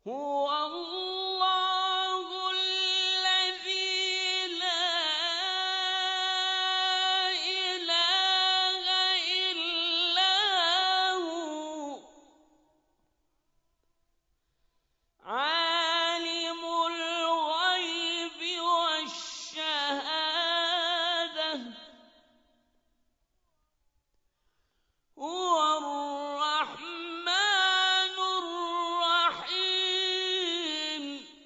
هو الله الذي لا إله إلا هو عالم الغيب والشهادة هو الرحمن الرحيم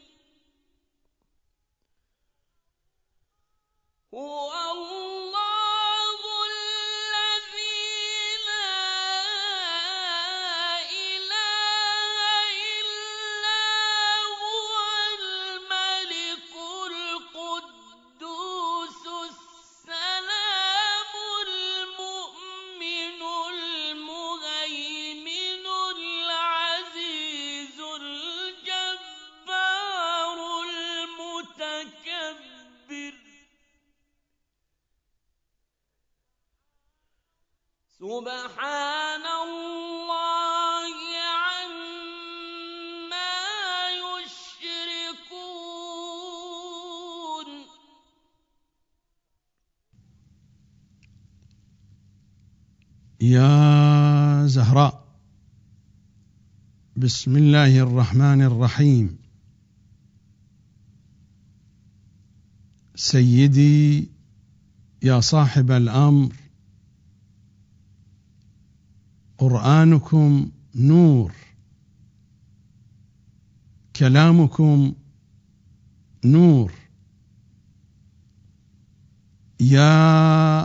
هو الله الذي لا إله إلا هو الملك القدوس السلام المؤمن المهيمن العزيز الجبار المتكبر سبحان الله عما يشركون. يا زهراء، بسم الله الرحمن الرحيم. سيدي يا صاحب الأمر، قرآنكم نور، كلامكم نور، يا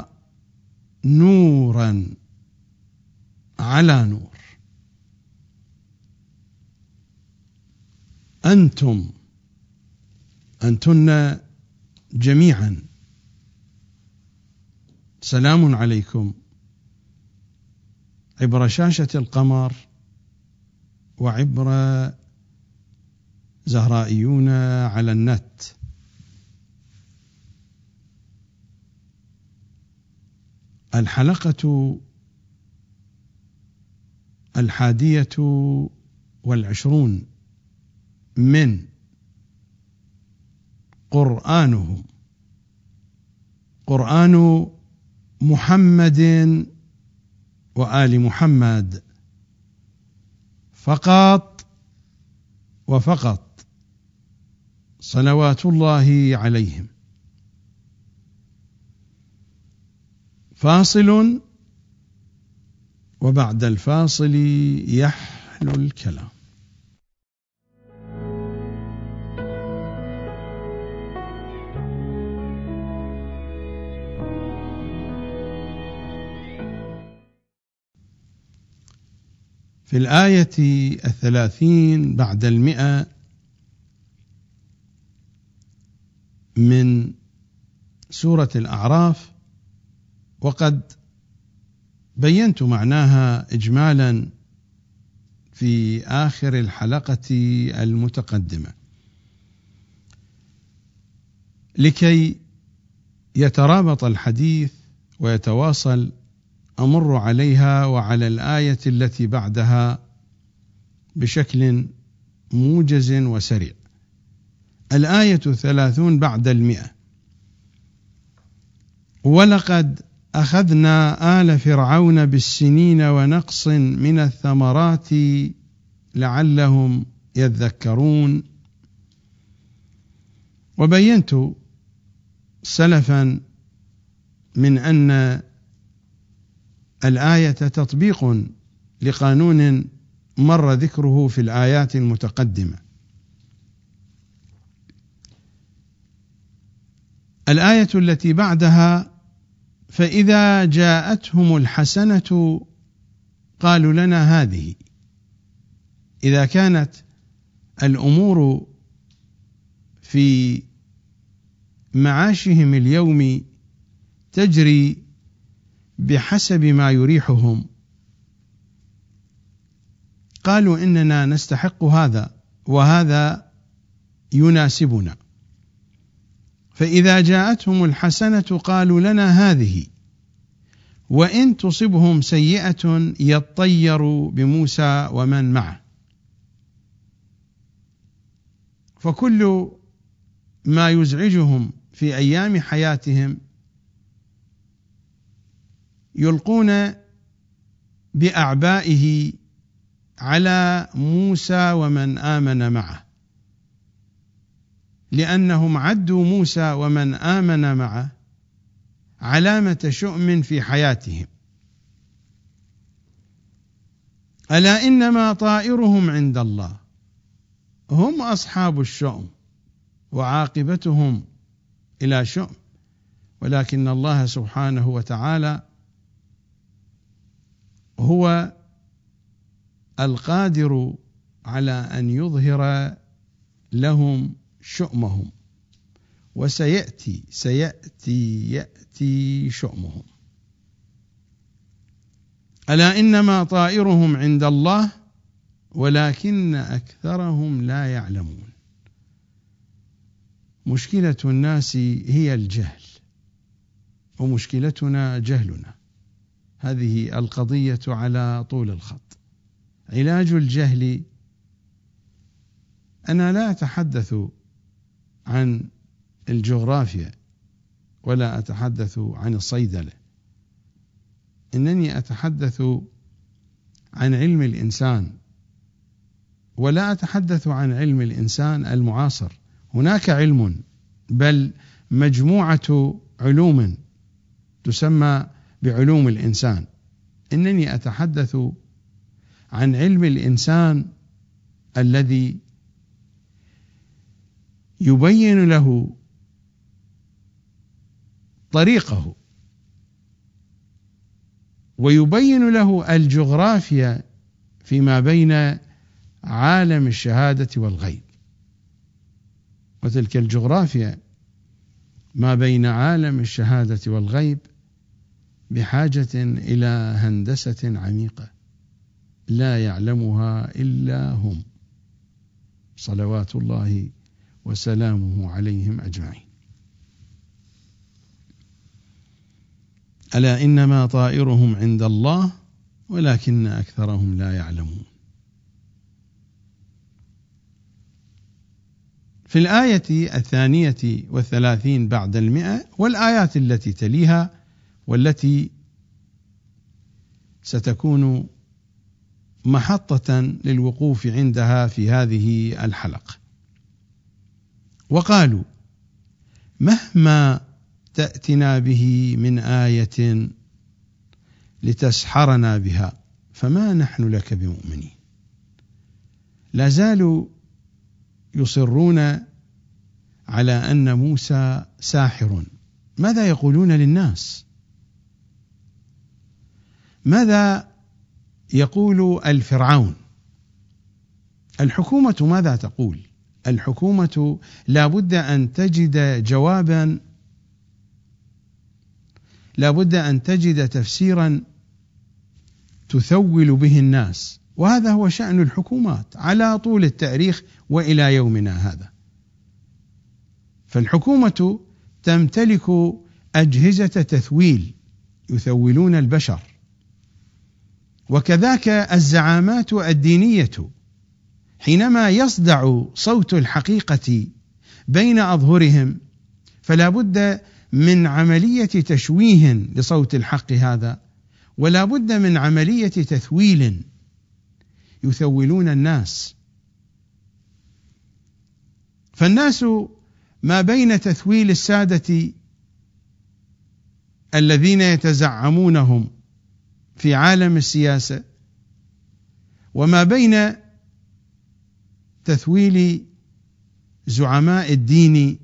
نورا على نور. أنتن جميعا سلام عليكم عبر شاشة القمر وعبر زهرائيون على النت. الحلقة 21 من قرآنهم، قرآن محمد وآل محمد فقط وفقط، صلوات الله عليهم. فاصل، وبعد الفاصل يحلو الكلام. في الآية 30 بعد 100 من سورة الأعراف، وقد بينت معناها إجمالا في آخر الحلقة المتقدمة. لكي يترابط الحديث ويتواصل، أمر عليها وعلى الآية التي بعدها بشكل موجز وسريع. الآية 30 بعد 100: ولقد أخذنا آل فرعون بالسنين ونقص من الثمرات لعلهم يذكرون. وبينت سلفا من أن الآية تطبيق لقانون مر ذكره في الآيات المتقدمة. الآية التي بعدها: فإذا جاءتهم الحسنة قالوا لنا هذه. إذا كانت الأمور في معاشهم اليومي تجري بحسب ما يريحهم، قالوا إننا نستحق هذا وهذا يناسبنا. فإذا جاءتهم الحسنة قالوا لنا هذه، وإن تصبهم سيئة يطيروا بموسى ومن معه. فكل ما يزعجهم في أيام حياتهم يلقون بأعبائه على موسى ومن آمن معه، لأنهم عدوا موسى ومن آمن معه علامة شؤم في حياتهم. ألا إنما طائرهم عند الله، هم أصحاب الشؤم وعاقبتهم إلى شؤم، ولكن الله سبحانه وتعالى هو القادر على أن يظهر لهم شؤمهم، وسيأتي شؤمهم. ألا إنما طائرهم عند الله ولكن أكثرهم لا يعلمون. مشكلة الناس هي الجهل، ومشكلتنا جهلنا. هذه القضية على طول الخط. علاج الجهل، أنا لا أتحدث عن الجغرافيا ولا أتحدث عن الصيدلة، إنني أتحدث عن علم الإنسان، ولا أتحدث عن علم الإنسان المعاصر. هناك علم، بل مجموعة علوم تسمى بعلوم الإنسان. إنني أتحدث عن علم الإنسان الذي يبين له طريقه، ويبين له الجغرافيا فيما بين عالم الشهادة والغيب. وتلك الجغرافيا ما بين عالم الشهادة والغيب بحاجة إلى هندسة عميقة لا يعلمها إلا هم، صلوات الله وسلامه عليهم أجمعين. ألا إنما طائرهم عند الله ولكن أكثرهم لا يعلمون. في الآية 32 بعد 100 والآيات التي تليها والتي ستكون محطة للوقوف عندها في هذه الحلقة. وقالوا مهما تأتنا به من آية لتسحرنا بها فما نحن لك بمؤمنين. لا زالوا يصرون على أن موسى ساحر. ماذا يقولون للناس؟ ماذا يقول الفرعون؟ الحكومة ماذا تقول؟ الحكومة لا بد أن تجد جوابا، لا بد أن تجد تفسيرا تثول به الناس، وهذا هو شأن الحكومات على طول التاريخ وإلى يومنا هذا. فالحكومة تمتلك أجهزة تثويل يثولون البشر، وكذاك الزعامات الدينية حينما يصدع صوت الحقيقة بين أظهرهم فلا بد من عملية تشويه لصوت الحق هذا، ولا بد من عملية تثويل يثولون الناس. فالناس ما بين تثويل السادة الذين يتزعمونهم في عالم السياسة، وما بين تثويل زعماء الدين،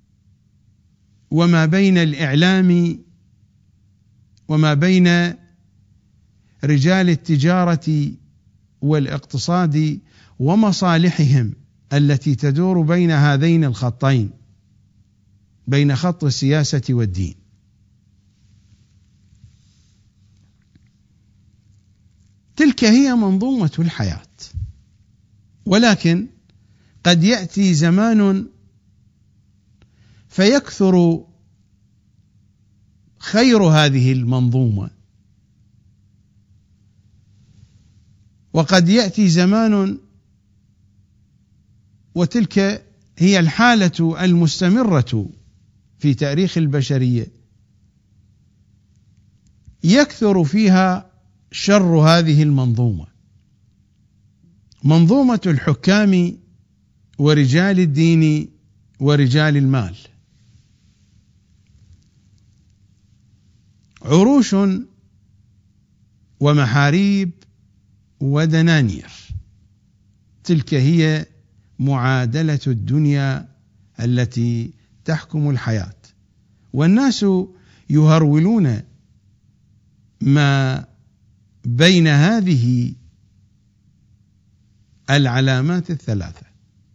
وما بين الإعلام، وما بين رجال التجارة والاقتصاد ومصالحهم التي تدور بين هذين الخطين، بين خط السياسة والدين. تلك هي منظومة الحياة. ولكن قد يأتي زمان فيكثر خير هذه المنظومة، وقد يأتي زمان وتلك هي الحالة المستمرة في تاريخ البشرية يكثر فيها شر هذه المنظومة، منظومة الحكام ورجال الدين ورجال المال. عروش ومحاريب ودنانير، تلك هي معادلة الدنيا التي تحكم الحياة، والناس يهرولون ما بين هذه العلامات الثلاثة.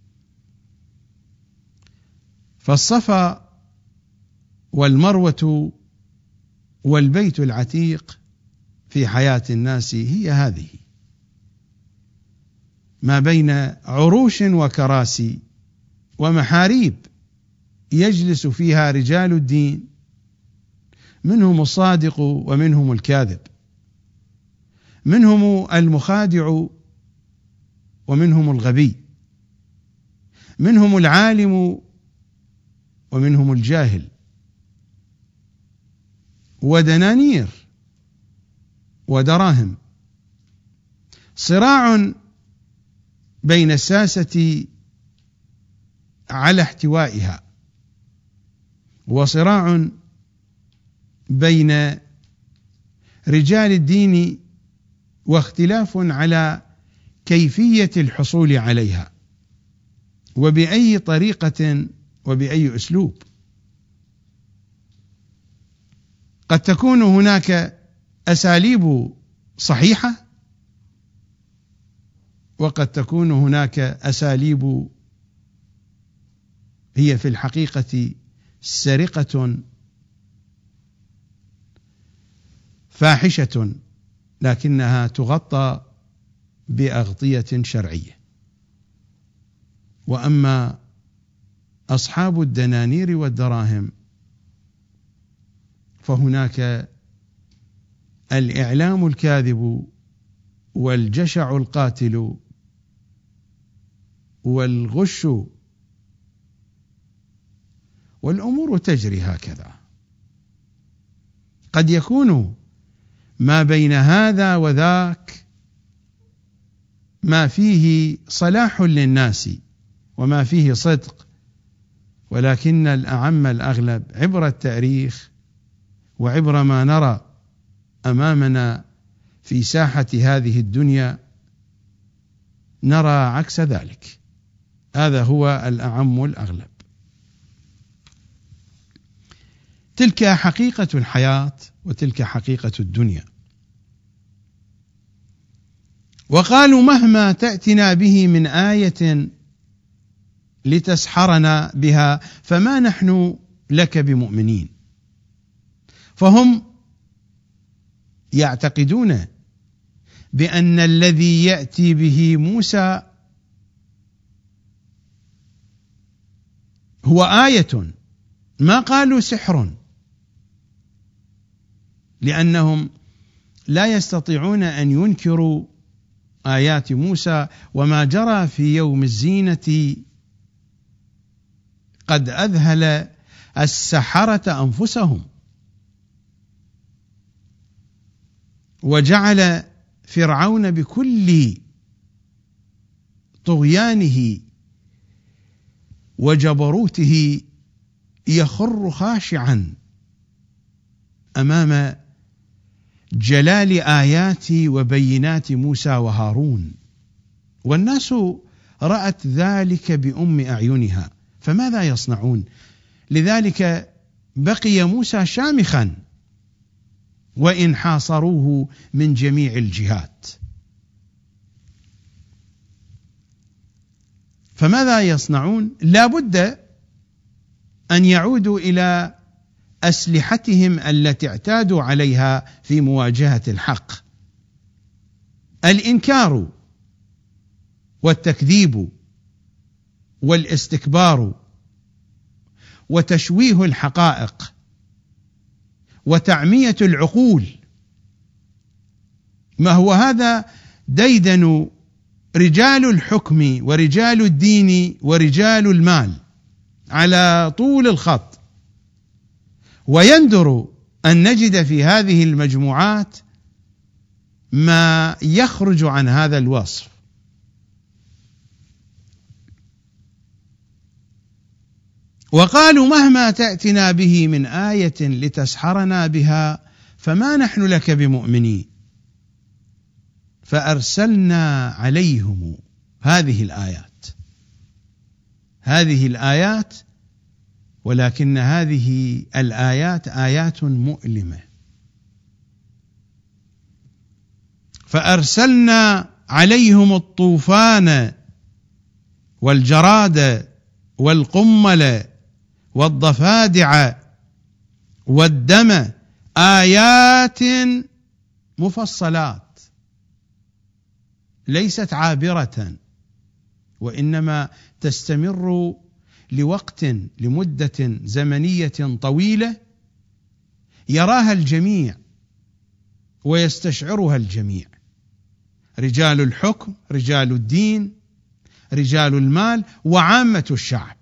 فالصفا والمروة والبيت العتيق في حياة الناس هي هذه، ما بين عروش وكراسي ومحاريب يجلس فيها رجال الدين، منهم الصادق ومنهم الكاذب، منهم المخادع ومنهم الغبي، منهم العالم ومنهم الجاهل، ودنانير ودراهم، صراع بين الساسة على احتوائها، وصراع بين رجال الدين، واختلاف على كيفية الحصول عليها وبأي طريقة وبأي أسلوب. قد تكون هناك أساليب صحيحة، وقد تكون هناك أساليب هي في الحقيقة سرقة فاحشة، لكنها تغطى بأغطية شرعية. وأما أصحاب الدنانير والدراهم فهناك الإعلام الكاذب والجشع القاتل والغش، والأمور تجري هكذا. قد يكون ما بين هذا وذاك ما فيه صلاح للناس وما فيه صدق، ولكن الأعم الأغلب عبر التاريخ وعبر ما نرى أمامنا في ساحة هذه الدنيا نرى عكس ذلك. هذا هو الأعم الأغلب. تلك حقيقة الحياة وتلك حقيقة الدنيا. وقالوا مهما تأتنا به من آية لتسحرنا بها فما نحن لك بمؤمنين. فهم يعتقدون بأن الذي يأتي به موسى هو آية، ما قالوا سحر، لأنهم لا يستطيعون أن ينكروا آيات موسى وما جرى في يوم الزينة قد أذهل السحرة أنفسهم، وجعل فرعون بكل طغيانه وجبروته يخر خاشعا أمام جلال آيات وبينات موسى وهارون، والناس رأت ذلك بأم أعينها، فماذا يصنعون؟ لذلك بقي موسى شامخا وإن حاصروه من جميع الجهات. فماذا يصنعون؟ لا بد أن يعودوا إلى أسلحتهم التي اعتادوا عليها في مواجهة الحق: الإنكار والتكذيب والاستكبار وتشويه الحقائق وتعمية العقول. ما هو هذا؟ ديدنوا رجال الحكم ورجال الدين ورجال المال على طول الخط، ويندر أن نجد في هذه المجموعات ما يخرج عن هذا الوصف. وقالوا مهما تأتنا به من آية لتسحرنا بها فما نحن لك بمؤمنين فأرسلنا عليهم هذه الآيات، ولكن هذه الآيات آيات مؤلمة. فأرسلنا عليهم الطوفان والجراد والقمل والضفادع والدم آيات مفصلات ليست عابرة، وإنما تستمر لوقت لمدة زمنية طويلة يراها الجميع ويستشعرها الجميع، رجال الحكم، رجال الدين، رجال المال، وعامة الشعب.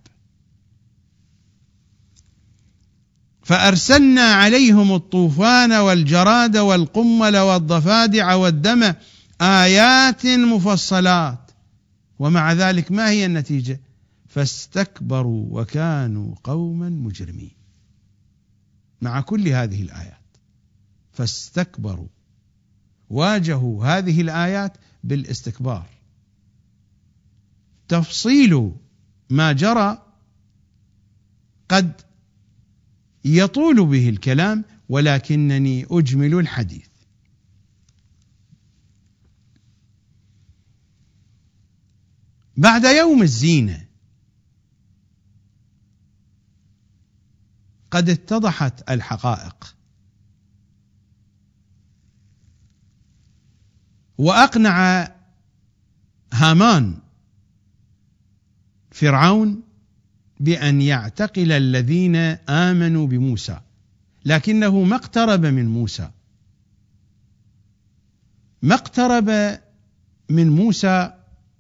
فأرسلنا عليهم الطوفان والجراد والقمل والضفادع والدم آيات مفصلات، ومع ذلك ما هي النتيجة؟ فاستكبروا وكانوا قوما مجرمين. مع كل هذه الآيات فاستكبروا، واجهوا هذه الآيات بالاستكبار. تفصيل ما جرى قد يطول به الكلام، ولكنني أجمل الحديث. بعد يوم الزينة قد اتضحت الحقائق، وأقنع هامان فرعون بأن يعتقل الذين آمنوا بموسى، لكنه ما اقترب من موسى، ما اقترب من موسى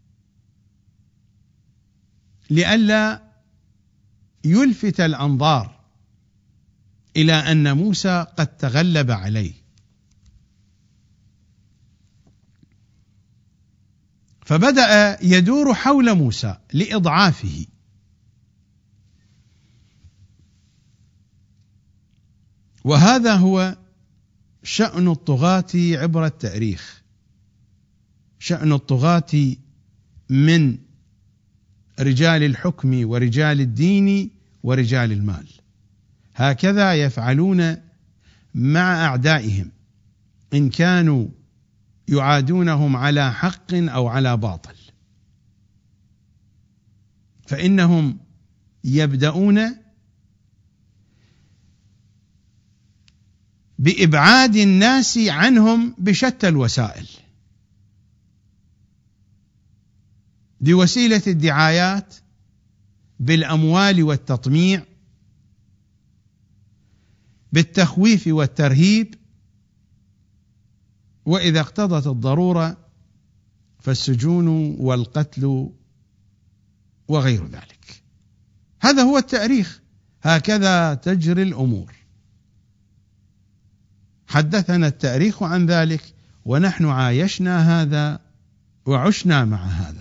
لئلا يلفت الأنظار إلى أن موسى قد تغلب عليه. فبدأ يدور حول موسى لإضعافه، وهذا هو شأن الطغاة عبر التاريخ، شأن الطغاة من رجال الحكم ورجال الدين ورجال المال، هكذا يفعلون مع أعدائهم إن كانوا يعادونهم على حق أو على باطل، فإنهم يبدأون بإبعاد الناس عنهم بشتى الوسائل، بوسيلة الدعايات، بالأموال والتطميع، بالتخويف والترهيب، وإذا اقتضت الضرورة فالسجون والقتل وغير ذلك. هذا هو التاريخ، هكذا تجري الأمور. حدثنا التاريخ عن ذلك، ونحن عايشنا هذا وعشنا مع هذا،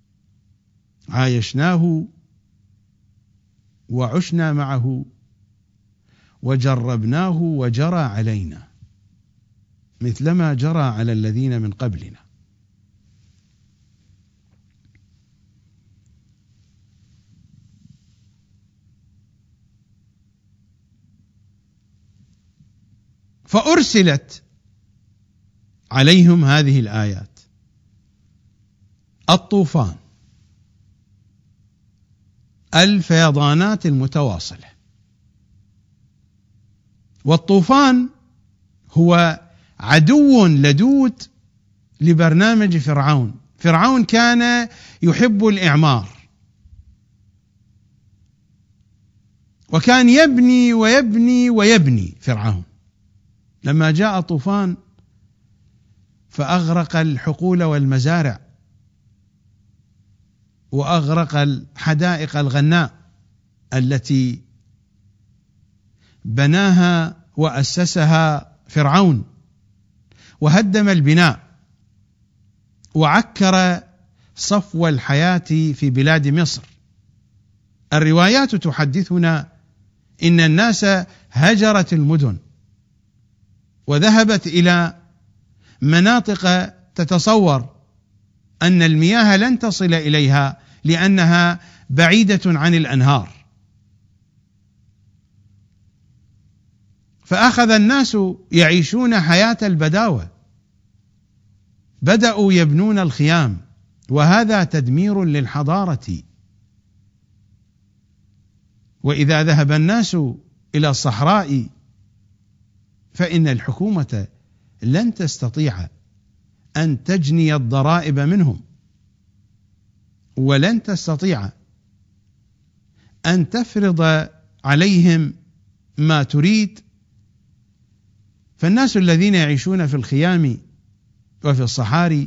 عايشناه وعشنا معه وجربناه وجرى علينا مثلما جرى على الذين من قبلنا. فأرسلت عليهم هذه الآيات: الطوفان، الفيضانات المتواصلة. والطوفان هو عدو لدود لبرنامج فرعون. فرعون كان يحب الإعمار، وكان يبني ويبني ويبني. فرعون لما جاء طوفان فأغرق الحقول والمزارع وأغرق الحدائق الغناء التي بناها وأسسها فرعون، وهدم البناء وعكر صفو الحياة في بلاد مصر. الروايات تحدثنا إن الناس هجرت المدن وذهبت إلى مناطق تتصور أن المياه لن تصل إليها لأنها بعيدة عن الأنهار، فأخذ الناس يعيشون حياة البداوة، بدأوا يبنون الخيام، وهذا تدمير للحضارة. وإذا ذهب الناس إلى الصحراء فإن الحكومة لن تستطيع أن تجني الضرائب منهم، ولن تستطيع أن تفرض عليهم ما تريد. فالناس الذين يعيشون في الخيام وفي الصحاري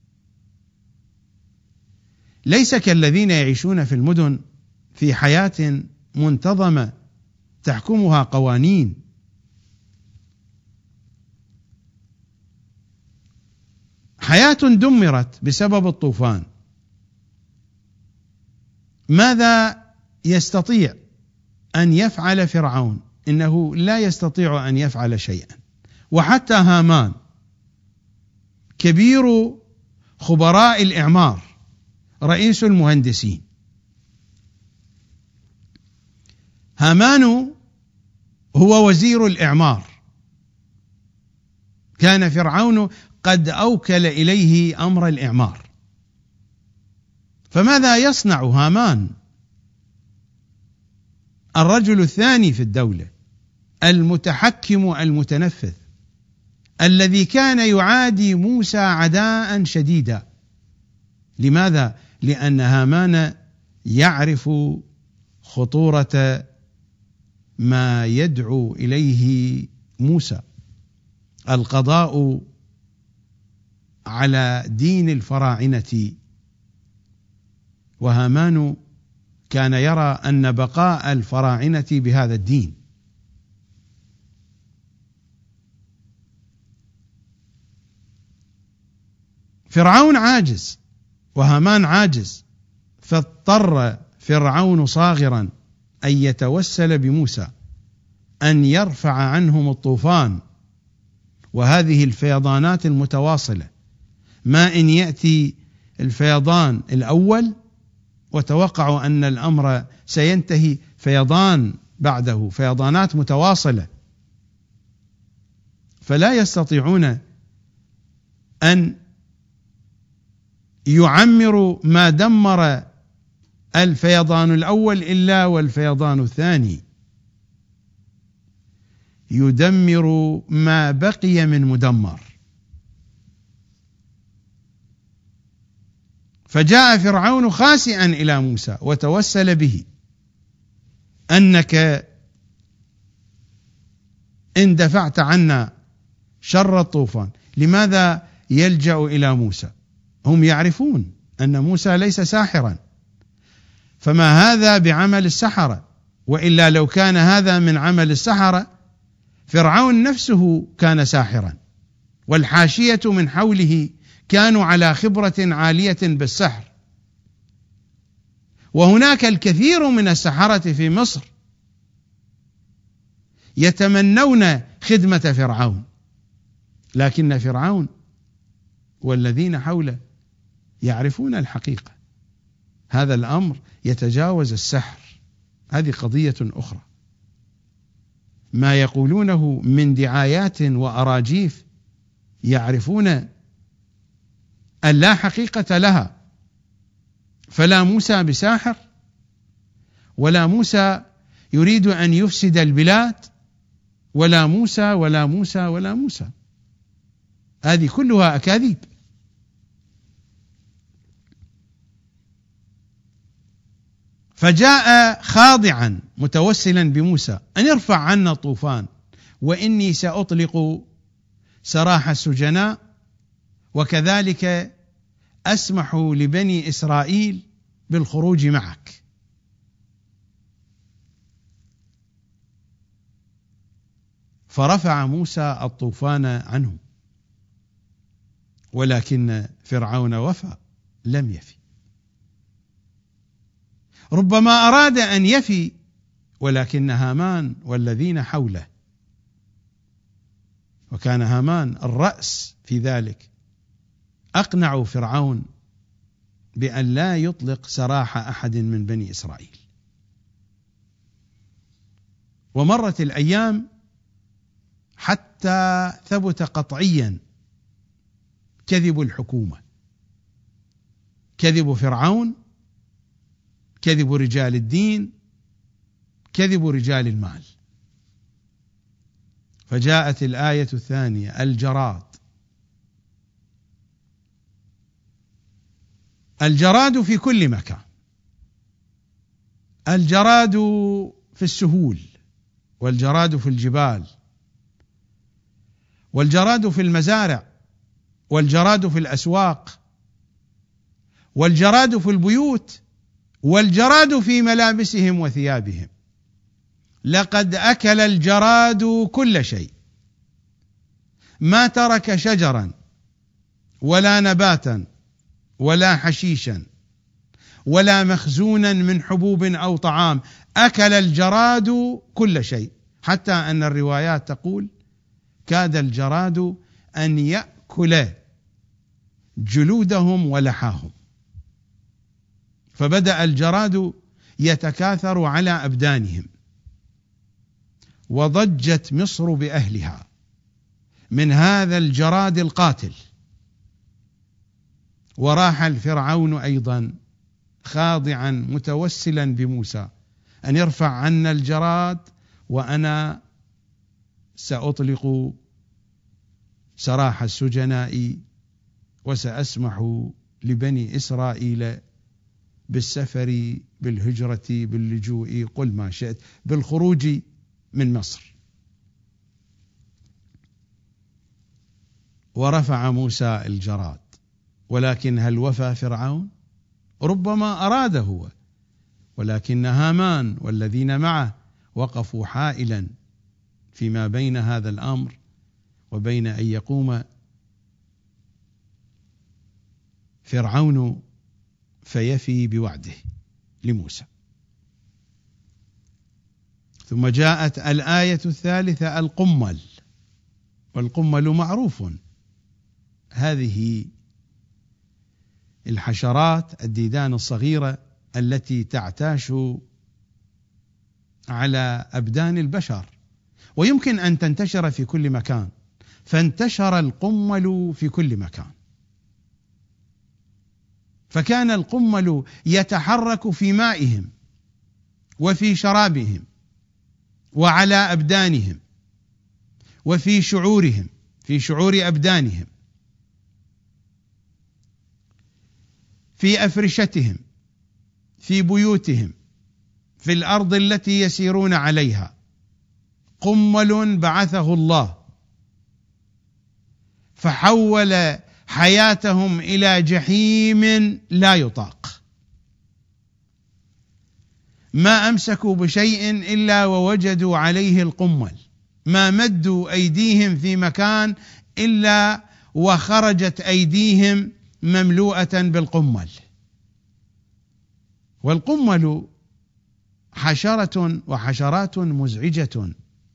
ليس كالذين يعيشون في المدن في حياة منتظمة تحكمها قوانين. حياة دمرت بسبب الطوفان. ماذا يستطيع أن يفعل فرعون؟ إنه لا يستطيع أن يفعل شيئا. وحتى هامان كبير خبراء الإعمار، رئيس المهندسين، هامان هو وزير الإعمار، كان فرعون قد أوكل إليه أمر الإعمار. فماذا يصنع هامان الرجل الثاني في الدولة، المتحكم المتنفذ، الذي كان يعادي موسى عداء شديدا؟ لماذا؟ لأن هامان يعرف خطورة ما يدعو إليه موسى، القضاء على دين الفراعنة. وهامان كان يرى أن بقاء الفراعنة بهذا الدين. فرعون عاجز وهامان عاجز، فاضطر فرعون صاغرا أن يتوسل بموسى أن يرفع عنهم الطوفان وهذه الفيضانات المتواصلة. ما إن يأتي الفيضان الأول وتوقعوا أن الأمر سينتهي، فيضان بعده، فيضانات متواصلة، فلا يستطيعون أن يعمروا ما دمر الفيضان الأول إلا والفيضان الثاني يدمر ما بقي من مدمر. فجاء فرعون خاسئا إلى موسى وتوسل به أنك إن دفعت عنا شر الطوفان. لماذا يلجأ إلى موسى؟ هم يعرفون أن موسى ليس ساحرا، فما هذا بعمل السحرة، وإلا لو كان هذا من عمل السحرة فرعون نفسه كان ساحرا، والحاشية من حوله كانوا على خبرة عالية بالسحر، وهناك الكثير من السحرة في مصر يتمنون خدمة فرعون، لكن فرعون والذين حوله يعرفون الحقيقة. هذا الأمر يتجاوز السحر، هذه قضية أخرى. ما يقولونه من دعايات وأراجيف يعرفون أن لا حقيقة لها. فلا موسى بساحر، ولا موسى يريد أن يفسد البلاد، ولا موسى ولا موسى ولا موسى، هذه كلها أكاذيب. فجاء خاضعا متوسلا بموسى أن يرفع عنا الطوفان، وإني سأطلق سراح السجناء، وكذلك أسمح لبني إسرائيل بالخروج معك. فرفع موسى الطوفان عنهم، ولكن فرعون وفى لم يفي. ربما أراد أن يفي، ولكن هامان والذين حوله، وكان هامان الرأس في ذلك، أقنعوا فرعون بأن لا يطلق سراح أحد من بني إسرائيل. ومرت الأيام حتى ثبت قطعيا كذب الحكومة، كذب فرعون، كذب رجال الدين، كذب رجال المال. فجاءت الآية الثانية، الجراد. الجراد في كل مكان، الجراد في السهول، والجراد في الجبال، والجراد في المزارع، والجراد في الأسواق، والجراد في البيوت، والجراد في ملابسهم وثيابهم. لقد أكل الجراد كل شيء، ما ترك شجرا ولا نباتا ولا حشيشا ولا مخزونا من حبوب أو طعام، أكل الجراد كل شيء، حتى أن الروايات تقول كاد الجراد أن يأكل جلودهم ولحاهم. فبدأ الجراد يتكاثر على أبدانهم، وضجت مصر بأهلها من هذا الجراد القاتل. وراح الفرعون أيضا خاضعا متوسلا بموسى أن يرفع عنا الجراد، وأنا سأطلق سراح السجناء، وسأسمح لبني إسرائيل بالسفر، بالهجرة، باللجوء، قل ما شئت، بالخروج من مصر. ورفع موسى الجراد، ولكن هل وفى فرعون؟ ربما أراد هو، ولكن هامان والذين معه وقفوا حائلا فيما بين هذا الأمر وبين أن يقوم فرعون فيفي بوعده لموسى. ثم جاءت الآية الثالثة، القمل. والقمل معروف، هذه الحشرات الديدان الصغيرة التي تعتاش على أبدان البشر، ويمكن أن تنتشر في كل مكان، فانتشر القمل في كل مكان. فكان القمل يتحرك في مائهم وفي شرابهم وعلى أبدانهم وفي شعورهم، في شعور أبدانهم، في أفرشتهم، في بيوتهم، في الأرض التي يسيرون عليها. قمل بعثه الله فحول حياتهم إلى جحيم لا يطاق. ما أمسكوا بشيء إلا ووجدوا عليه القمل، ما مدوا أيديهم في مكان إلا وخرجت أيديهم مملوءة بالقمل. والقمل حشرة وحشرات مزعجة.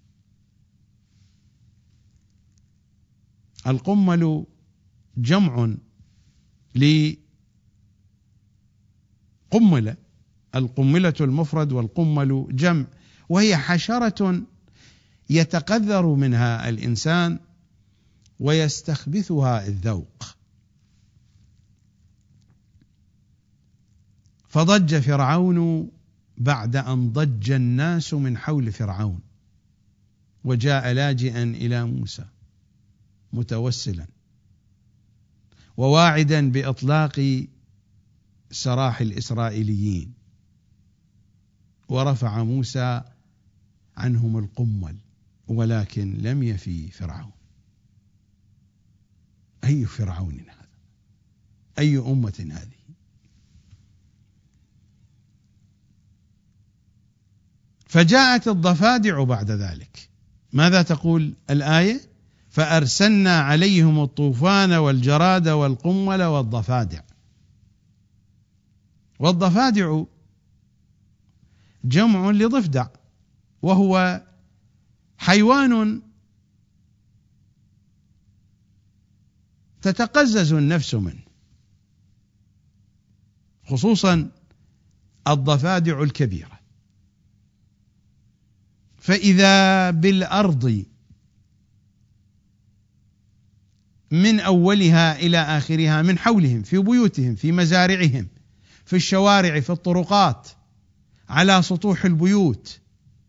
القمل جمع لقملة، القملة المفرد والقمل جمع، وهي حشرة يتقذر منها الإنسان ويستخبثها الذوق. فضج فرعون بعد أن ضج الناس من حول فرعون، وجاء لاجئا إلى موسى متوسلا وواعدا بإطلاق سراح الإسرائيليين. ورفع موسى عنهم القمل، ولكن لم يفي فرعون. أي فرعون هذا؟ أي أمة هذه؟ فجاءت الضفادع بعد ذلك. ماذا تقول الآية؟ فأرسلنا عليهم الطوفان والجراد والقمل والضفادع. والضفادع جمع لضفدع، وهو حيوان تتقزز النفس منه، خصوصا الضفادع الكبيرة. فإذا بالأرض من أولها إلى آخرها، من حولهم، في بيوتهم، في مزارعهم، في الشوارع، في الطرقات، على سطوح البيوت،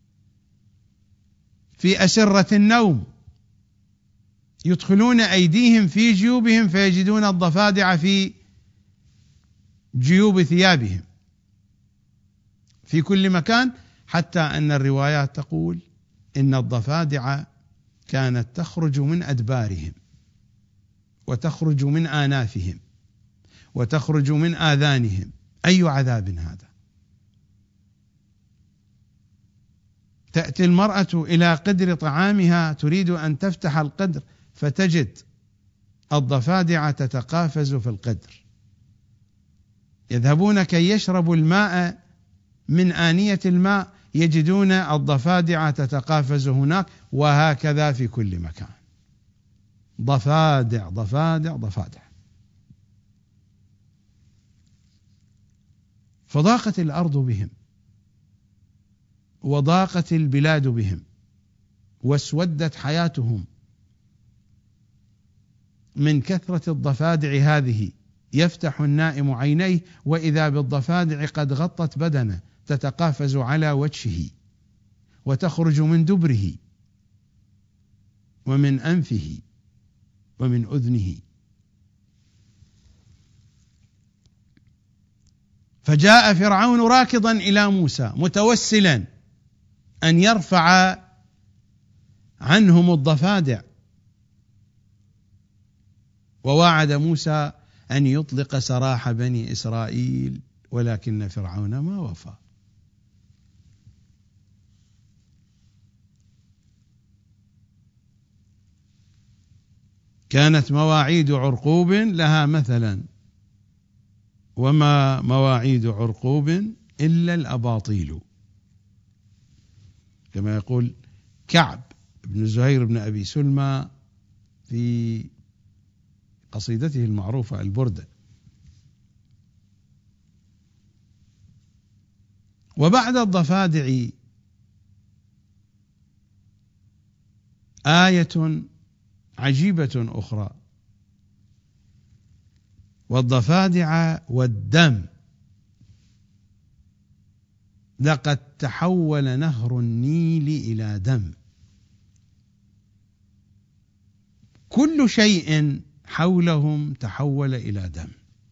في أسرة النوم، يدخلون أيديهم في جيوبهم فيجدون الضفادع في جيوب ثيابهم في كل مكان، حتى أن الروايات تقول إن الضفادع كانت تخرج من أدبارهم، وتخرج من آنافهم، وتخرج من آذانهم. أي عذاب هذا! تأتي المرأة إلى قدر طعامها تريد أن تفتح القدر فتجد الضفادع تتقافز في القدر. يذهبون كي يشربوا الماء من آنية الماء يجدون الضفادع تتقافز هناك، وهكذا في كل مكان. ضفادع ضفادع ضفادع. فضاقت الأرض بهم، وضاقت البلاد بهم، واسودت حياتهم من كثرة الضفادع هذه. يفتح النائم عينيه وإذا بالضفادع قد غطت بدنه، تتقافز على وجهه، وتخرج من دبره، ومن أنفه، ومن أذنه. فجاء فرعون راكضا إلى موسى متوسلا أن يرفع عنهم الضفادع، ووعد موسى أن يطلق سراح بني إسرائيل، ولكن فرعون ما وفى. كانت مواعيد عرقوب لها مثلا، وما مواعيد عرقوب إلا الأباطيل، كما يقول كعب بن زهير بن أبي سلمى في قصيدته المعروفة البردة. وبعد الضفادع آية عجيبة أخرى: والضفادع والدم، لقد تحول نهر النيل إلى دم. كل شيء حولهم تحول إلى دم.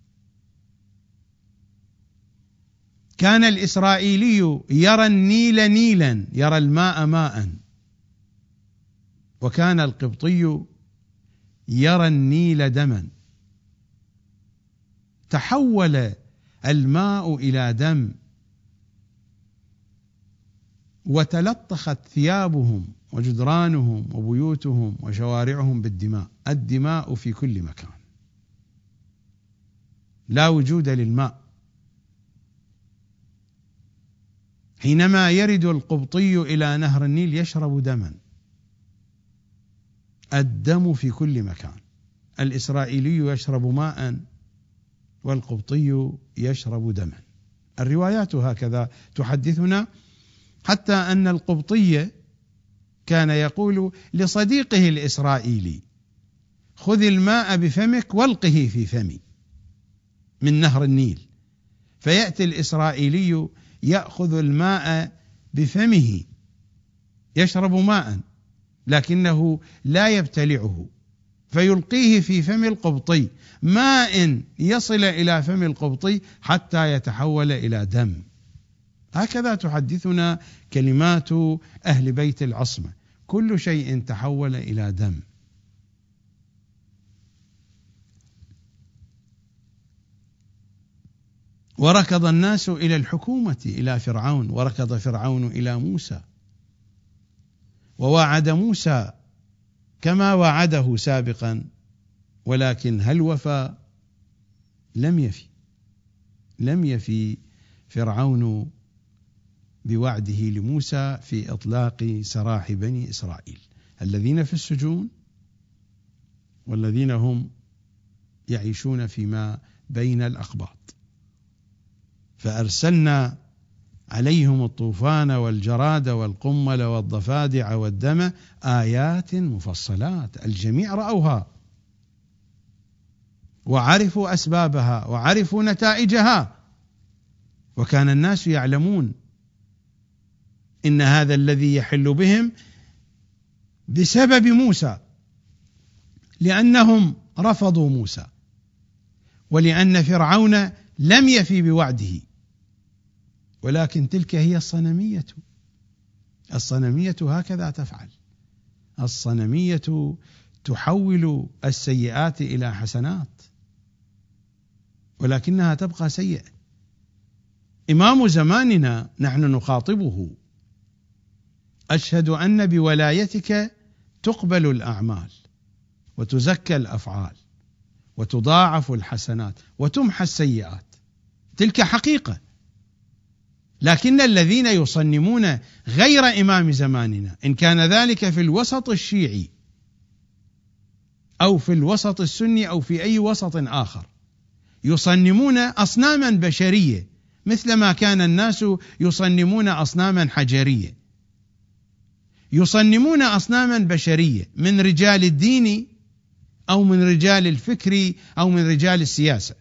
كان الإسرائيلي يرى النيل نيلا، يرى الماء ماء، وكان القبطي يرى النيل دما. تحول الماء إلى دم، وتلطخت ثيابهم وجدرانهم وبيوتهم وشوارعهم بالدماء. الدماء في كل مكان، لا وجود للماء. حينما يرد القبطي إلى نهر النيل يشرب دما، الدم في كل مكان. الإسرائيلي يشرب ماء، والقبطي يشرب دما. الروايات هكذا تحدثنا، حتى أن القبطي كان يقول لصديقه الإسرائيلي: خذ الماء بفمك والقه في فمي، من نهر النيل. فيأتي الإسرائيلي يأخذ الماء بفمه، يشرب ماء لكنه لا يبتلعه، فيلقيه في فم القبطي، ماء يصل إلى فم القبطي حتى يتحول إلى دم. هكذا تحدثنا كلمات أهل بيت العصمة: كل شيء تحول إلى دم. وركض الناس إلى الحكومة إلى فرعون، وركض فرعون إلى موسى، ووعد موسى كما وعده سابقا، ولكن هل وفى؟ لم يفي فرعون بوعده لموسى في إطلاق سراح بني إسرائيل الذين في السجون والذين هم يعيشون فيما بين الأقباط. فأرسلنا عليهم الطوفان والجراد والقمل والضفادع والدم آيات مفصلات، الجميع رأوها وعرفوا أسبابها وعرفوا نتائجها، وكان الناس يعلمون إن هذا الذي يحل بهم بسبب موسى، لأنهم رفضوا موسى، ولأن فرعون لم يفي بوعده. ولكن تلك هي الصنمية هكذا تفعل. الصنمية تحول السيئات إلى حسنات، ولكنها تبقى سيئة. إمام زماننا نحن نخاطبه: أشهد أن بولايتك تقبل الأعمال وتزكى الأفعال وتضاعف الحسنات وتمحى السيئات، تلك حقيقة. لكن الذين يصنمون غير إمام زماننا، إن كان ذلك في الوسط الشيعي أو في الوسط السني أو في أي وسط آخر، يصنمون أصناما بشرية مثلما كان الناس يصنمون أصناما حجرية. يصنمون أصناما بشرية من رجال الدين أو من رجال الفكر أو من رجال السياسة،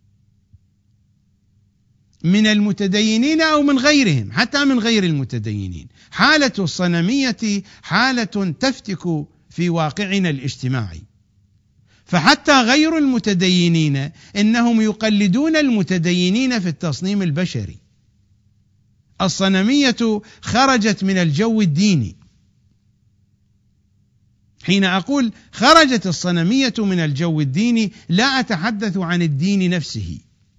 من المتدينين أو من غيرهم، حتى من غير المتدينين. حالة الصنمية حالة تفتك في واقعنا الاجتماعي، فحتى غير المتدينين إنهم يقلدون المتدينين في التصنيم البشري. الصنمية خرجت من الجو الديني. حين أقول خرجت الصنمية من الجو الديني، لا أتحدث عن الدين نفسه،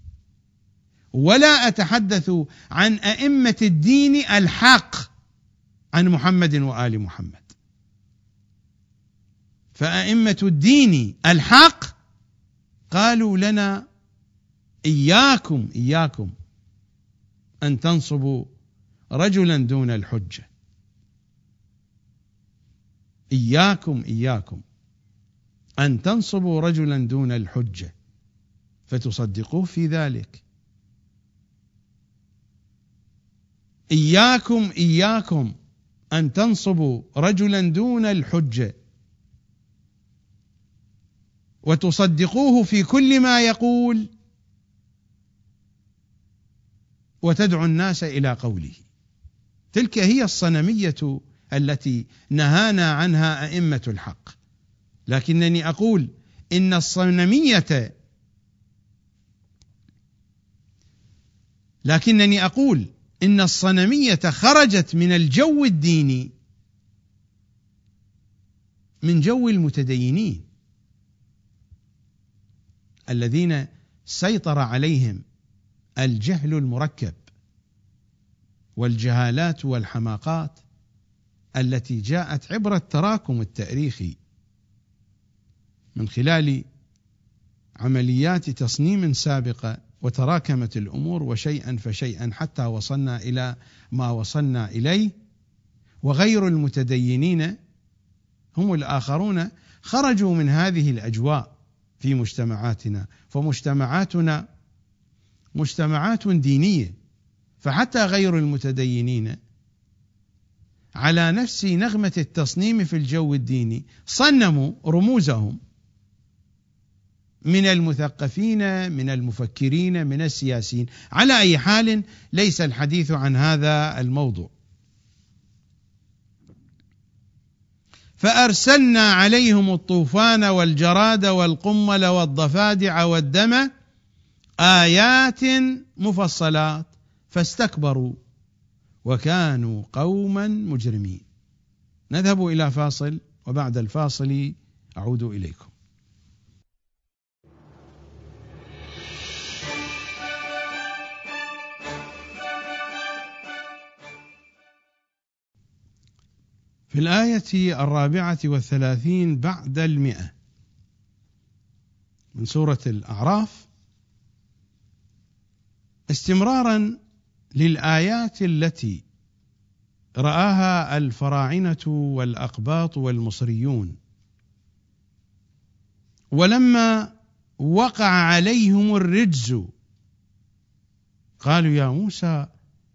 ولا أتحدث عن أئمة الدين الحق عن محمد وآل محمد. فأئمة الدين الحق قالوا لنا: إياكم أن تنصبوا رجلا دون الحجة، إياكم أن تنصبوا رجلا دون الحجة فتصدقوه في ذلك. إياكم أن تنصبوا رجلا دون الحجة وتصدقوه في كل ما يقول وتدعو الناس إلى قوله. تلك هي الصنمية التي نهانا عنها أئمة الحق. لكنني أقول إن الصنمية خرجت من الجو الديني، من جو المتدينين الذين سيطر عليهم الجهل المركب والجهالات والحماقات التي جاءت عبر التراكم التاريخي من خلال عمليات تصنيم سابقة، وتراكمت الأمور وشيئا فشيئا حتى وصلنا إلى ما وصلنا إليه. وغير المتدينين هم الآخرون خرجوا من هذه الأجواء في مجتمعاتنا، فمجتمعاتنا مجتمعات دينية، فحتى غير المتدينين على نفس نغمة التصنيم في الجو الديني صنموا رموزهم من المثقفين، من المفكرين، من السياسيين. على أي حال ليس الحديث عن هذا الموضوع. فأرسلنا عليهم الطوفان والجراد والقمل والضفادع والدم آيات مفصلات فاستكبروا وكانوا قوما مجرمين. نذهب إلى فاصل، وبعد الفاصل أعود إليكم. في الآية 34 بعد 100 من سورة الأعراف، استمرارا للآيات التي رآها الفراعنة والأقباط والمصريون، ولما وقع عليهم الرجز قالوا يا موسى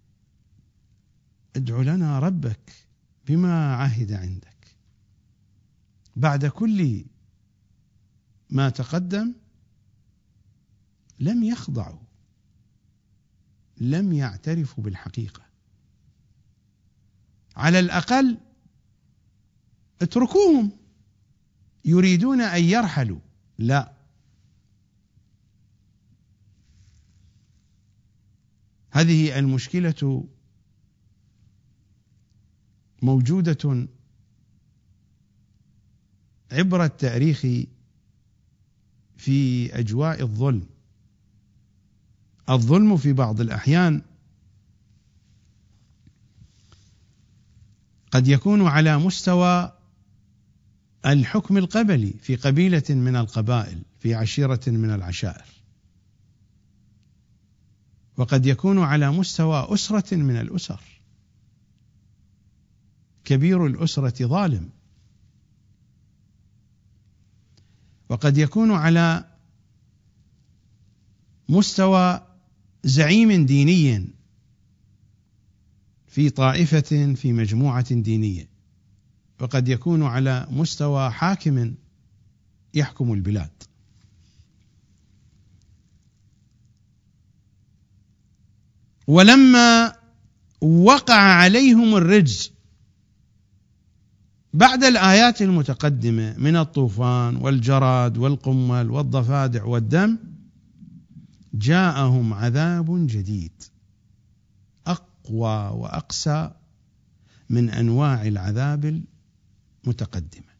ادع لنا ربك بما عهد عندك. بعد كل ما تقدم لم يخضعوا، لم يعترفوا بالحقيقة. على الأقل اتركوهم، يريدون أن يرحلوا، لا، هذه المشكلة موجودة عبر التاريخ في أجواء الظلم. الظلم في بعض الأحيان قد يكون على مستوى الحكم القبلي في قبيلة من القبائل، في عشيرة من العشائر، وقد يكون على مستوى أسرة من الأسر، كبير الأسرة ظالم، وقد يكون على مستوى زعيم ديني في طائفة، في مجموعة دينية، وقد يكون على مستوى حاكم يحكم البلاد. ولما وقع عليهم الرجز بعد الآيات المتقدمة من الطوفان والجراد والقمل والضفادع والدم، جاءهم عذاب جديد أقوى وأقسى من أنواع العذاب المتقدمة.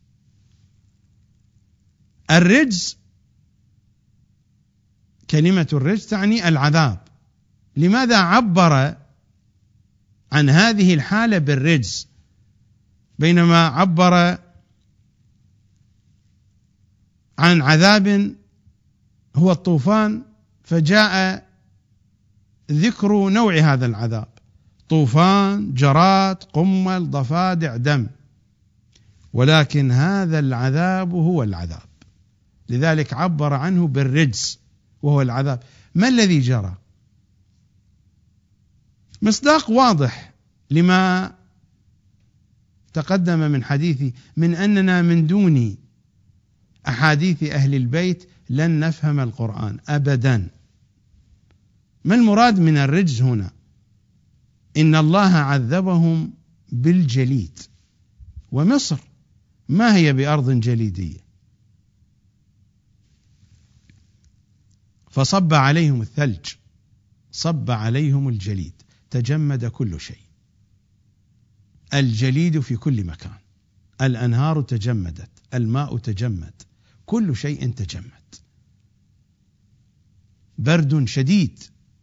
الرجز، كلمة الرجز تعني العذاب. لماذا عبر عن هذه الحالة بالرجز بينما عبر عن عذاب هو الطوفان؟ فجاء ذكر نوع هذا العذاب: طوفان، جراد، قمل، ضفادع، دم. ولكن هذا العذاب هو العذاب، لذلك عبر عنه بالرجز وهو العذاب. ما الذي جرى؟ مصداق واضح لما تقدم من حديثي من أننا من دون أحاديث أهل البيت لن نفهم القرآن أبدا. ما المراد من الرجز هنا؟ إن الله عذبهم بالجليد، ومصر ما هي بأرض جليدية، فصب عليهم الثلج، صب عليهم الجليد، تجمد كل شيء. الجليد في كل مكان، الأنهار تجمدت، الماء تجمد، كل شيء تجمد. برد شديد،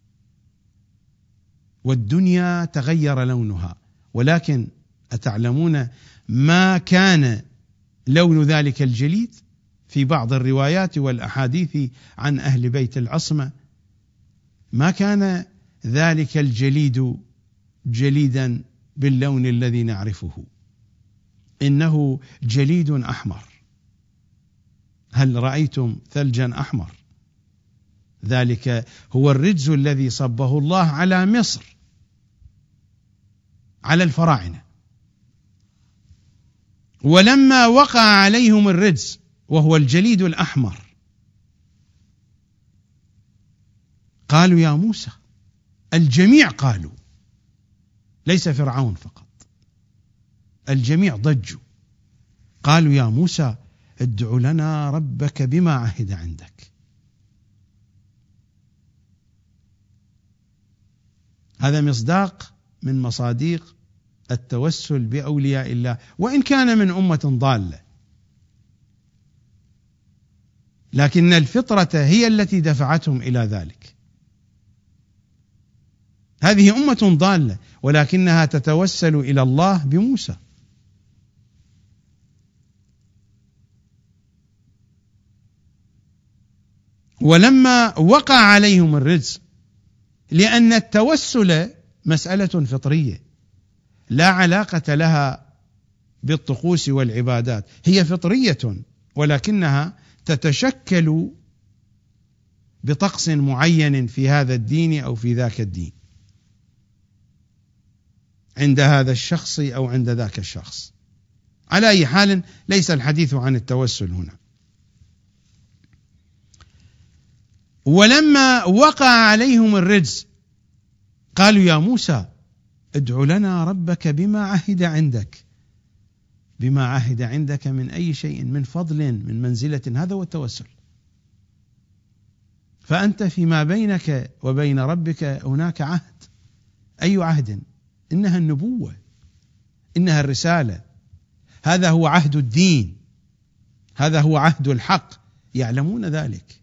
والدنيا تغير لونها. ولكن أتعلمون ما كان لون ذلك الجليد؟ في بعض الروايات والأحاديث عن أهل بيت العصمة ما كان ذلك الجليد جليدا باللون الذي نعرفه، إنه جليد أحمر. هل رأيتم ثلجا أحمر؟ ذلك هو الرجز الذي صبه الله على مصر، على الفراعنة. ولما وقع عليهم الرجز وهو الجليد الأحمر قالوا يا موسى، الجميع قالوا، ليس فرعون فقط، الجميع ضجوا، قالوا يا موسى ادع لنا ربك بما عهد عندك. هذا مصداق من مصاديق التوسل بأولياء الله، وإن كان من أمة ضالة، لكن الفطرة هي التي دفعتهم إلى ذلك. هذه أمة ضالة ولكنها تتوسل إلى الله بموسى، ولما وقع عليهم الرجز، لأن التوسل مسألة فطرية لا علاقة لها بالطقوس والعبادات، هي فطرية ولكنها تتشكل بطقس معين في هذا الدين أو في ذاك الدين، عند هذا الشخص أو عند ذاك الشخص. على أي حال ليس الحديث عن التوسل هنا. ولما وقع عليهم الرجز قالوا يا موسى ادع لنا ربك بما عهد عندك. بما عهد عندك من أي شيء، من فضل، من منزلة، هذا هو التوسل. فأنت فيما بينك وبين ربك هناك عهد. أي عهد؟ إنها النبوة، إنها الرسالة، هذا هو عهد الدين، هذا هو عهد الحق، يعلمون ذلك.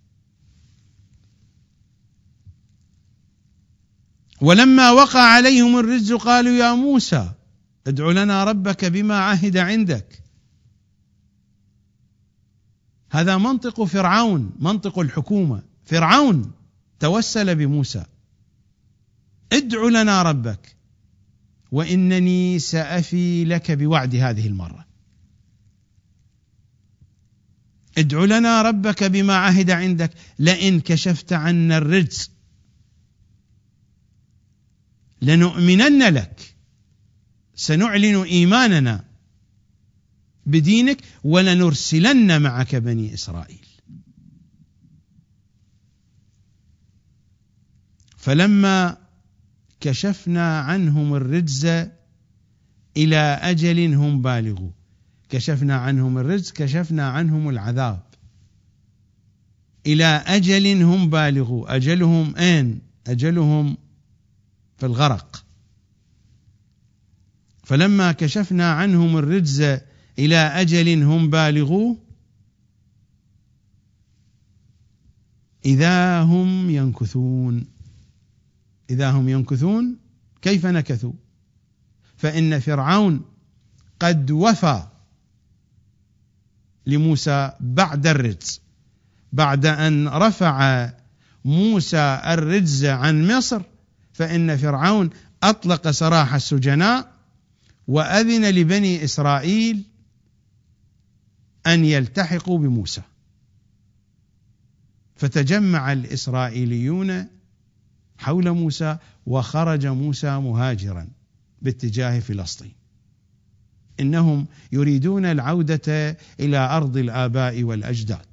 ولما وقع عليهم الرجز قالوا يا موسى ادع لنا ربك بما عهد عندك. هذا منطق فرعون، منطق الحكومة. فرعون توسل بموسى، ادع لنا ربك وإنني سأفي لك بوعد هذه المرة. ادع لنا ربك بما عهد عندك لئن كشفت عنا الرجز لنؤمنن لك، سنعلن إيماننا بدينك ولنرسلن معك بني إسرائيل. فلما كشفنا عنهم الرجز إلى أجل هم بالغوا. كشفنا عنهم الرجز، كشفنا عنهم العذاب إلى أجل هم بالغوا. أجلهم أين؟ أجلهم في الغرق. فلما كشفنا عنهم الرجز إلى أجل هم بالغوه إذا هم ينكثون. إذا هم ينكثون، كيف نكثوا؟ فإن فرعون قد وفى لموسى بعد الرجز، بعد أن رفع موسى الرجز عن مصر، فإن فرعون أطلق سراح السجناء وأذن لبني إسرائيل أن يلتحقوا بموسى، فتجمع الإسرائيليون حول موسى، وخرج موسى مهاجرا باتجاه فلسطين. إنهم يريدون العودة إلى أرض الآباء والأجداد،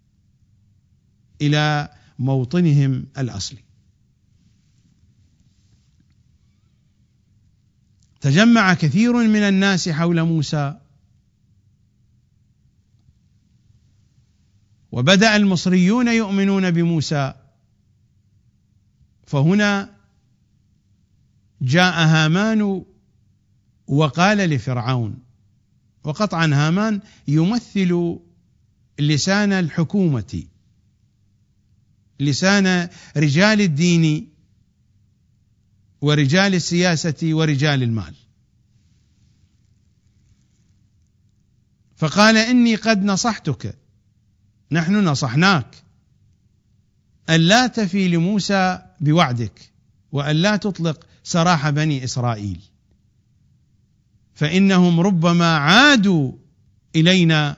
إلى موطنهم الأصلي. تجمع كثير من الناس حول موسى، وبدأ المصريون يؤمنون بموسى. فهنا جاء هامان وقال لفرعون، وقطعا هامان يمثل لسان الحكومة، لسان رجال الدين ورجال السياسة ورجال المال. فقال إني قد نصحتك، نحن نصحناك ألا تفي لموسى بوعدك وألا تطلق سراح بني إسرائيل، فإنهم ربما عادوا إلينا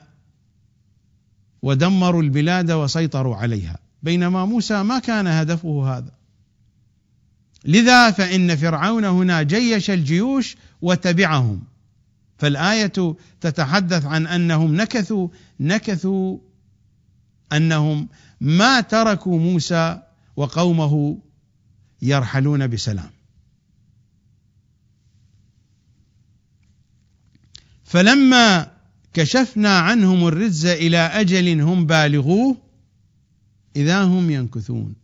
ودمروا البلاد وسيطروا عليها، بينما موسى ما كان هدفه هذا. لذا فإن فرعون هنا جيش الجيوش وتبعهم. فالآية تتحدث عن أنهم نكثوا أنهم ما تركوا موسى وقومه يرحلون بسلام. فلما كشفنا عنهم الرجز إلى أجل هم بالغوه إذا هم ينكثون.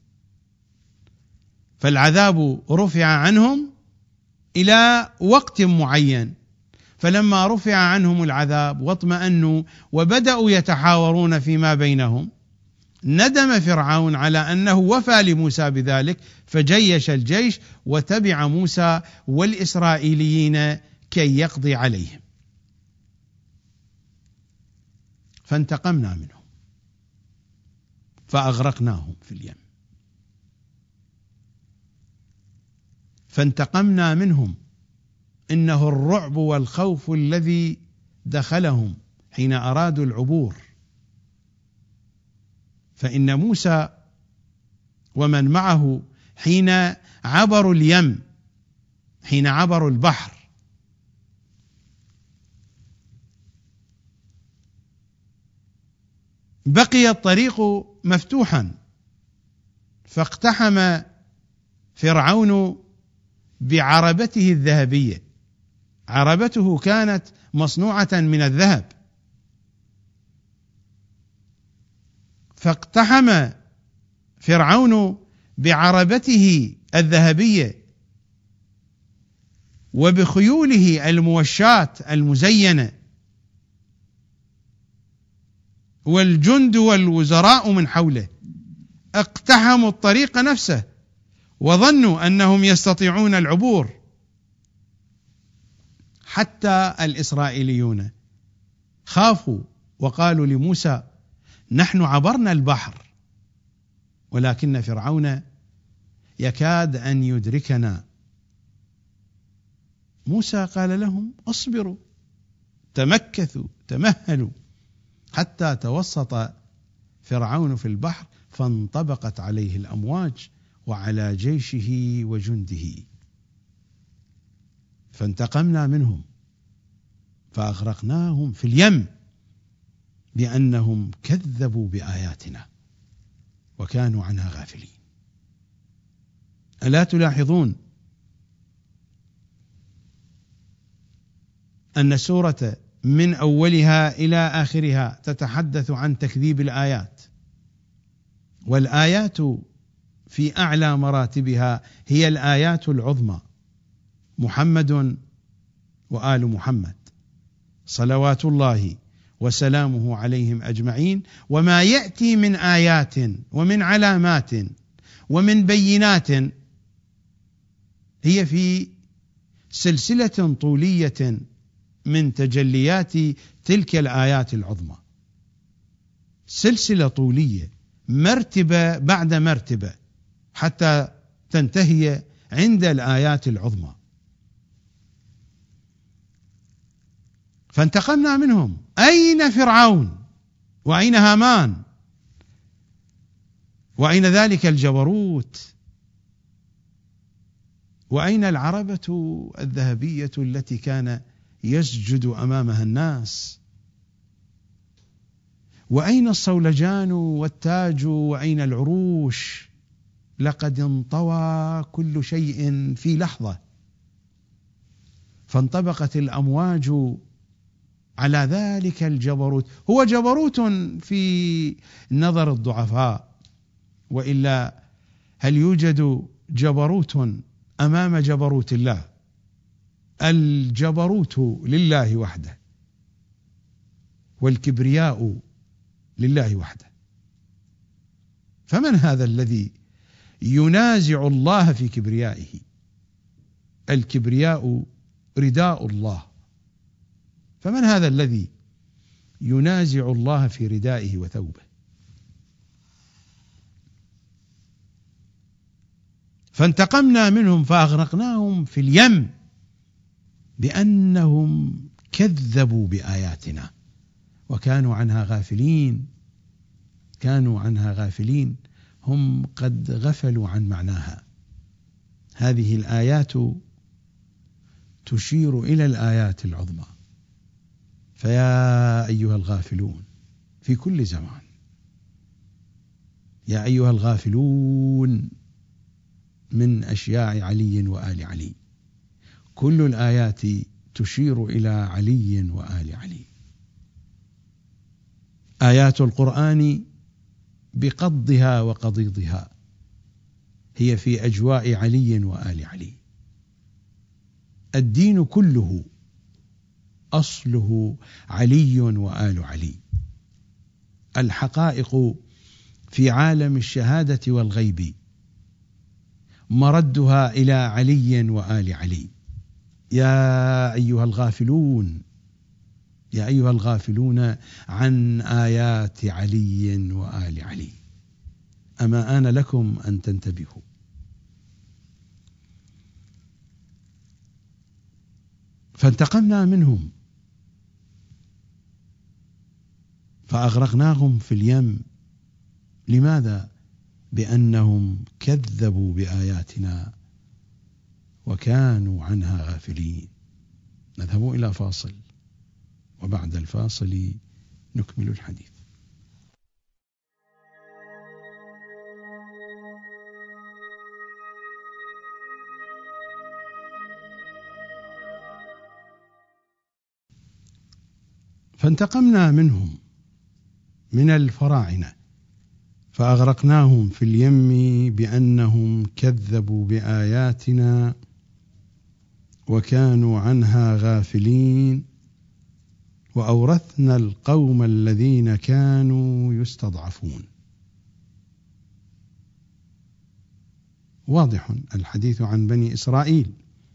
فالعذاب رفع عنهم إلى وقت معين، فلما رفع عنهم العذاب واطمأنوا وبدأوا يتحاورون فيما بينهم، ندم فرعون على أنه وفى لموسى بذلك، فجيش الجيش وتبع موسى والإسرائيليين كي يقضي عليهم، فانتقمنا منهم. فأغرقناهم في اليم. فانتقمنا منهم، إنه الرعب والخوف الذي دخلهم حين أرادوا العبور. فإن موسى ومن معه حين عبروا اليم، حين عبروا البحر، بقي الطريق مفتوحا، فاقتحم فرعون بعربته الذهبية. عربته كانت مصنوعة من الذهب، فاقتحم فرعون بعربته الذهبية وبخيوله الموشاة المزينة والجند والوزراء من حوله، اقتحموا الطريق نفسه وظنوا أنهم يستطيعون العبور. حتى الإسرائيليون خافوا وقالوا لموسى: نحن عبرنا البحر ولكن فرعون يكاد أن يدركنا. موسى قال لهم: اصبروا، تمكثوا، تمهلوا، حتى توسط فرعون في البحر فانطبقت عليه الأمواج وعلى جيشه وجنده. فانتقمنا منهم فأغرقناهم في اليم بأنهم كذبوا بآياتنا وكانوا عنها غافلين. ألا تلاحظون أن السورة من أولها إلى آخرها تتحدث عن تكذيب الآيات، والآيات في أعلى مراتبها هي الآيات العظمى، محمد وآل محمد صلوات الله وسلامه عليهم أجمعين، وما يأتي من آيات ومن علامات ومن بينات هي في سلسلة طولية من تجليات تلك الآيات العظمى، سلسلة طولية، مرتبة بعد مرتبة، حتى تنتهي عند الآيات العظمى. فانتقمنا منهم. أين فرعون؟ وأين هامان؟ وأين ذلك الجبروت؟ وأين العربة الذهبية التي كان يسجد أمامها الناس؟ وأين الصولجان والتاج؟ وأين العروش؟ لقد انطوى كل شيء في لحظة، فانطبقت الأمواج على ذلك الجبروت. هو جبروت في نظر الضعفاء، وإلا هل يوجد جبروت أمام جبروت الله؟ الجبروت لله وحده، والكبرياء لله وحده. فمن هذا الذي ينازع الله في كبريائه؟ الكبرياء رداء الله، فمن هذا الذي ينازع الله في ردائه وثوبه؟ فانتقمنا منهم فأغرقناهم في اليم بأنهم كذبوا بآياتنا وكانوا عنها غافلين. كانوا عنها غافلين، هم قد غفلوا عن معناها. هذه الآيات تشير إلى الآيات العظمى. فيا أيها الغافلون في كل زمان، يا أيها الغافلون من أشياع علي وآل علي، كل الآيات تشير إلى علي وآل علي. آيات القرآن بقضها وقضيضها هي في أجواء علي وآل علي. الدين كله أصله علي وآل علي. الحقائق في عالم الشهادة والغيب مردها إلى علي وآل علي. يا أيها الغافلون، يا أيها الغافلون عن آيات علي وآل علي. أما آن لكم أن تنتبهوا. فانتقمنا منهم فأغرقناهم في اليم. لماذا؟ بأنهم كذبوا بآياتنا وكانوا عنها غافلين. نذهب إلى فاصل، وبعد الفاصل نكمل الحديث. فانتقمنا منهم من الفراعنة فأغرقناهم في اليم بأنهم كذبوا بآياتنا وكانوا عنها غافلين وأورثنا القوم الذين كانوا يستضعفون. واضح الحديث عن بني إسرائيل.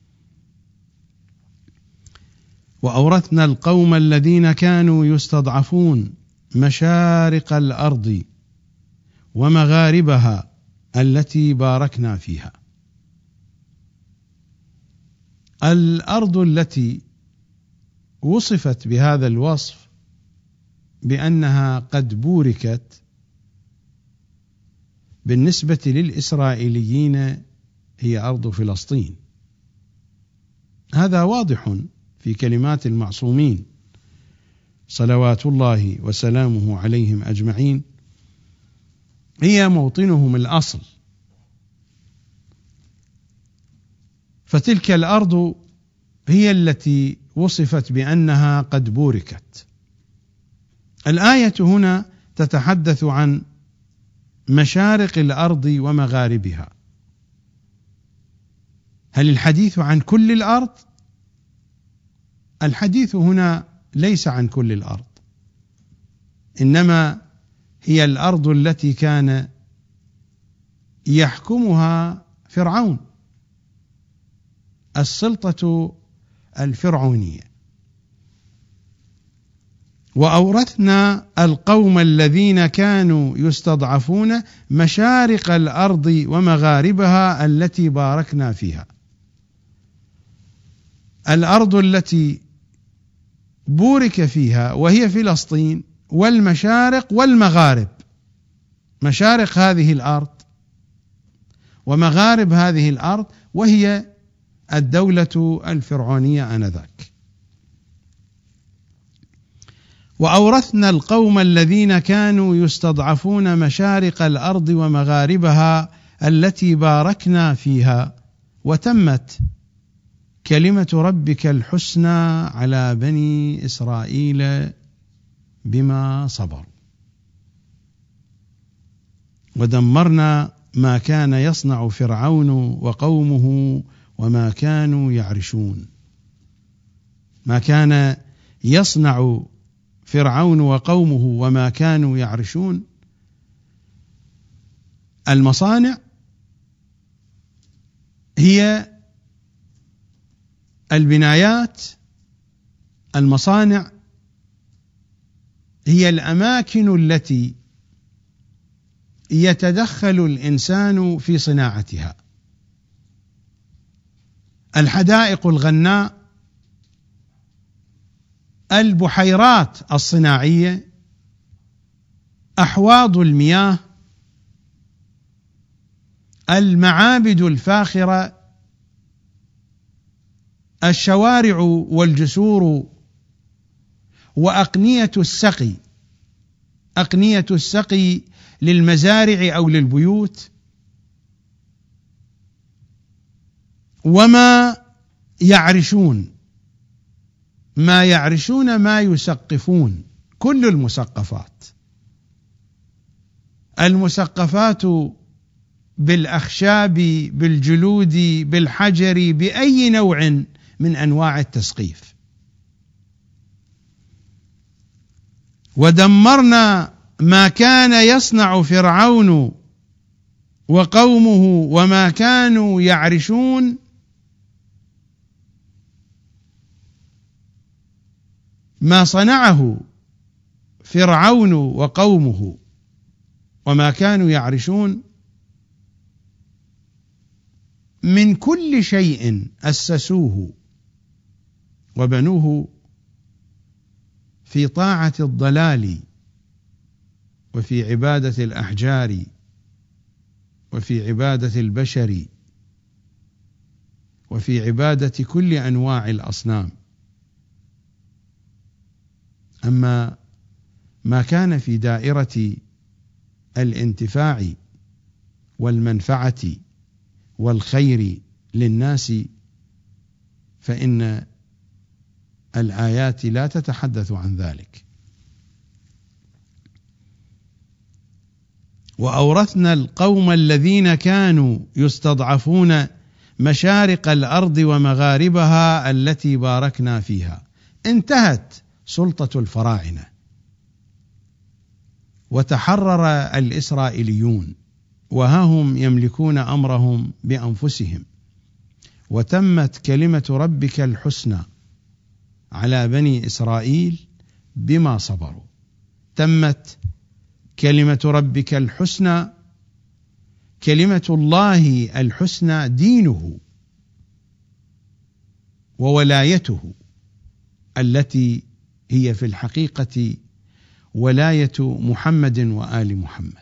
وأورثنا القوم الذين كانوا يستضعفون مشارق الأرض ومغاربها التي باركنا فيها. الأرض التي وصفت بهذا الوصف بأنها قد بوركت بالنسبة للإسرائيليين هي أرض فلسطين. هذا واضح في كلمات المعصومين صلوات الله وسلامه عليهم أجمعين، هي موطنهم الأصل. فتلك الأرض هي التي وصفت بأنها قد بوركت. الآية هنا تتحدث عن مشارق الأرض ومغاربها. هل الحديث عن كل الأرض؟ الحديث هنا ليس عن كل الأرض، إنما هي الأرض التي كان يحكمها فرعون، السلطة الفرعونية. وأورثنا القوم الذين كانوا يستضعفون مشارق الأرض ومغاربها التي باركنا فيها. الأرض التي بورك فيها وهي فلسطين، والمشارق والمغارب، مشارق هذه الأرض ومغارب هذه الأرض وهي الدولة الفرعونية آنذاك. وأورثنا القوم الذين كانوا يستضعفون مشارق الأرض ومغاربها التي باركنا فيها، وتمت كلمة ربك الحسنى على بني إسرائيل بما صبروا. ودمرنا ما كان يصنع فرعون وقومه وما كانوا يعرشون. ما كان يصنع فرعون وقومه وما كانوا يعرشون. المصانع هي البنايات، المصانع هي الأماكن التي يتدخل الإنسان في صناعتها. الحدائق الغناء، البحيرات الصناعية، أحواض المياه، المعابد الفاخرة، الشوارع والجسور، وأقنية السقي، أقنية السقي للمزارع أو للبيوت، وما يعرشون، ما يعرشون ما يسقفون، كل المسقفات، المسقفات بالأخشاب، بالجلود، بالحجر، بأي نوع من أنواع التسقيف. ودمرنا ما كان يصنع فرعون وقومه وما كانوا يعرشون. ما صنعه فرعون وقومه وما كانوا يعرشون من كل شيء أسسوه وبنوه في طاعة الضلال وفي عبادة الأحجار وفي عبادة البشر وفي عبادة كل أنواع الأصنام. أما ما كان في دائرة الانتفاع والمنفعة والخير للناس فإن الآيات لا تتحدث عن ذلك. وأورثنا القوم الذين كانوا يستضعفون مشارق الأرض ومغاربها التي باركنا فيها. انتهت سلطة الفراعنة وتحرر الإسرائيليون وها هم يملكون أمرهم بأنفسهم، وتمت كلمة ربك الحسنى على بني إسرائيل بما صبروا. تمت كلمة ربك الحسنى، كلمة الله الحسنى دينه وولايته التي هي في الحقيقة ولاية محمد وآل محمد.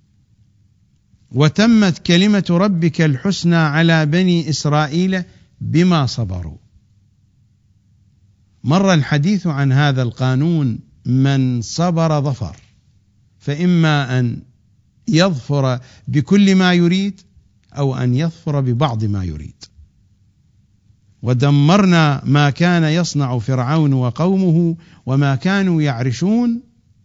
وتمت كلمة ربك الحسنى على بني إسرائيل بما صبروا. مر الحديث عن هذا القانون: من صبر ظفر، فإما أن يظفر بكل ما يريد أو أن يظفر ببعض ما يريد. ودمرنا ما كان يصنع فرعون وقومه وما كانوا يعرشون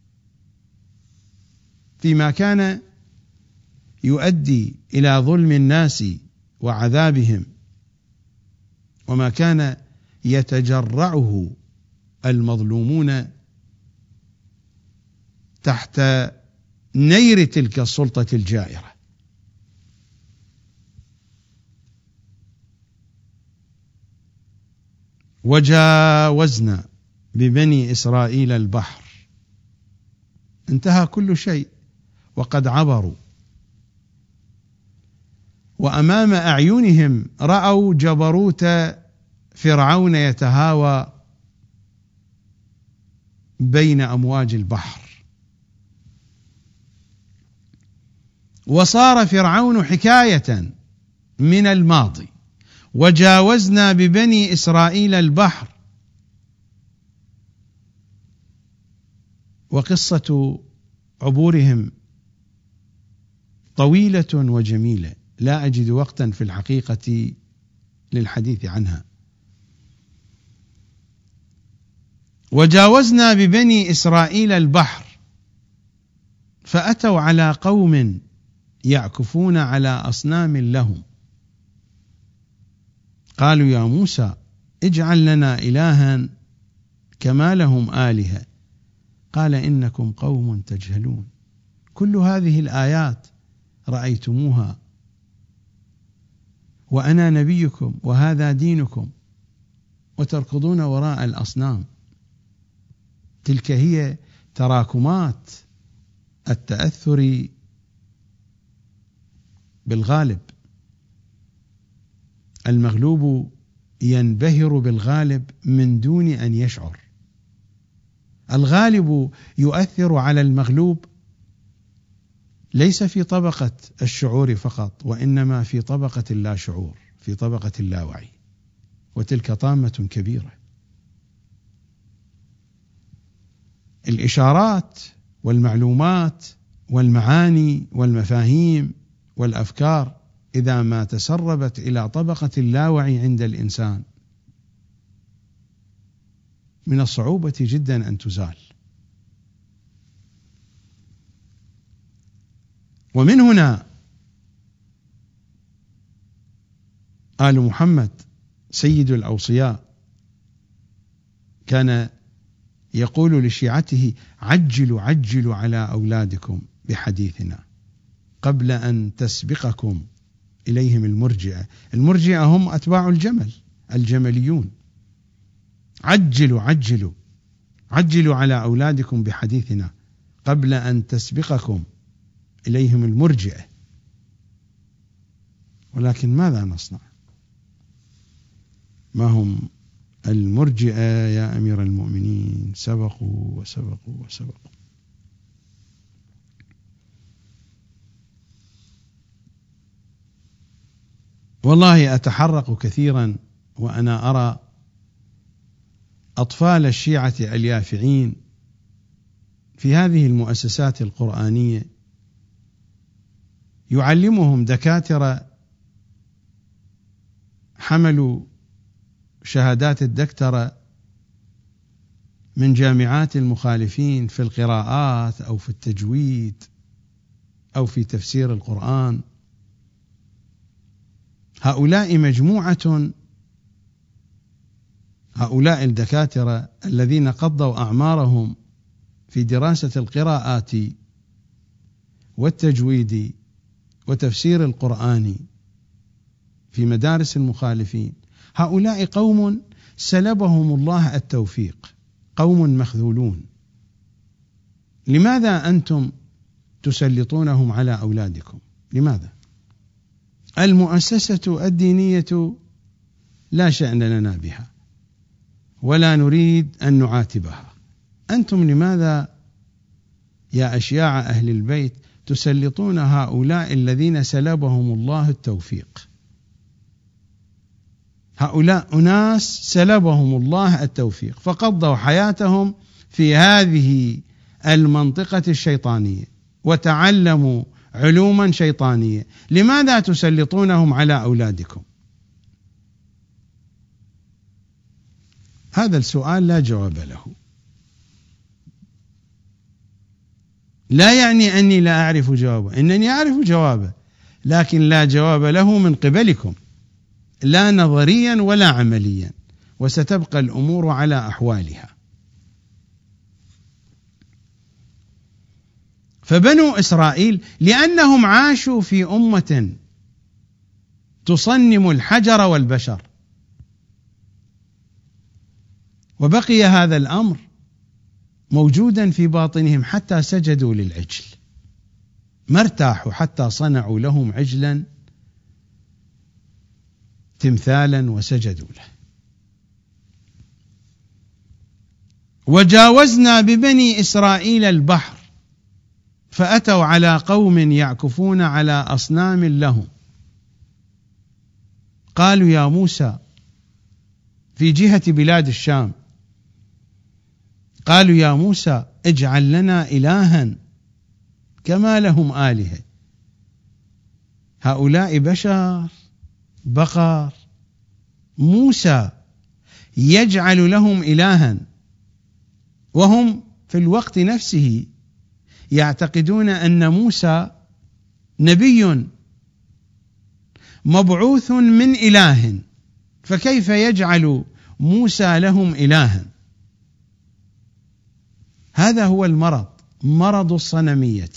فيما كان يؤدي إلى ظلم الناس وعذابهم، وما كان يتجرعه المظلومون تحت نير تلك السلطة الجائرة. وجاوزنا ببني إسرائيل البحر. انتهى كل شيء وقد عبروا، وأمام أعينهم رأوا جبروت فرعون يتهاوى بين أمواج البحر. وصار فرعون حكاية من الماضي. وجاوزنا ببني إسرائيل البحر. وقصة عبورهم طويلة وجميلة، لا أجد وقتا في الحقيقة للحديث عنها. وجاوزنا ببني إسرائيل البحر فأتوا على قوم يعكفون على أصنام لهم، قالوا يا موسى اجعل لنا إلها كما لهم آلهة، قال إنكم قوم تجهلون. كل هذه الآيات رأيتموها وأنا نبيكم وهذا دينكم، وتركضون وراء الأصنام. تلك هي تراكمات التأثر بالغالب. المغلوب ينبهر بالغالب من دون أن يشعر. الغالب يؤثر على المغلوب ليس في طبقة الشعور فقط، وإنما في طبقة اللا شعور، في طبقة اللاوعي، وتلك طامة كبيرة. الإشارات والمعلومات والمعاني والمفاهيم والأفكار إذا ما تسربت إلى طبقة اللاوعي عند الإنسان من الصعوبة جدا أن تزال. ومن هنا آل محمد سيد الأوصياء كان يقول لشيعته: عجلوا عجلوا على أولادكم بحديثنا قبل أن تسبقكم إليهم المرجئة. المرجئة هم أتباع الجمل، الجمليون. عجلوا عجلوا عجلوا على أولادكم بحديثنا قبل أن تسبقكم إليهم المرجئة. ولكن ماذا نصنع؟ ما هم المرجئة يا أمير المؤمنين؟ سبقوا وسبقوا وسبقوا. والله أتحرق كثيرا وأنا أرى أطفال الشيعة اليافعين في هذه المؤسسات القرآنية يعلمهم دكاترة حملوا شهادات الدكتوراه من جامعات المخالفين في القراءات أو في التجويد أو في تفسير القرآن. هؤلاء مجموعة، هؤلاء الدكاترة الذين قضوا أعمارهم في دراسة القراءات والتجويد وتفسير القرآن في مدارس المخالفين، هؤلاء قوم سلبهم الله التوفيق، قوم مخذولون. لماذا أنتم تسلطونهم على أولادكم؟ لماذا؟ المؤسسة الدينية لا شأن لنا بها ولا نريد أن نعاتبها. أنتم لماذا يا أشياع أهل البيت تسلطون هؤلاء الذين سلبهم الله التوفيق؟ هؤلاء أناس سلبهم الله التوفيق فقضوا حياتهم في هذه المنطقة الشيطانية وتعلموا علوما شيطانية. لماذا تسلطونهم على أولادكم؟ هذا السؤال لا جواب له. لا يعني أني لا أعرف جوابه، إنني أعرف جوابه، لكن لا جواب له من قبلكم، لا نظريا ولا عمليا، وستبقى الأمور على أحوالها. فبنو إسرائيل لأنهم عاشوا في أمة تصنم الحجر والبشر، وبقي هذا الأمر موجودا في باطنهم حتى سجدوا للعجل، ما ارتاحوا حتى صنعوا لهم عجلا تمثالا وسجدوا له. وجاوزنا ببني إسرائيل البحر فأتوا على قوم يعكفون على أصنام لهم، قالوا يا موسى، في جهة بلاد الشام، قالوا يا موسى اجعل لنا إلها كما لهم آلهة. هؤلاء بشر بقر، موسى يجعل لهم إلها وهم في الوقت نفسه يعتقدون أن موسى نبي مبعوث من إله، فكيف يجعل موسى لهم إلها؟ هذا هو المرض، مرض الصنمية.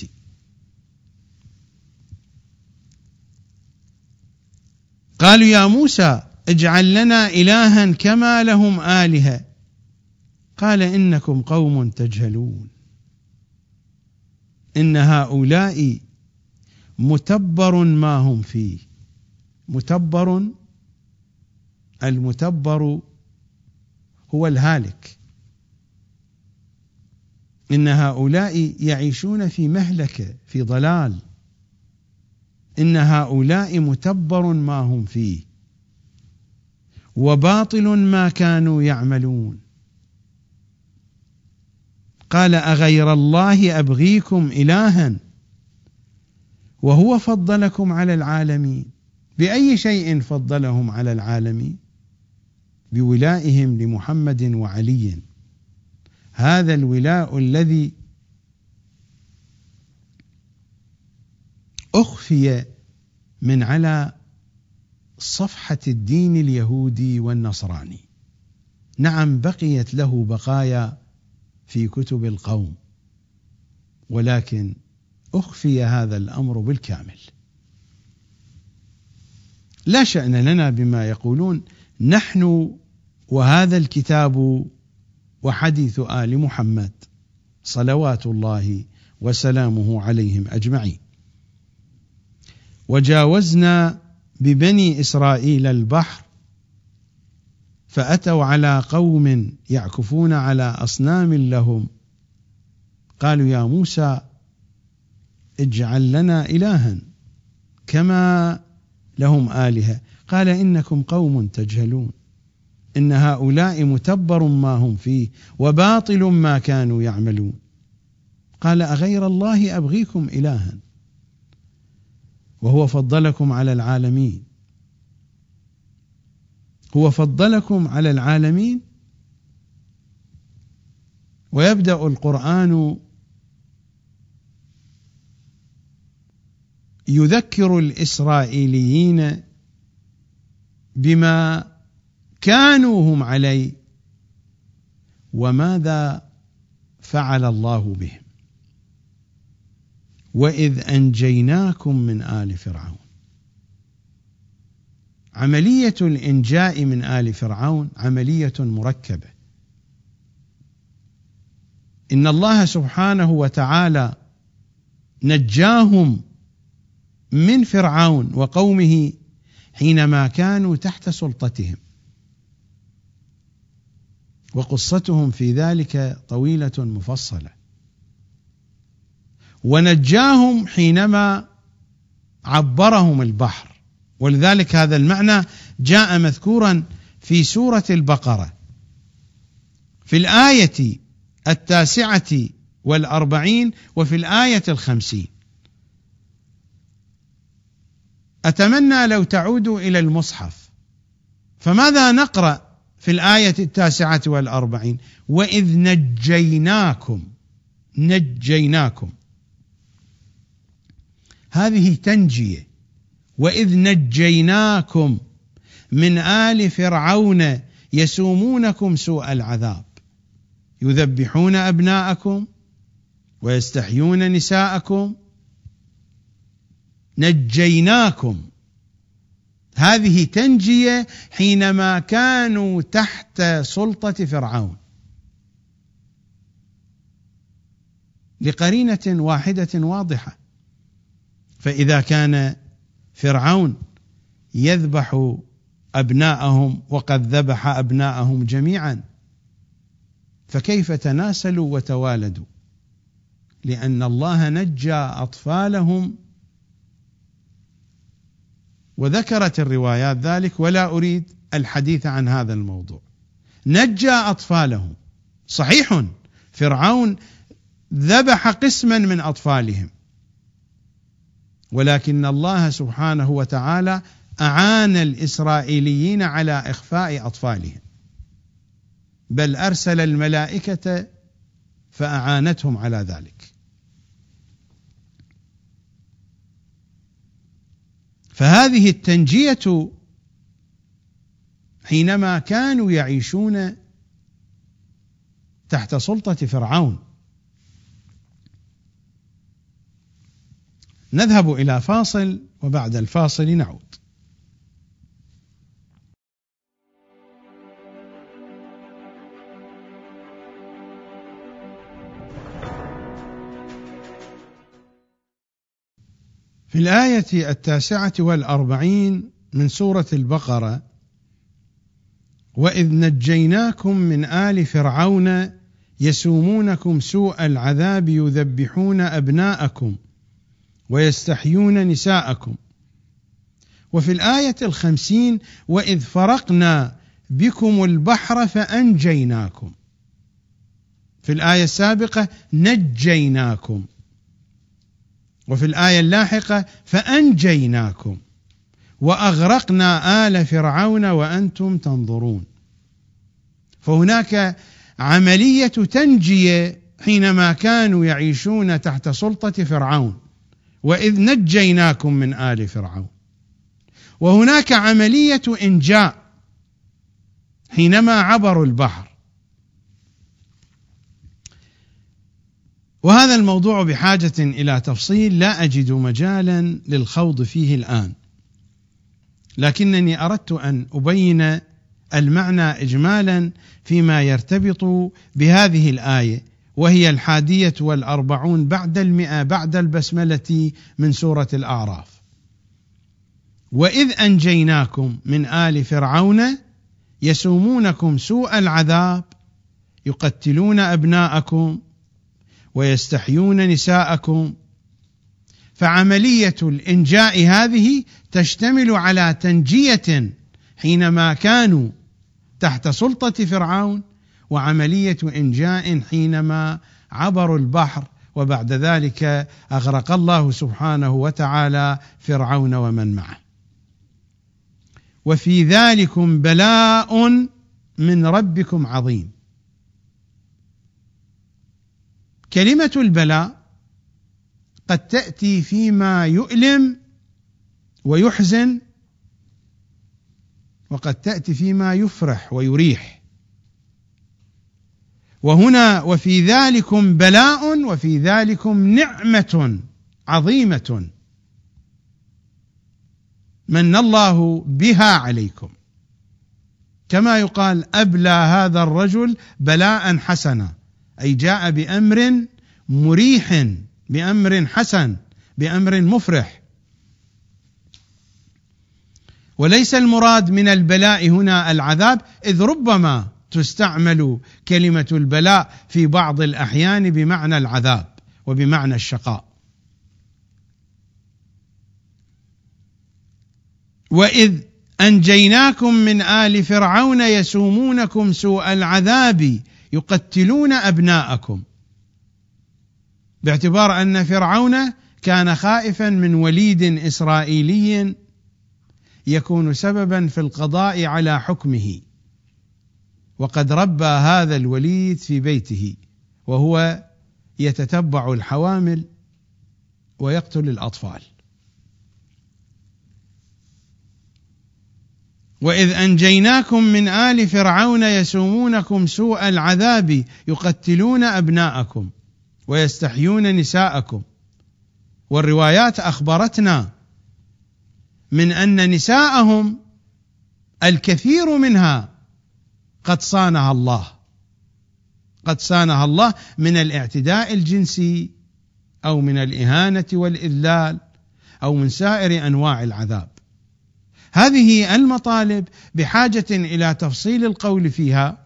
قالوا يا موسى اجعل لنا إلها كما لهم آلهة، قال إنكم قوم تجهلون، إن هؤلاء متبر ما هم فيه. متبر، المتبر هو الهالك. إن هؤلاء يعيشون في مهلكة، في ضلال. إن هؤلاء متبر ما هم فيه وباطل ما كانوا يعملون. قال أغير الله أبغيكم إلها وهو فضلكم على العالمين. بأي شيء فضلهم على العالمين؟ بولائهم لمحمد وعلي. هذا الولاء الذي أخفي من على صفحة الدين اليهودي والنصراني. نعم، بقيت له بقايا في كتب القوم، ولكن أخفي هذا الأمر بالكامل. لا شأن لنا بما يقولون. نحن وهذا الكتاب وحديث آل محمد صلوات الله وسلامه عليهم أجمعين. وجاوزنا ببني إسرائيل البحر فأتوا على قوم يعكفون على أصنام لهم قالوا يا موسى اجعل لنا إلها كما لهم آلهة قال إنكم قوم تجهلون إن هؤلاء متبر ما هم فيه وباطل ما كانوا يعملون قال أغير الله أبغيكم إلها وهو فضلكم على العالمين هو فضلكم على العالمين. ويبدأ القرآن يذكر الإسرائيليين بما كانوا هم عليه وماذا فعل الله بهم. وإذ أنجيناكم من آل فرعون. عملية الإنجاء من آل فرعون عملية مركبة. إن الله سبحانه وتعالى نجاهم من فرعون وقومه حينما كانوا تحت سلطتهم، وقصتهم في ذلك طويلة مفصلة. ونجاهم حينما عبرهم البحر، ولذلك هذا المعنى جاء مذكورا في سورة البقرة في الآية 49 وفي الآية 50. أتمنى لو تعودوا إلى المصحف، فماذا نقرأ في الآية 49؟ وإذ نجيناكم. هذه تنجية. وإذ نجيناكم من آل فرعون يسومونكم سوء العذاب يذبحون أبناءكم ويستحيون نساءكم. نجيناكم، هذه تنجية حينما كانوا تحت سلطة فرعون، لقرينة واحدة واضحة. فإذا كان فرعون يذبح أبناءهم وقد ذبح أبناءهم جميعا، فكيف تناسلوا وتوالدوا؟ لأن الله نجى أطفالهم، وذكرت الروايات ذلك ولا أريد الحديث عن هذا الموضوع. نجى أطفالهم. صحيح فرعون ذبح قسما من أطفالهم، ولكن الله سبحانه وتعالى أعان الإسرائيليين على إخفاء أطفالهم، بل أرسل الملائكة فأعانتهم على ذلك. فهذه التنجية حينما كانوا يعيشون تحت سلطة فرعون. نذهب إلى فاصل وبعد الفاصل نعود. في الآية 49 من سورة البقرة: وإذ نجيناكم من آل فرعون يسومونكم سوء العذاب يذبحون أبناءكم ويستحيون نساءكم. وفي الآية 50: وإذ فرقنا بكم البحر فأنجيناكم. في الآية السابقة نجيناكم، وفي الآية اللاحقة فأنجيناكم وأغرقنا آل فرعون وأنتم تنظرون. فهناك عملية تنجية حينما كانوا يعيشون تحت سلطة فرعون، وإذ نجيناكم من آل فرعون. وهناك عملية إنجاء حينما عبروا البحر. وهذا الموضوع بحاجة إلى تفصيل لا أجد مجالا للخوض فيه الآن، لكنني أردت أن أبين المعنى إجمالا فيما يرتبط بهذه الآية، وهي 41 بعد 100 بعد البسملة من سورة الأعراف. وإذ أنجيناكم من آل فرعون يسومونكم سوء العذاب يقتلون أبناءكم ويستحيون نساءكم. فعملية الإنجاء هذه تشتمل على تنجية حينما كانوا تحت سلطة فرعون، وعملية إنجاء حينما عبروا البحر، وبعد ذلك أغرق الله سبحانه وتعالى فرعون ومن معه. وفي ذلكم بلاء من ربكم عظيم. كلمة البلاء قد تأتي فيما يؤلم ويحزن، وقد تأتي فيما يفرح ويريح. وهنا وفي ذلكم بلاء، وفي ذلكم نعمة عظيمة من الله بها عليكم، كما يقال أبلى هذا الرجل بلاء حسنا، أي جاء بأمر مريح، بأمر حسن، بأمر مفرح. وليس المراد من البلاء هنا العذاب، إذ ربما تستعمل كلمة البلاء في بعض الأحيان بمعنى العذاب وبمعنى الشقاء. وإذ أنجيناكم من آل فرعون يسومونكم سوء العذاب يقتلون أبناءكم، باعتبار أن فرعون كان خائفا من وليد إسرائيلي يكون سببا في القضاء على حكمه، وقد ربى هذا الوليد في بيته وهو يتتبع الحوامل ويقتل الأطفال. وإذ أنجيناكم من آل فرعون يسومونكم سوء العذاب يقتلون أبناءكم ويستحيون نساءكم. والروايات أخبرتنا من أن نساءهم الكثير منها قد صانها الله من الاعتداء الجنسي أو من الإهانة والإذلال أو من سائر أنواع العذاب. هذه المطالب بحاجة إلى تفصيل القول فيها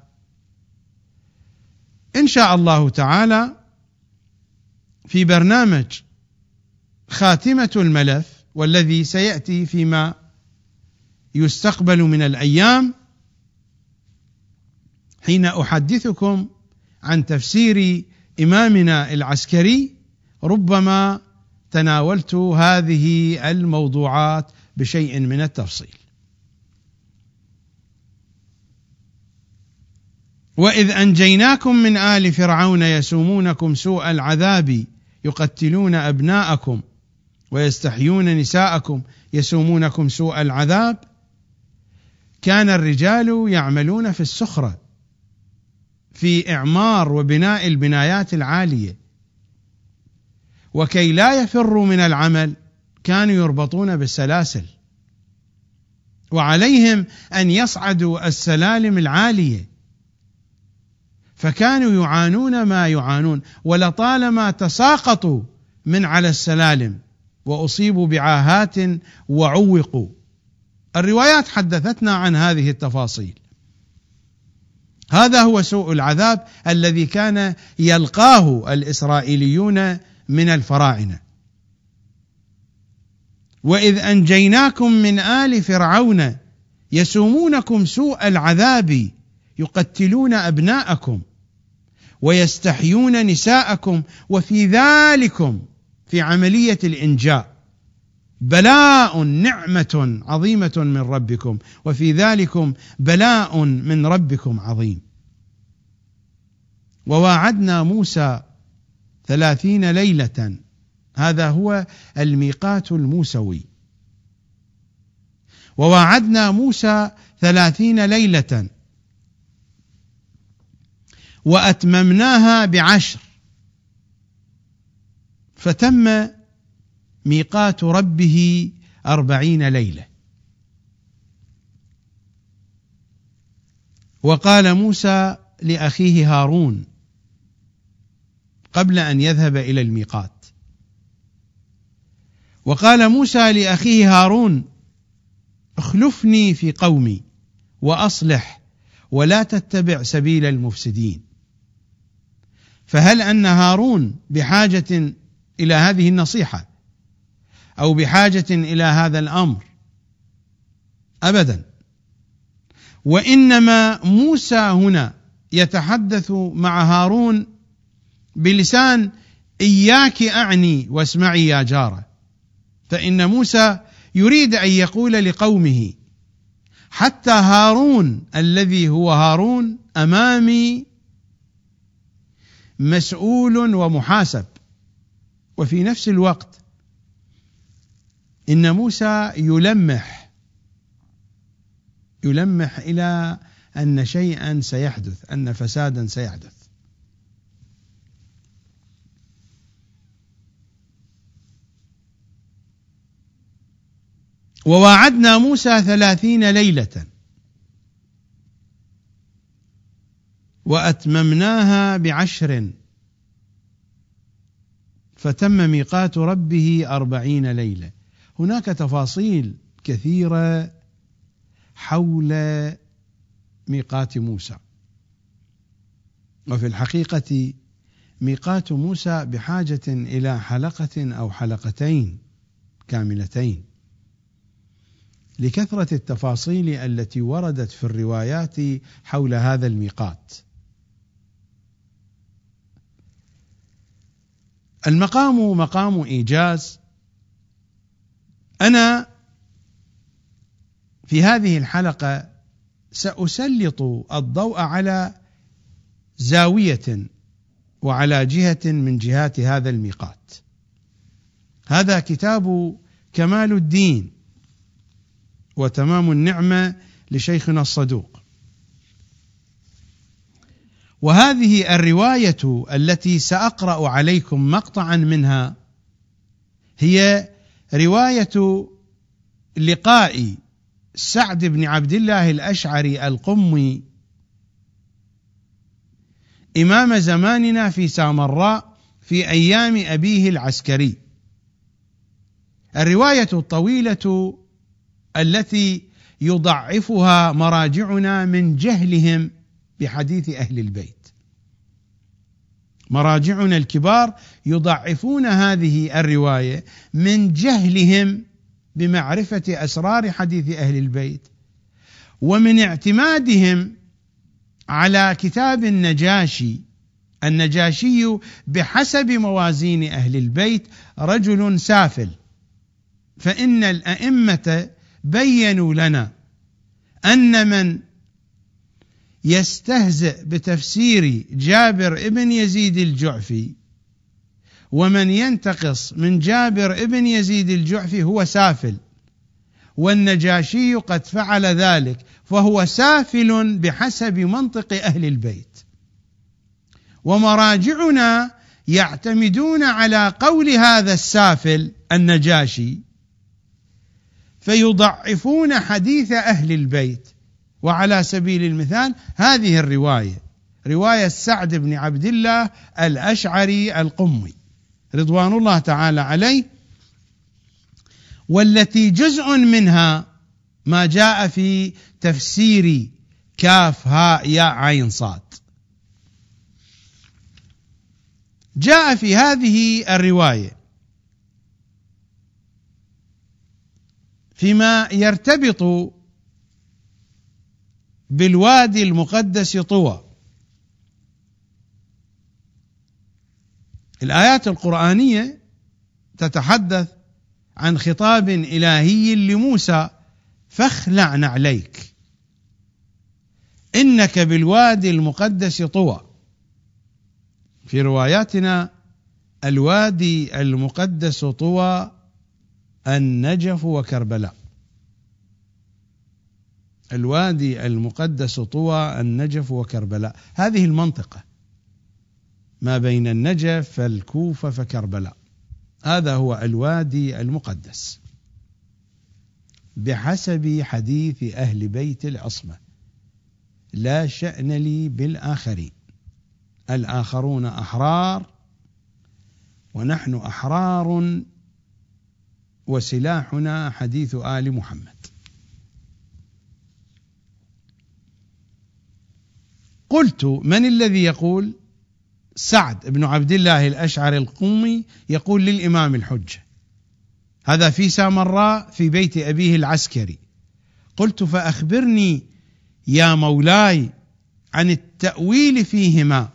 إن شاء الله تعالى في برنامج خاتمة الملف، والذي سيأتي فيما يستقبل من الأيام، حين أحدثكم عن تفسير إمامنا العسكري. ربما تناولت هذه الموضوعات بشيء من التفصيل. وإذ أنجيناكم من آل فرعون يسومونكم سوء العذاب يقتلون أبناءكم ويستحيون نساءكم. يسومونكم سوء العذاب، كان الرجال يعملون في السخرة، في إعمار وبناء البنايات العالية، وكي لا يفروا من العمل كانوا يربطون بالسلاسل، وعليهم أن يصعدوا السلالم العالية، فكانوا يعانون ما يعانون، ولطالما تساقطوا من على السلالم وأصيبوا بعاهات وعوقوا. الروايات حدثتنا عن هذه التفاصيل. هذا هو سوء العذاب الذي كان يلقاه الإسرائيليون من الفراعنة. وإذ أنجيناكم من آل فرعون يسومونكم سوء العذاب يقتلون أبناءكم ويستحيون نساءكم. وفي ذلكم، في عملية الإنجاء، بلاء، نعمة عظيمة من ربكم، وفي ذلكم بلاء من ربكم عظيم. وواعدنا موسى 30 ليلة، هذا هو الميقات الموسوي. وواعدنا موسى 30 ليلة وأتممناها ب10، فتم ميقات ربه 40 ليلة. وقال موسى لأخيه هارون قبل أن يذهب إلى الميقات، وقال موسى لأخيه هارون اخلفني في قومي وأصلح ولا تتبع سبيل المفسدين. فهل أن هارون بحاجة إلى هذه النصيحة أو بحاجة إلى هذا الأمر؟ أبدا. وإنما موسى هنا يتحدث مع هارون بلسان إياك أعني واسمعي يا جارة، فإن موسى يريد أن يقول لقومه حتى هارون الذي هو هارون أمامي مسؤول ومحاسب. وفي نفس الوقت إن موسى يلمح إلى أن شيئا سيحدث، أن فسادا سيحدث. وواعدنا موسى 30 ليلة وأتممناها ب10 فتم ميقات ربه 40 ليلة. هناك تفاصيل كثيرة حول ميقات موسى، وفي الحقيقة ميقات موسى بحاجة إلى حلقة أو حلقتين كاملتين لكثرة التفاصيل التي وردت في الروايات حول هذا الميقات. المقام مقام إيجاز. أنا في هذه الحلقة سأسلط الضوء على زاوية وعلى جهة من جهات هذا الميقات. هذا كتاب كمال الدين وتمام النعمة لشيخنا الصدوق، وهذه الرواية التي سأقرأ عليكم مقطعا منها هي رواية لقاء سعد بن عبد الله الأشعري القمي إمام زماننا في سامراء في أيام أبيه العسكري. الرواية الطويلة التي يضعفها مراجعنا من جهلهم بحديث أهل البيت. مراجعنا الكبار يضعفون هذه الرواية من جهلهم بمعرفة أسرار حديث أهل البيت، ومن اعتمادهم على كتاب النجاشي بحسب موازين أهل البيت رجل سافل. فإن الأئمة بيّنوا لنا أن من يستهزئ بتفسير جابر ابن يزيد الجعفي ومن ينتقص من جابر ابن يزيد الجعفي هو سافل، والنجاشي قد فعل ذلك، فهو سافل بحسب منطق أهل البيت. ومراجعنا يعتمدون على قول هذا السافل النجاشي فيضعفون حديث أهل البيت. وعلى سبيل المثال هذه الرواية، رواية سعد بن عبد الله الأشعري القمي رضوان الله تعالى عليه، والتي جزء منها ما جاء في تفسير كاف هاء ياء عين صاد. جاء في هذه الرواية فيما يرتبط بالوادي المقدس طوى. الآيات القرآنية تتحدث عن خطاب إلهي لموسى: فاخلع نعليك إنك بالوادي المقدس طوى. في رواياتنا الوادي المقدس طوى النجف وكربلاء. الوادي المقدس طوى النجف وكربلاء، هذه المنطقة ما بين النجف فالكوفة فكربلاء، هذا هو الوادي المقدس بحسب حديث أهل بيت العصمة: لا شأن لي بالآخرين، الآخرون أحرار ونحن أحرار وسلاحنا حديث آل محمد. قلت: من الذي يقول؟ سعد بن عبد الله الأشعري القومي يقول للإمام الحجة، هذا في سامراء في بيت أبيه العسكري. قلت: فأخبرني يا مولاي عن التأويل فيهما،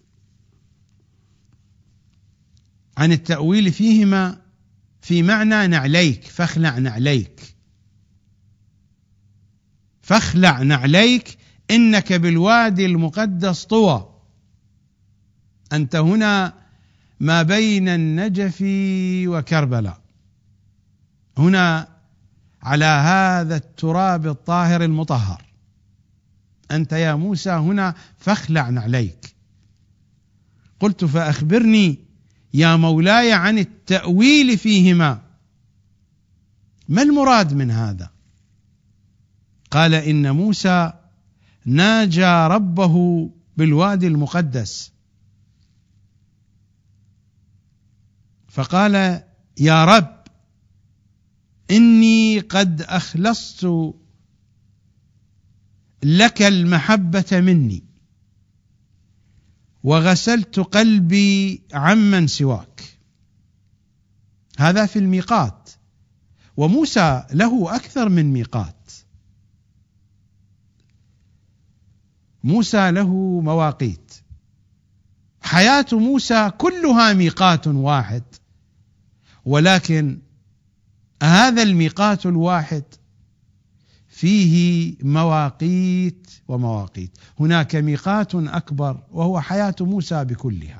عن التأويل فيهما في معنى نعليك، فاخلع نعليك، فاخلع نعليك إنك بالوادي المقدس طوى. أنت هنا ما بين النجف وكربلاء، هنا على هذا التراب الطاهر المطهر، أنت يا موسى هنا، فاخلع نعليك. قلت: فأخبرني يا مولاي عن التأويل فيهما، ما المراد من هذا؟ قال: إن موسى ناجى ربه بالوادي المقدس، فقال: يا رب، إني قد أخلصت لك المحبة مني، وغسلت قلبي عمن سواك. هذا في الميقات، وموسى له أكثر من ميقات، موسى له مواقيت، حياة موسى كلها ميقات واحد، ولكن هذا الميقات الواحد فيه مواقيت ومواقيت. هناك ميقات أكبر وهو حياة موسى بكلها،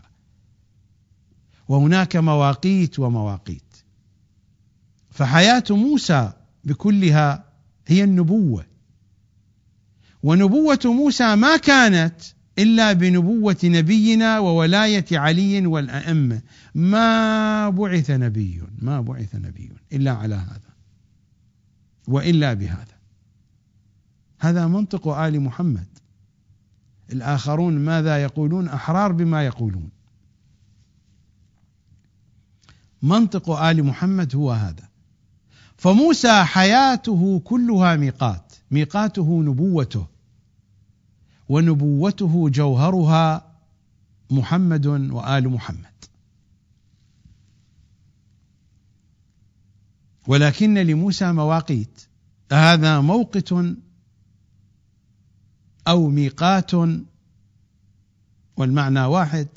وهناك مواقيت ومواقيت. فحياة موسى بكلها هي النبوة، ونبوة موسى ما كانت إلا بنبوة نبينا وولاية علي والأئمة. ما بعث نبي إلا على هذا وإلا بهذا. هذا منطق آل محمد. الآخرون ماذا يقولون؟ أحرار بما يقولون. منطق آل محمد هو هذا. فموسى حياته كلها ميقات، ميقاته نبوته، ونبوته جوهرها محمد وآل محمد. ولكن لموسى مواقيت، هذا موقت أو ميقات والمعنى واحد،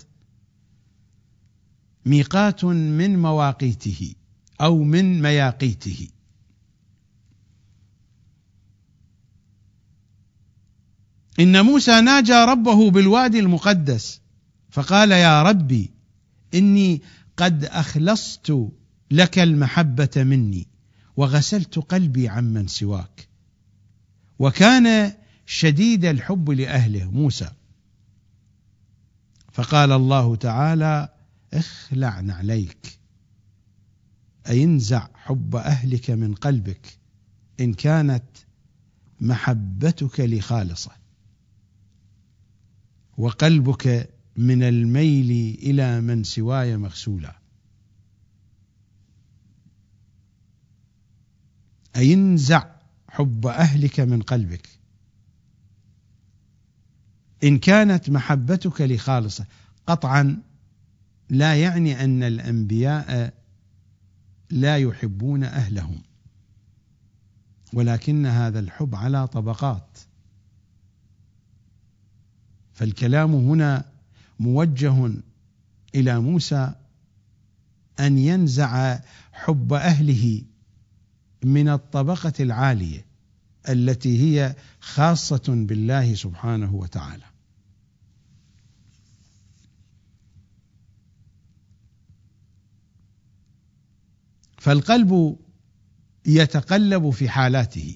ميقات من مواقيته أو من مياقيته. إن موسى ناجى ربه بالوادي المقدس، فقال: يا ربي، إني قد أخلصت لك المحبة مني، وغسلت قلبي عمن سواك. وكان شديد الحب لأهله موسى، فقال الله تعالى: اخلع نعليك، أي انزع حب أهلك من قلبك إن كانت محبتك لي خالصة، وقلبك من الميل إلى من سواي مغسولا. أي انزع حب أهلك من قلبك إن كانت محبتك لي خالصة. قطعا لا يعني أن الأنبياء لا يحبون أهلهم، ولكن هذا الحب على طبقات. فالكلام هنا موجه إلى موسى أن ينزع حب أهله من الطبقة العالية التي هي خاصة بالله سبحانه وتعالى. فالقلب يتقلب في حالاته،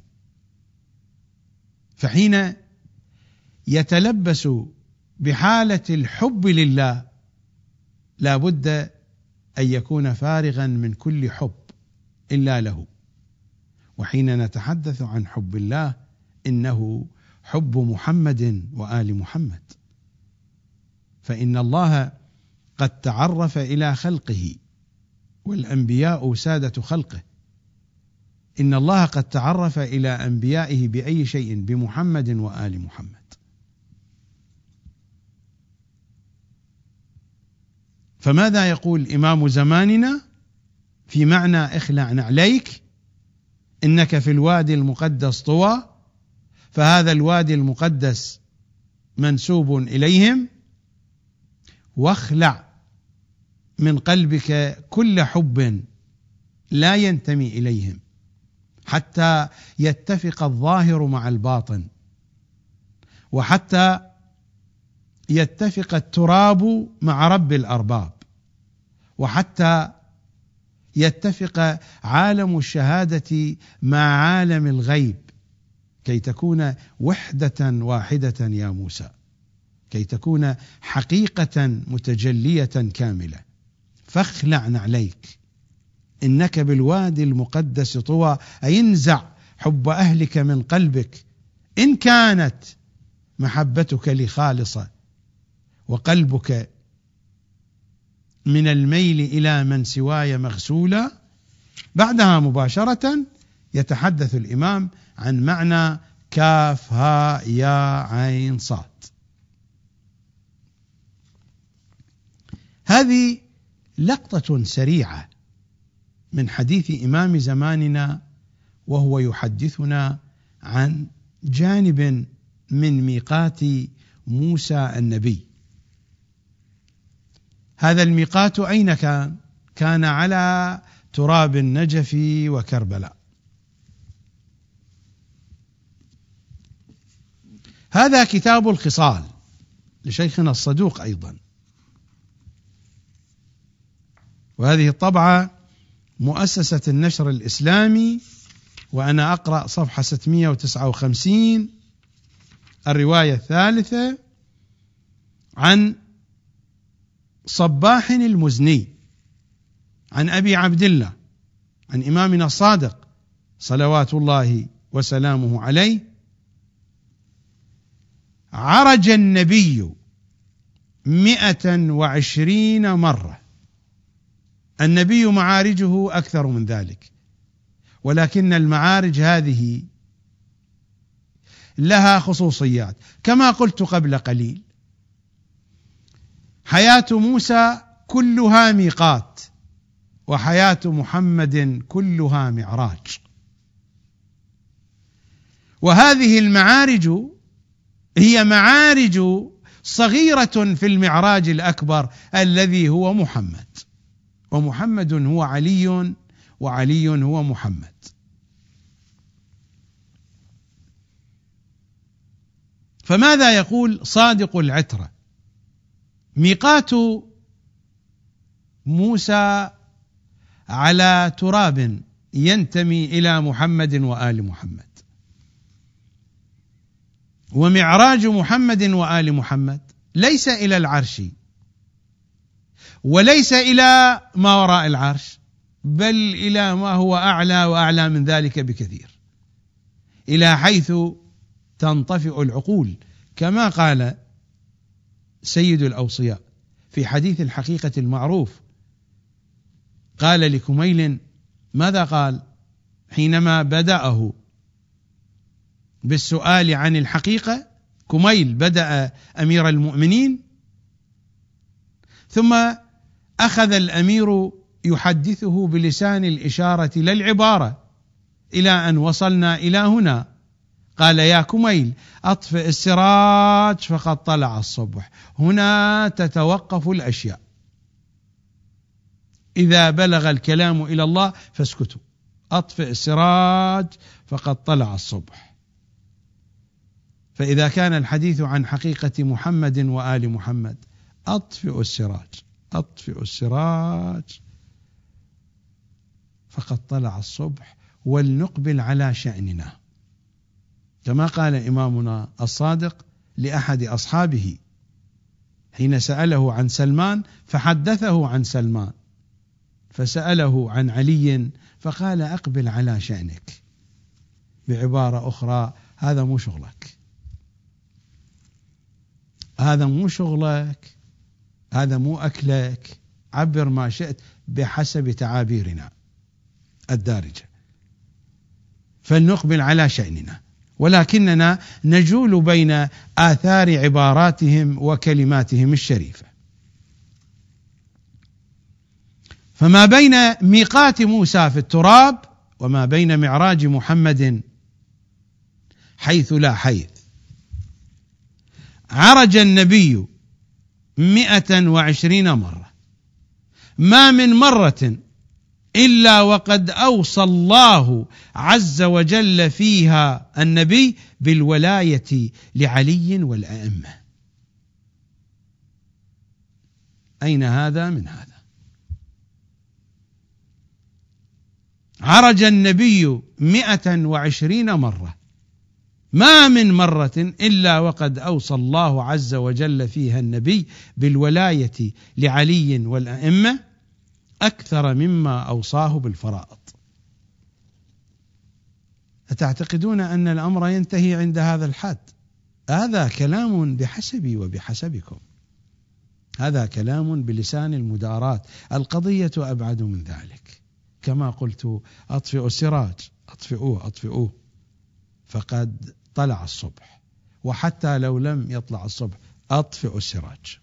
فحين يتلبس بحالة الحب لله لا بد أن يكون فارغا من كل حب إلا له. وحين نتحدث عن حب الله إنه حب محمد وآل محمد، فإن الله قد تعرف إلى خلقه، والأنبياء سادة خلقه. إن الله قد تعرف إلى أنبيائه بأي شيء؟ بمحمد وآل محمد. فماذا يقول إمام زماننا في معنى اخلع نعليك؟ إنك في الوادي المقدس طوى، فهذا الوادي المقدس منسوب إليهم، واخلع من قلبك كل حب لا ينتمي إليهم، حتى يتفق الظاهر مع الباطن، وحتى يتفق التراب مع رب الأرباب، وحتى يتفق عالم الشهادة مع عالم الغيب، كي تكون وحدة واحدة يا موسى، كي تكون حقيقة متجلية كاملة. فاخلع نعليك إنك بالوادي المقدس طوى، أي انزع حب أهلك من قلبك إن كانت محبتك لي خالصة، وقلبك من الميل إلى من سواي مغسولا. بعدها مباشرة يتحدث الإمام عن معنى كاف ها يا عين صاد. هذه لقطة سريعة من حديث إمام زماننا، وهو يحدثنا عن جانب من ميقات موسى النبي. هذا الميقات أين كان؟ كان على تراب النجف وكربلاء. هذا كتاب الخصال لشيخنا الصدوق أيضا، وهذه الطبعة مؤسسة النشر الإسلامي، وأنا أقرأ صفحة 659 الرواية الثالثة عن صباح المزني عن أبي عبد الله عن إمامنا الصادق صلوات الله وسلامه عليه: عرج النبي 120 مرة. النبي معارجه أكثر من ذلك، ولكن المعارج هذه لها خصوصيات. كما قلت قبل قليل، حياة موسى كلها ميقات، وحياة محمد كلها معراج، وهذه المعارج هي معارج صغيرة في المعراج الأكبر الذي هو محمد، ومحمد هو علي، وعلي هو محمد. فماذا يقول صادق العترة؟ ميقات موسى على تراب ينتمي إلى محمد وآل محمد، ومعراج محمد وآل محمد ليس إلى العرش، وليس إلى ما وراء العرش، بل إلى ما هو أعلى وأعلى من ذلك بكثير، إلى حيث تنطفئ العقول، كما قال سيد الأوصياء في حديث الحقيقة المعروف. قال لكميل ماذا قال حينما بدأه بالسؤال عن الحقيقة؟ كميل بدأ أمير المؤمنين، ثم أخذ الأمير يحدثه بلسان الإشارة لا العبارة، إلى أن وصلنا إلى هنا. قال: يا كميل أطفئ السراج فقد طلع الصبح. هنا تتوقف الأشياء، إذا بلغ الكلام إلى الله فاسكتوا. أطفئ السراج فقد طلع الصبح. فإذا كان الحديث عن حقيقة محمد وآل محمد، أطفئ السراج، أطفئ السراج فقد طلع الصبح، ولنقبل على شأننا، كما قال إمامنا الصادق لأحد أصحابه حين سأله عن سلمان فحدثه عن سلمان، فسأله عن علي فقال: أقبل على شأنك. بعبارة أخرى: هذا مو شغلك، هذا مو شغلك، هذا مو أكلك، عبر ما شئت بحسب تعابيرنا الدارجة، فلنقبل على شأننا، ولكننا نجول بين آثار عباراتهم وكلماتهم الشريفة. فما بين ميقات موسى في التراب وما بين معراج محمد حيث لا حيث. عرج النبي 120 مرة، ما من مرة إلا وقد أوصى الله عز وجل فيها النبي بالولاية لعلي والأئمة. أين هذا من هذا؟ عرج النبي 120 مرة، ما من مرة إلا وقد أوصى الله عز وجل فيها النبي بالولاية لعلي والأئمة أكثر مما أوصاه بالفرائض. أتعتقدون أن الأمر ينتهي عند هذا الحد؟ هذا كلام بحسبي وبحسبكم، هذا كلام بلسان المداراة. القضية أبعد من ذلك. كما قلت: أطفئوا السراج، أطفئوه فقد طلع الصبح، وحتى لو لم يطلع الصبح أطفئوا السراج.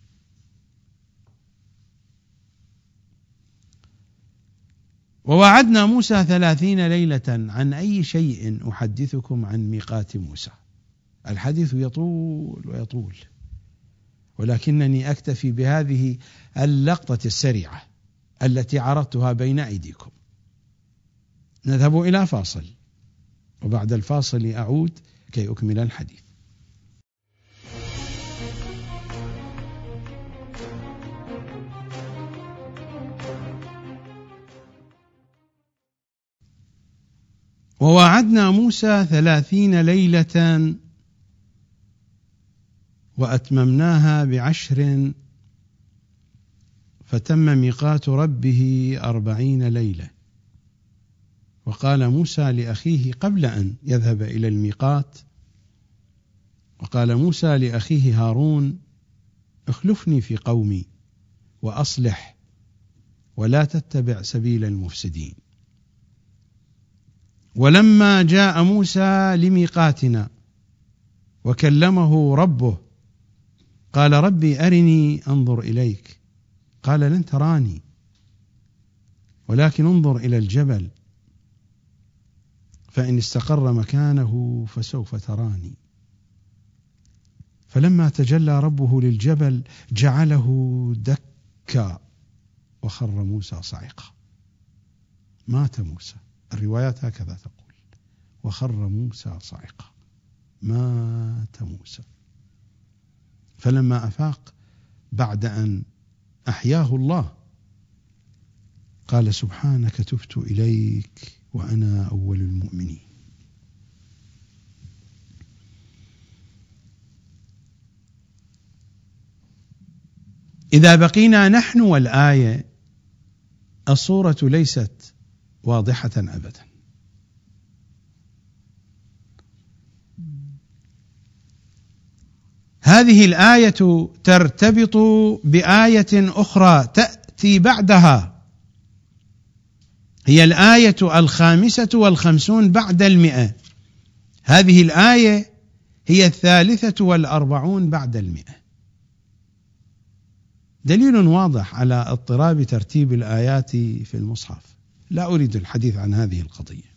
ووعدنا موسى 30 ليلة. عن أي شيء أحدثكم عن ميقات موسى؟ الحديث يطول ويطول، ولكنني أكتفي بهذه اللقطة السريعة التي عرضتها بين أيديكم. نذهب إلى فاصل، وبعد الفاصل أعود كي أكمل الحديث. ووعدنا موسى 30 ليلة وأتممناها ب10 فتم ميقات ربه 40 ليلة. وقال موسى لأخيه قبل أن يذهب إلى الميقات، وقال موسى لأخيه هارون: اخلفني في قومي وأصلح ولا تتبع سبيل المفسدين. ولما جاء موسى لميقاتنا وكلمه ربه قال: ربي أرني أنظر إليك. قال: لن تراني ولكن انظر إلى الجبل فإن استقر مكانه فسوف تراني. فلما تجلى ربه للجبل جعله دكا وخر موسى صعقا. مات موسى، الروايات هكذا تقول، وخر موسى صعقا، مات موسى. فلما أفاق بعد أن أحياه الله قال: سبحانك تبت إليك وأنا أول المؤمنين. إذا بقينا نحن والآية، الصورة ليست واضحة أبدا. هذه الآية ترتبط بآية أخرى تأتي بعدها، هي الآية 55 بعد 100. هذه الآية هي 43 بعد 100. دليل واضح على اضطراب ترتيب الآيات في المصحف. لا أريد الحديث عن هذه القضية.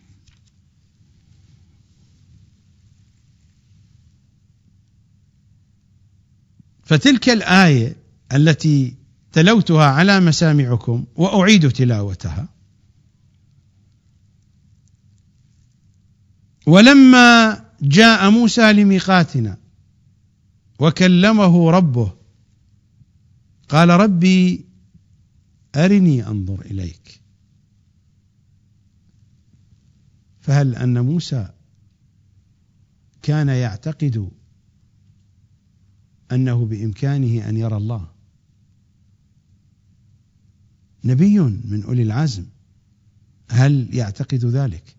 فتلك الآية التي تلوتها على مسامعكم وأعيد تلاوتها: ولما جاء موسى لميقاتنا وكلمه ربه قال: ربي أرني أنظر إليك. فهل أن موسى كان يعتقد أنه بإمكانه أن يرى الله؟ نبي من أولي العزم، هل يعتقد ذلك؟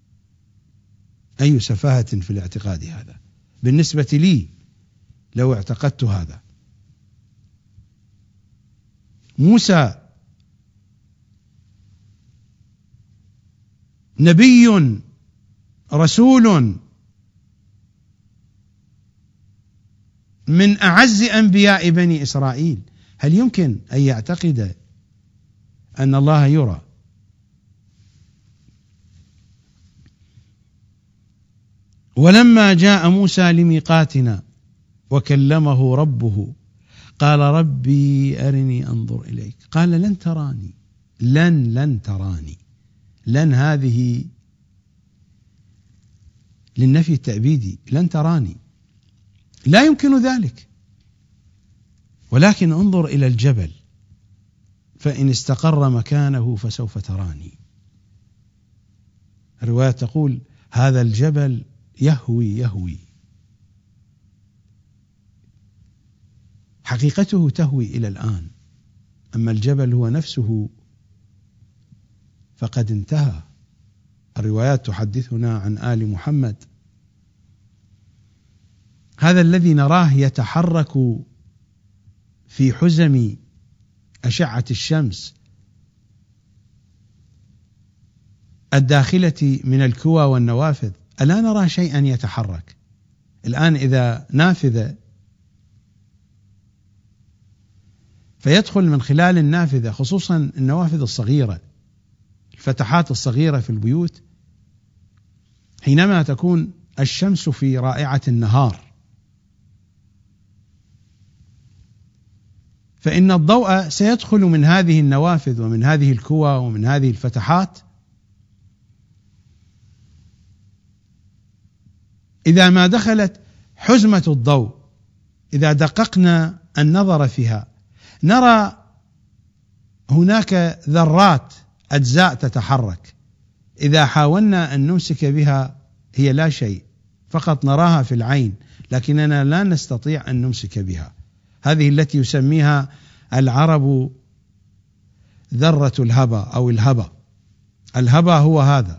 أي سفاهة في الاعتقاد هذا بالنسبة لي لو اعتقدت هذا. موسى نبي رسول من أعز أنبياء بني إسرائيل، هل يمكن أن يعتقد أن الله يرى. ولما جاء موسى لميقاتنا وكلمه ربه قال ربي أرني أنظر إليك. قال لن تراني، لن تراني. لن هذه للنفي التأبيدي، لن تراني، لا يمكن ذلك، ولكن انظر إلى الجبل فإن استقر مكانه فسوف تراني. الرواية تقول هذا الجبل يهوي، حقيقته تهوي إلى الآن، أما الجبل هو نفسه فقد انتهى. الروايات تحدثنا عن آل محمد. هذا الذي نراه يتحرك في حزم أشعة الشمس الداخلة من الكوى والنوافذ، ألا نرى شيئا يتحرك؟ الآن إذا نافذة فيدخل من خلال النافذة، خصوصا النوافذ الصغيرة، الفتحات الصغيرة في البيوت، حينما تكون الشمس في رائعة النهار فإن الضوء سيدخل من هذه النوافذ ومن هذه الكوى ومن هذه الفتحات. إذا ما دخلت حزمة الضوء، إذا دققنا النظر فيها نرى هناك ذرات أجزاء تتحرك، إذا حاولنا أن نمسك بها هي لا شيء، فقط نراها في العين لكننا لا نستطيع أن نمسك بها. هذه التي يسميها العرب ذرة الهبة أو الهبة. الهبة هو هذا،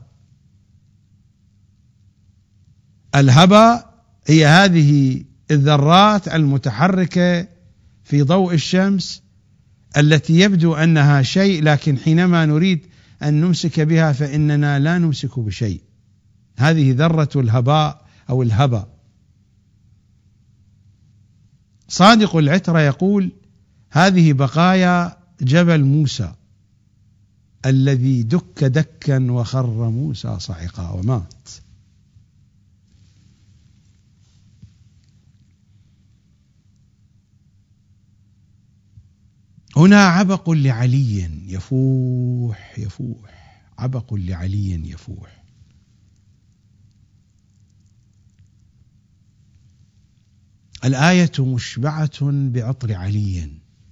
الهبة هي هذه الذرات المتحركة في ضوء الشمس التي يبدو أنها شيء، لكن حينما نريد أن نمسك بها فإننا لا نمسك بشيء. هذه ذرة الهباء أو الهبة. صادق العترة يقول هذه بقايا جبل موسى الذي دك دكا وخر موسى صعقا ومات. هنا عبق لعلي يفوح، عبق لعلي يفوح. الآية مشبعة بعطر علي.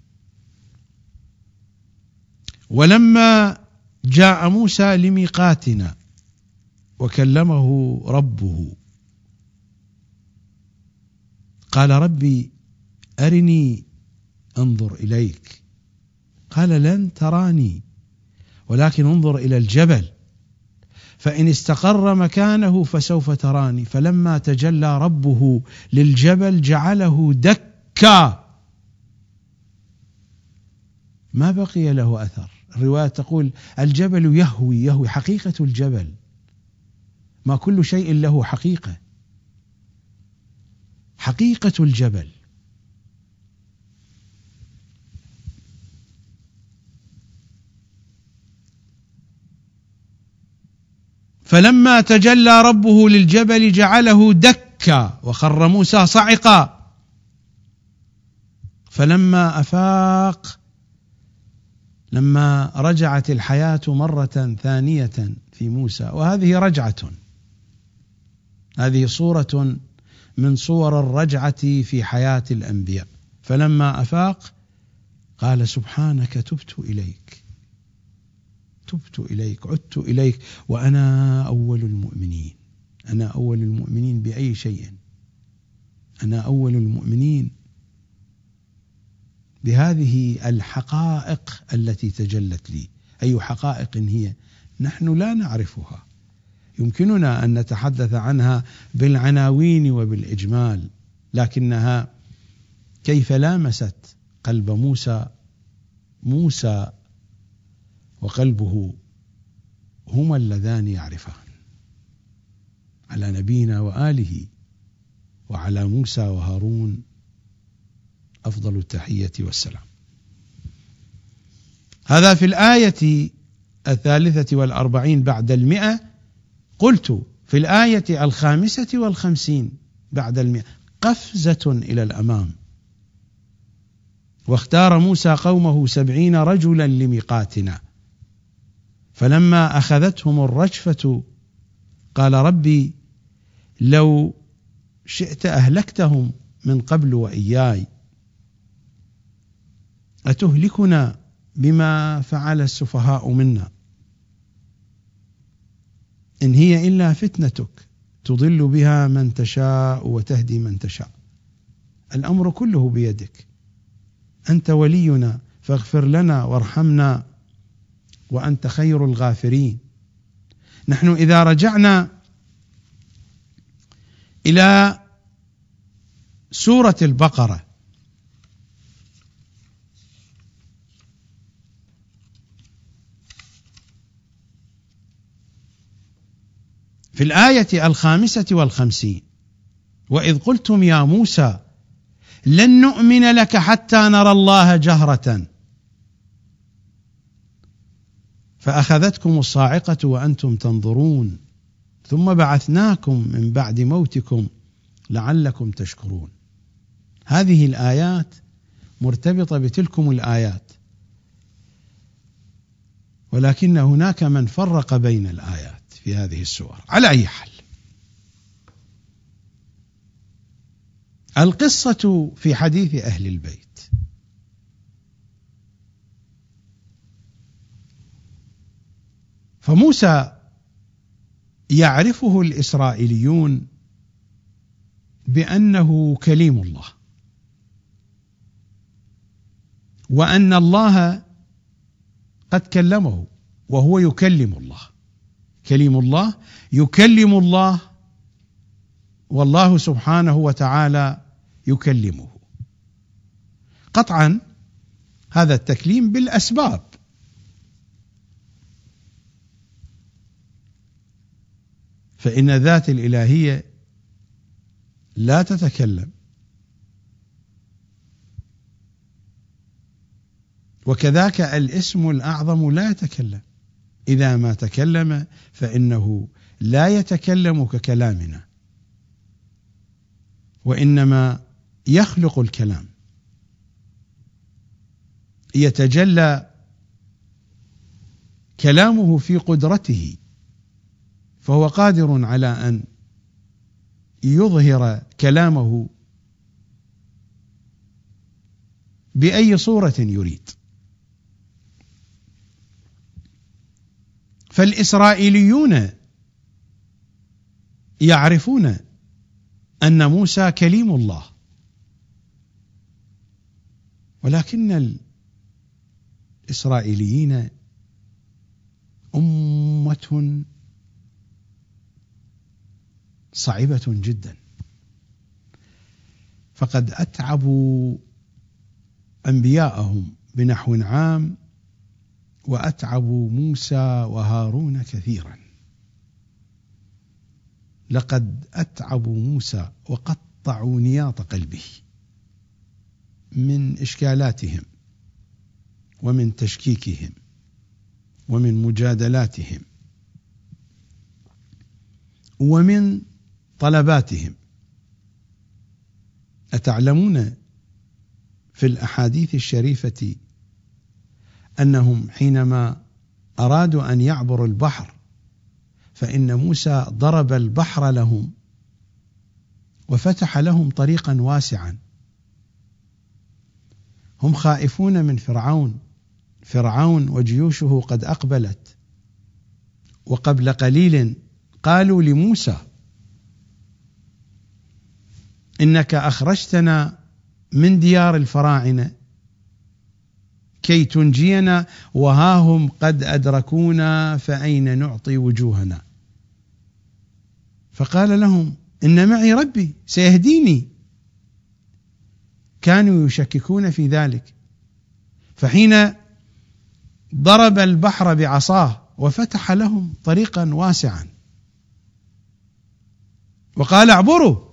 ولما جاء موسى لميقاتنا وكلمه ربه قال ربي أرني أنظر إليك. قال لن تراني ولكن انظر إلى الجبل فإن استقر مكانه فسوف تراني. فلما تجلى ربه للجبل جعله دكا، ما بقي له أثر. الرواية تقول الجبل يهوي. حقيقة الجبل، ما كل شيء له حقيقة. حقيقة الجبل. فلما تجلى ربه للجبل جعله دكا وخر موسى صعقا. فلما أفاق، لما رجعت الحياة مرة ثانية في موسى، وهذه رجعة، هذه صورة من صور الرجعة في حياة الأنبياء. فلما أفاق قال سبحانك تبت إليك عدت إليك وأنا أول المؤمنين. أنا أول المؤمنين بأي شيء؟ أنا أول المؤمنين بهذه الحقائق التي تجلت لي. أي حقائق هي؟ نحن لا نعرفها، يمكننا أن نتحدث عنها بالعناوين وبالإجمال، لكنها كيف لامست قلب موسى وقلبه هما اللذان يعرفان. على نبينا وآله وعلى موسى وهارون أفضل التحية والسلام. هذا في الآية 43 بعد 100. قلت في الآية 55 بعد 100 قفزة إلى الأمام. واختار موسى قومه 70 رجلا لميقاتنا فلما أخذتهم الرجفة قال ربي لو شئت أهلكتهم من قبل وإياي أتهلكنا بما فعل السفهاء منا إن هي إلا فتنتك تضل بها من تشاء وتهدي من تشاء الأمر كله بيدك أنت ولينا فاغفر لنا وارحمنا وأنت خير الغافرين. نحن إذا رجعنا إلى سورة البقرة في الآية 55 وإذ قلتم يا موسى لن نؤمن لك حتى نرى الله جهرة فأخذتكم الصاعقة وأنتم تنظرون ثم بعثناكم من بعد موتكم لعلكم تشكرون. هذه الآيات مرتبطة بتلكم الآيات، ولكن هناك من فرق بين الآيات في هذه السور. على أي حال، القصة في حديث أهل البيت. فموسى يعرفه الإسرائيليون بأنه كليم الله، وأن الله قد كلمه وهو يكلم الله. كليم الله يكلم الله، والله سبحانه وتعالى يكلمه. قطعا هذا التكليم بالأسباب، فإن ذات الإلهية لا تتكلم، وكذاك الاسم الأعظم لا يتكلم. إذا ما تكلم فإنه لا يتكلم ككلامنا، وإنما يخلق الكلام، يتجلى كلامه في قدرته، فهو قادر على أن يظهر كلامه بأي صورة يريد. فالإسرائيليون يعرفون أن موسى كليم الله، ولكن الإسرائيليين أمة صعبة جدا، فقد أتعبوا أنبياءهم بنحو عام، وأتعبوا موسى وهارون كثيرا. لقد أتعبوا موسى وقطعوا نياط قلبه من إشكالاتهم ومن تشكيكهم ومن مجادلاتهم ومن طلباتهم. أتعلمون في الأحاديث الشريفة أنهم حينما أرادوا أن يعبروا البحر فإن موسى ضرب البحر لهم وفتح لهم طريقا واسعا. هم خائفون من فرعون وجيوشه قد أقبلت، وقبل قليل قالوا لموسى إنك أخرجتنا من ديار الفراعنة كي تنجينا، وها هم قد أدركونا فأين نعطي وجوهنا. فقال لهم إن معي ربي سيهديني. كانوا يشككون في ذلك، فحين ضرب البحر بعصاه وفتح لهم طريقا واسعا وقال اعبروا،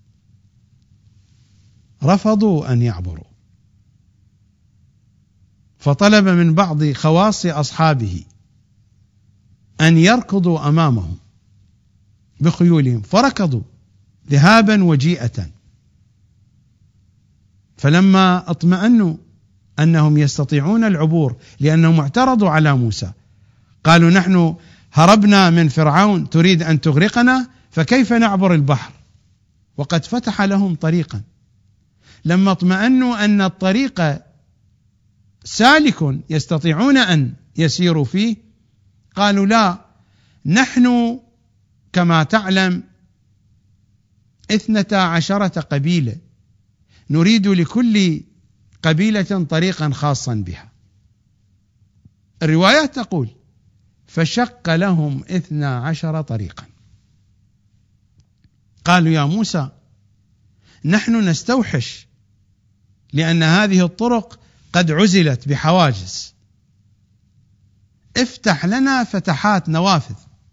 رفضوا أن يعبروا، فطلب من بعض خواص أصحابه أن يركضوا أمامهم بخيولهم، فركضوا ذهابا وجيئة. فلما اطمأنوا أنهم يستطيعون العبور لأنهم اعترضوا على موسى، قالوا: نحن هربنا من فرعون، تريد أن تغرقنا، فكيف نعبر البحر وقد فتح لهم طريقا. لما اطمأنوا أن الطريق سالك يستطيعون أن يسيروا فيه، قالوا: لا، نحن كما تعلم 12 قبيلة، نريد لكل قبيلة طريقا خاصا بها. الروايات تقول: فشق لهم 12 طريقا. قالوا: يا موسى، نحن نستوحش، لأن هذه الطرق قد عزلت بحواجز، افتح لنا فتحات نوافذ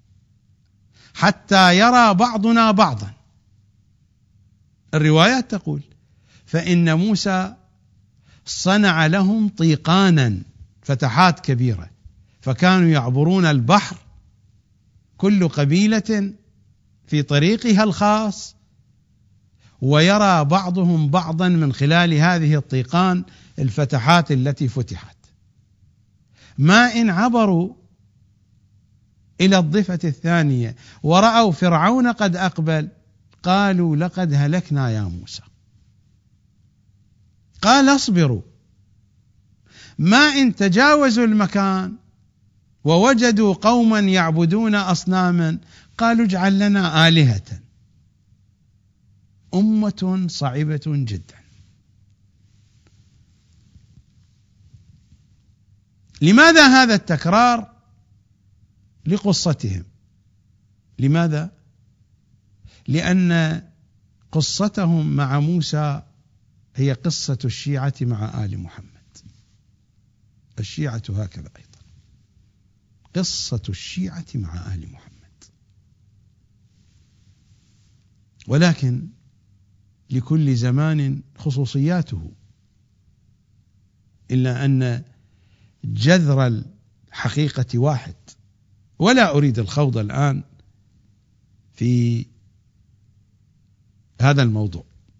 حتى يرى بعضنا بعضا. الروايات تقول: فإن موسى صنع لهم طيقانا، فتحات كبيرة، فكانوا يعبرون البحر كل قبيلة في طريقها الخاص، ويرى بعضهم بعضا من خلال هذه الطيقان الفتحات التي فتحت. ما إن عبروا إلى الضفة الثانية ورأوا فرعون قد أقبل، قالوا: لقد هلكنا يا موسى. قال: اصبروا. ما إن تجاوزوا المكان ووجدوا قوما يعبدون أصناما، قالوا: اجعل لنا آلهة. أمة صعبة جدا. لماذا هذا التكرار لقصتهم؟ لماذا؟ لأن قصتهم مع موسى هي قصة الشيعة مع آل محمد. الشيعة هكذا أيضا، قصة الشيعة مع آل محمد. ولكن لكل زمان خصوصياته، إلا أن جذر الحقيقة واحد. ولا أريد الخوض الآن في هذا الموضوع.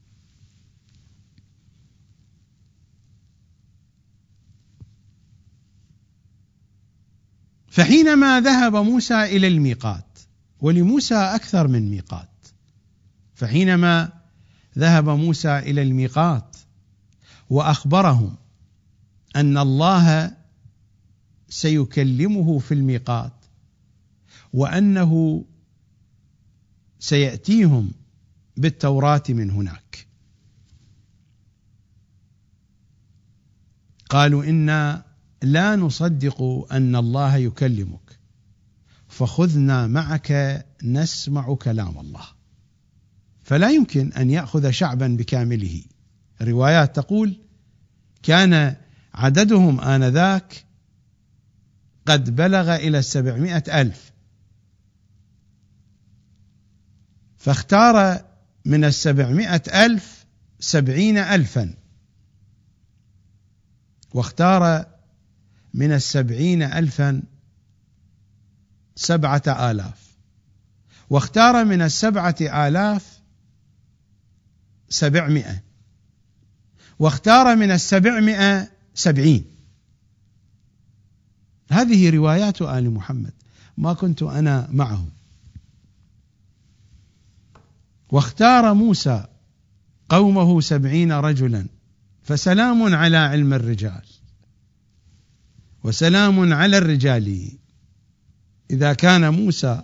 فحينما ذهب موسى إلى الميقات، ولموسى أكثر من ميقات، فحينما ذهب موسى إلى الميقات وأخبرهم أن الله سيكلمه في الميقات، وأنه سيأتيهم بالتوراة من هناك، قالوا: إنا لا نصدق أن الله يكلمك، فخذنا معك نسمع كلام الله. فلا يمكن أن يأخذ شعبا بكامله. الروايات تقول: كان عددهم آنذاك قد بلغ إلى 700,000، فاختار من 700,000 70,000، واختار من 70,000 7,000، واختار من 7,000 700، واختار من 700 70. هذه روايات آل محمد، ما كنت أنا معهم. واختار موسى قومه 70 رجلا، فسلام على علم الرجال وسلام على الرجال. إذا كان موسى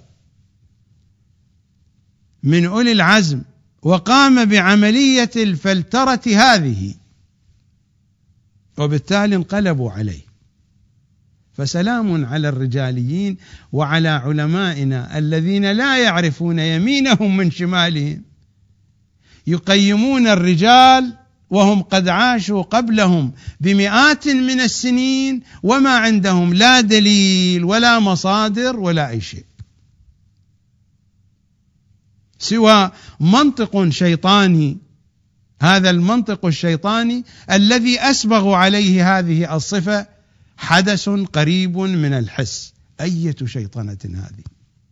من أولي العزم وقام بعملية الفلترة هذه، وبالتالي انقلبوا عليه، فسلام على الرجاليين وعلى علمائنا الذين لا يعرفون يمينهم من شمالهم، يقيمون الرجال وهم قد عاشوا قبلهم بمئات من السنين، وما عندهم لا دليل ولا مصادر ولا أي شيء سوى منطق شيطاني هذا المنطق الشيطاني الذي أسبغ عليه هذه الصفة حدث قريب من الحس. أية شيطنة هذه؟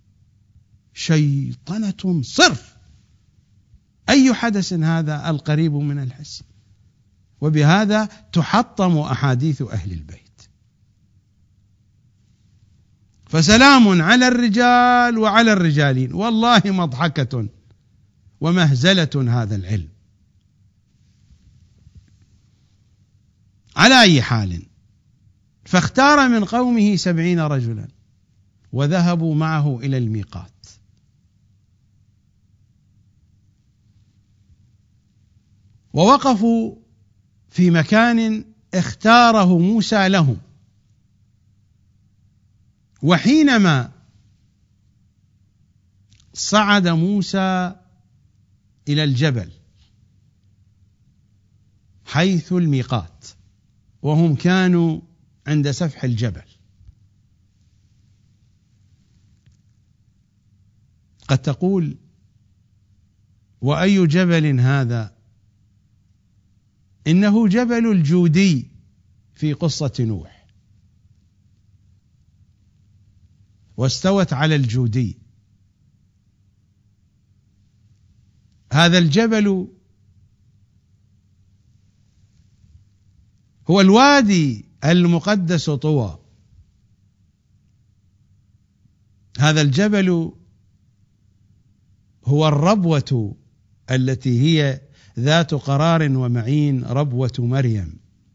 شيطنة صرف. أي حدث هذا القريب من الحس؟ وبهذا تحطم أحاديث أهل البيت. فسلام على الرجال وعلى الرجالين، والله مضحكة ومهزلة هذا العلم. على أي حال، فاختار من قومه 70 رجلا وذهبوا معه إلى الميقات. ووقفوا في مكان اختاره موسى لهم. وحينما صعد موسى إلى الجبل حيث الميقات، وهم كانوا عند سفح الجبل، قد تقول: وأي جبل هذا؟ إنه جبل الجودي في قصة نوح، واستوت على الجودي. هذا الجبل هو الوادي المقدس طوى. هذا الجبل هو الربوة التي هي ذات قرار ومعين، ربوة مريم.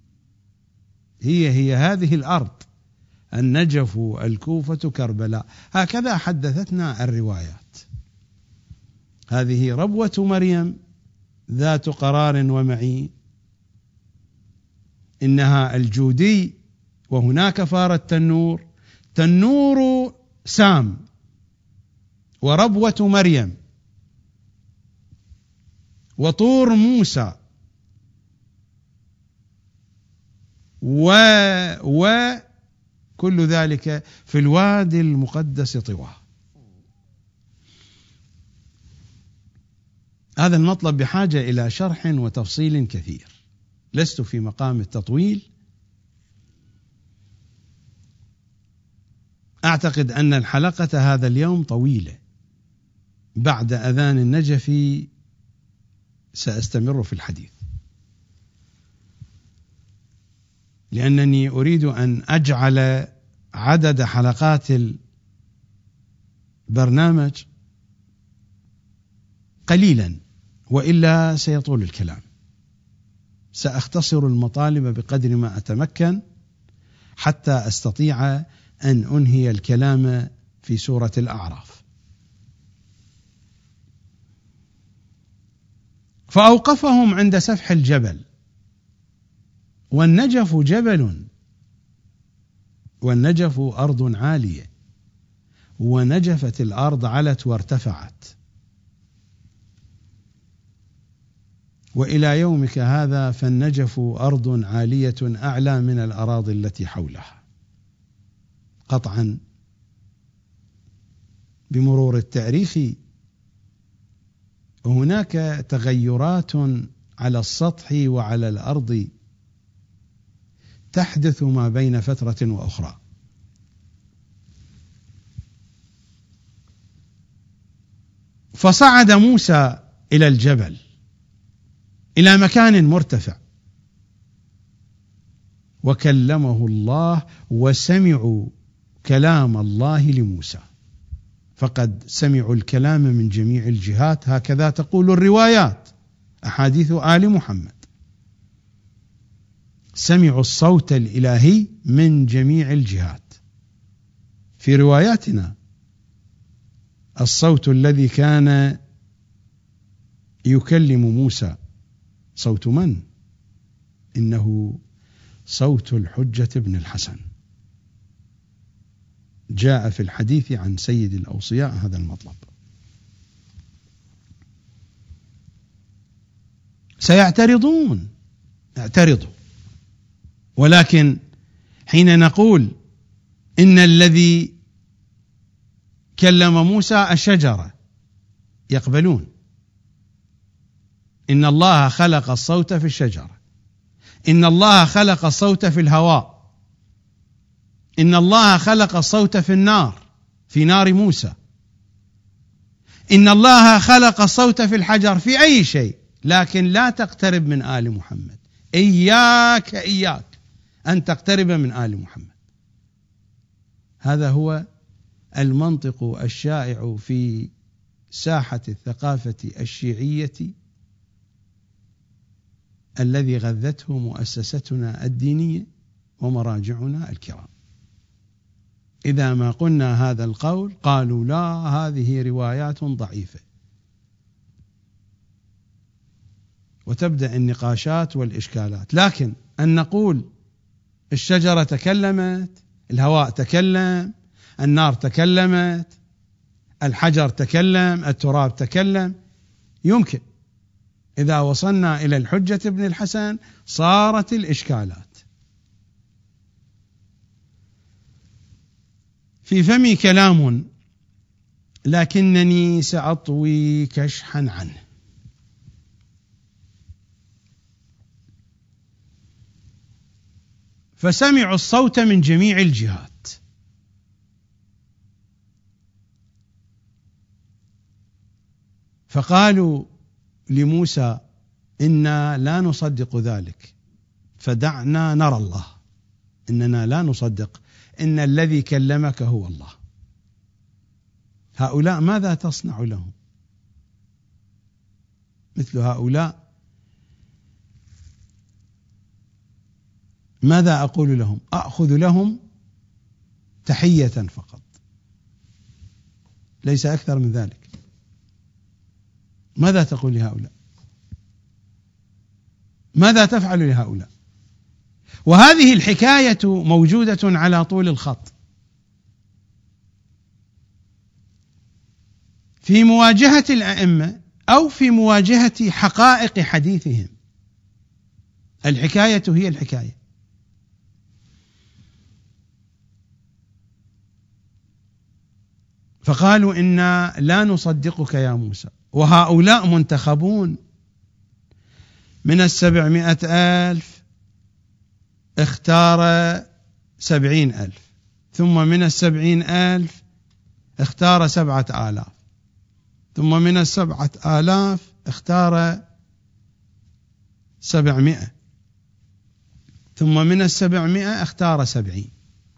هي هذه الأرض، النجف، الكوفة، كربلاء، هكذا حدثتنا الروايات. هذه ربوة مريم ذات قرار ومعين، إنها الجودي، وهناك فار التنور، تنور سام، وربوة مريم، وطور موسى، وكل ذلك في الوادي المقدس طوى. هذا المطلب بحاجة إلى شرح وتفصيل كثير، لست في مقام التطويل. أعتقد أن الحلقة هذا اليوم طويلة، بعد أذان النجف سأستمر في الحديث، لأنني أريد أن أجعل عدد حلقات البرنامج قليلا، وإلا سيطول الكلام. سأختصر المطالب بقدر ما أتمكن حتى أستطيع أن أنهي الكلام في سورة الأعراف. فأوقفهم عند سفح الجبل، والنجف جبل، والنجف أرض عالية، ونجفت الأرض، علت وارتفعت. وإلى يومك هذا فالنجف أرض عالية أعلى من الأراضي التي حولها قطعا، بمرور التاريخ. هناك تغيرات على السطح وعلى الأرض تحدث ما بين فترة وأخرى. فصعد موسى إلى الجبل، إلى مكان مرتفع، وكلمه الله، وسمعوا كلام الله لموسى. فقد سمعوا الكلام من جميع الجهات، هكذا تقول الروايات، أحاديث آل محمد. سمعوا الصوت الإلهي من جميع الجهات. في رواياتنا الصوت الذي كان يكلم موسى صوت من؟ إنه صوت الحجة بن الحسن. جاء في الحديث عن سيد الأوصياء هذا المطلب. سيعترضون، اعترضوا، ولكن حين نقول إن الذي كلم موسى الشجرة يقبلون، إن الله خلق الصوت في الشجرة، إن الله خلق الصوت في الهواء، إن الله خلق الصوت في النار، في نار موسى، إن الله خلق الصوت في الحجر، في أي شيء، لكن لا تقترب من آل محمد. إياك أن تقترب من آل محمد. هذا هو المنطق الشائع في ساحة الثقافة الشيعية الذي غذته مؤسستنا الدينية ومراجعنا الكرام. إذا ما قلنا هذا القول قالوا لا، هذه روايات ضعيفة، وتبدأ النقاشات والإشكالات. لكن أن نقول الشجرة تكلمت، الهواء تكلم، النار تكلمت، الحجر تكلم، التراب تكلم، يمكن. إذا وصلنا إلى الحجة ابن الحسن صارت الإشكالات. في فمي كلام لكنني سأطوي كشحا عنه. فسمعوا الصوت من جميع الجهات، فقالوا لموسى إنا لا نصدق ذلك، فدعنا نرى الله، إننا لا نصدق إن الذي كلمك هو الله. هؤلاء ماذا تصنع لهم؟ مثل هؤلاء ماذا أقول لهم؟ أأخذ لهم تحية فقط، ليس أكثر من ذلك. ماذا تقول لهؤلاء؟ ماذا تفعل لهؤلاء؟ وهذه الحكاية موجودة على طول الخط في مواجهة الأئمة أو في مواجهة حقائق حديثهم. الحكاية هي الحكاية. فقالوا إنا لا نصدقك يا موسى، وهؤلاء منتخبون من 700,000 اختار 70,000، ثم من 70,000 اختار 7,000، ثم من 7,000 اختار 700، ثم من 700 اختار 70.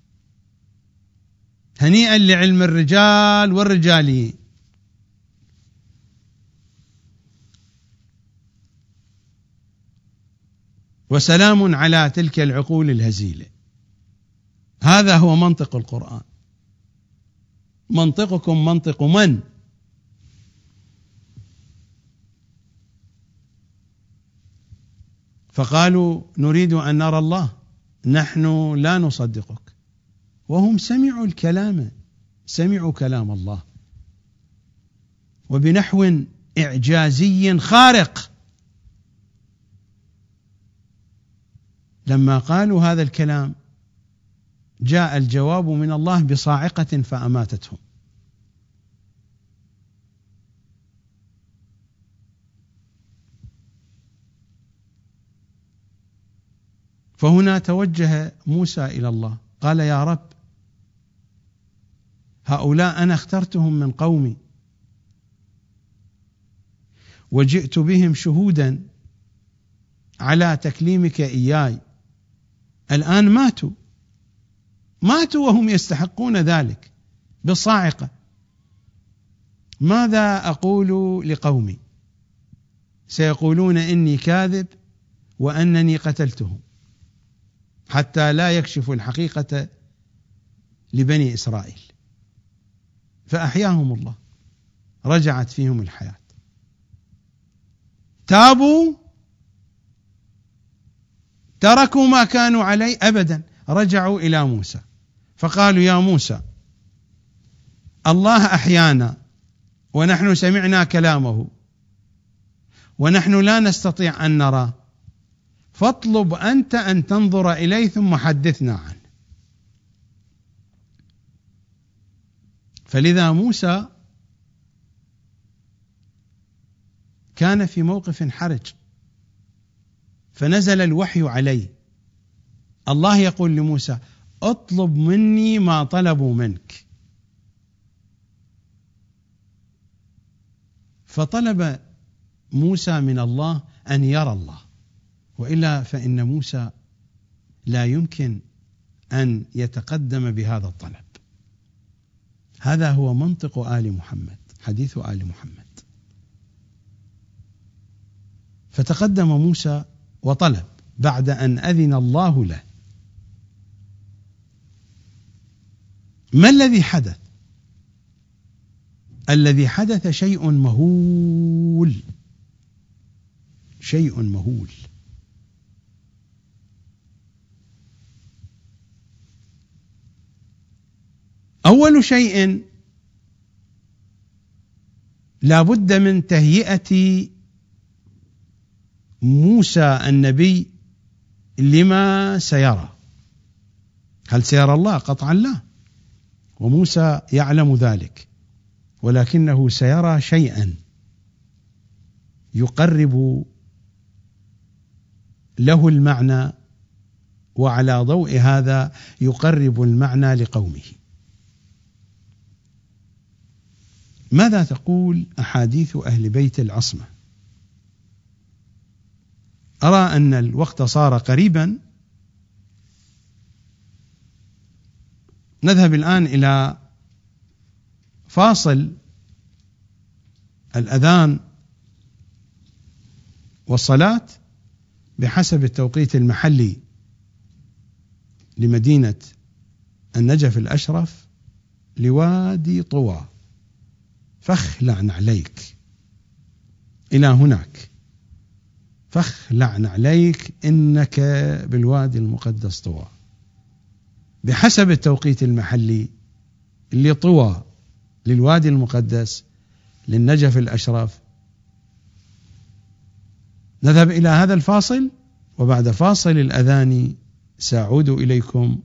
هنيئا لعلم الرجال والرجاليين. وسلام على تلك العقول الهزيلة. هذا هو منطق القرآن. منطقكم منطق من؟ فقالوا نريد أن نرى الله، نحن لا نصدقك. وهم سمعوا الكلام، سمعوا كلام الله وبنحو إعجازي خارق. لما قالوا هذا الكلام جاء الجواب من الله بصاعقة فأماتتهم. فهنا توجه موسى إلى الله، قال يا رب هؤلاء أنا اخترتهم من قومي وجئت بهم شهودا على تكليمك إياي، الآن ماتوا وهم يستحقون ذلك بالصاعقة. ماذا أقول لقومي؟ سيقولون إني كاذب وأنني قتلتهم حتى لا يكشفوا الحقيقة لبني إسرائيل. فأحياهم الله، رجعت فيهم الحياة، تابوا، تركوا ما كانوا عليه أبدا، رجعوا إلى موسى فقالوا يا موسى الله أحيانا ونحن سمعنا كلامه ونحن لا نستطيع أن نرى، فاطلب أنت أن تنظر إليه ثم حدثنا عنه. فلذا موسى كان في موقف حرج، فنزل الوحي عليه. الله يقول لموسى: اطلب مني ما طلبوا منك. فطلب موسى من الله أن يرى الله، وإلا فإن موسى لا يمكن أن يتقدم بهذا الطلب. هذا هو منطق آل محمد، حديث آل محمد. فتقدم موسى وطلب بعد أن أذن الله له. ما الذي حدث؟ الذي حدث شيء مهول، شيء مهول. أول شيء لا بد من تهيئة موسى النبي لما سيرى. هل سيرى الله؟ قطعا لا، وموسى يعلم ذلك، ولكنه سيرى شيئا يقرب له المعنى، وعلى ضوء هذا يقرب المعنى لقومه. ماذا تقول أحاديث أهل بيت العصمة؟ أرى أن الوقت صار قريبا، نذهب الآن إلى فاصل الأذان والصلاة بحسب التوقيت المحلي لمدينة النجف الأشرف لوادي طوى. فاخلع عليك إلى هناك، فاخلع عليك إنك بالوادي المقدس طوى، بحسب التوقيت المحلي لطوى، للوادي المقدس، للنجف الأشرف. نذهب إلى هذا الفاصل، وبعد فاصل الأذان سأعود إليكم.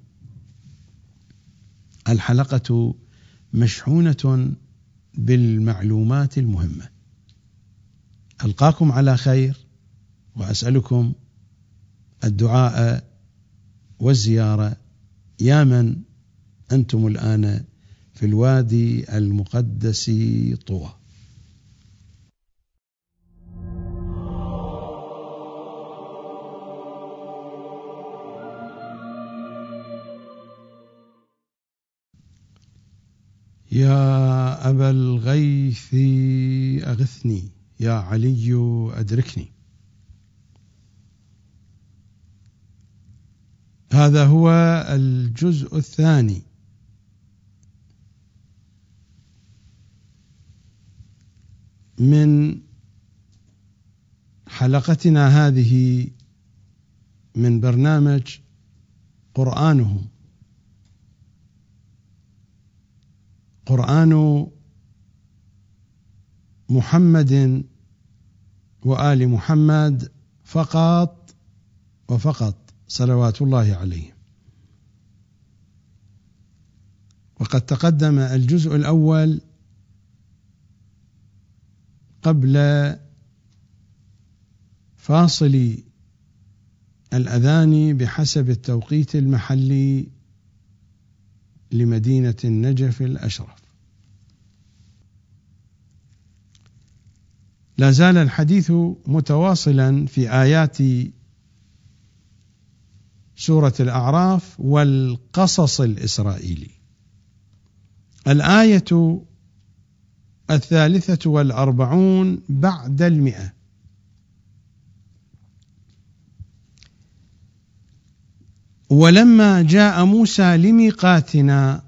الحلقة مشحونة بالمعلومات المهمة. ألقاكم على خير، وأسألكم الدعاء والزيارة يا من أنتم الآن في الوادي المقدس طوى. يا أبا الغيث أغثني، يا علي أدركني. هذا هو الجزء الثاني من حلقتنا هذه من برنامج قرآنهم، قرآن محمد وآل محمد فقط وفقط صلوات الله عليه. وقد تقدم الجزء الأول قبل فاصل الأذان بحسب التوقيت المحلي لمدينة النجف الأشرف. لا زال الحديث متواصلا في آيات سورة الأعراف والقصص الإسرائيلي. الآية 43 بعد 100. ولما جاء موسى لميقاتنا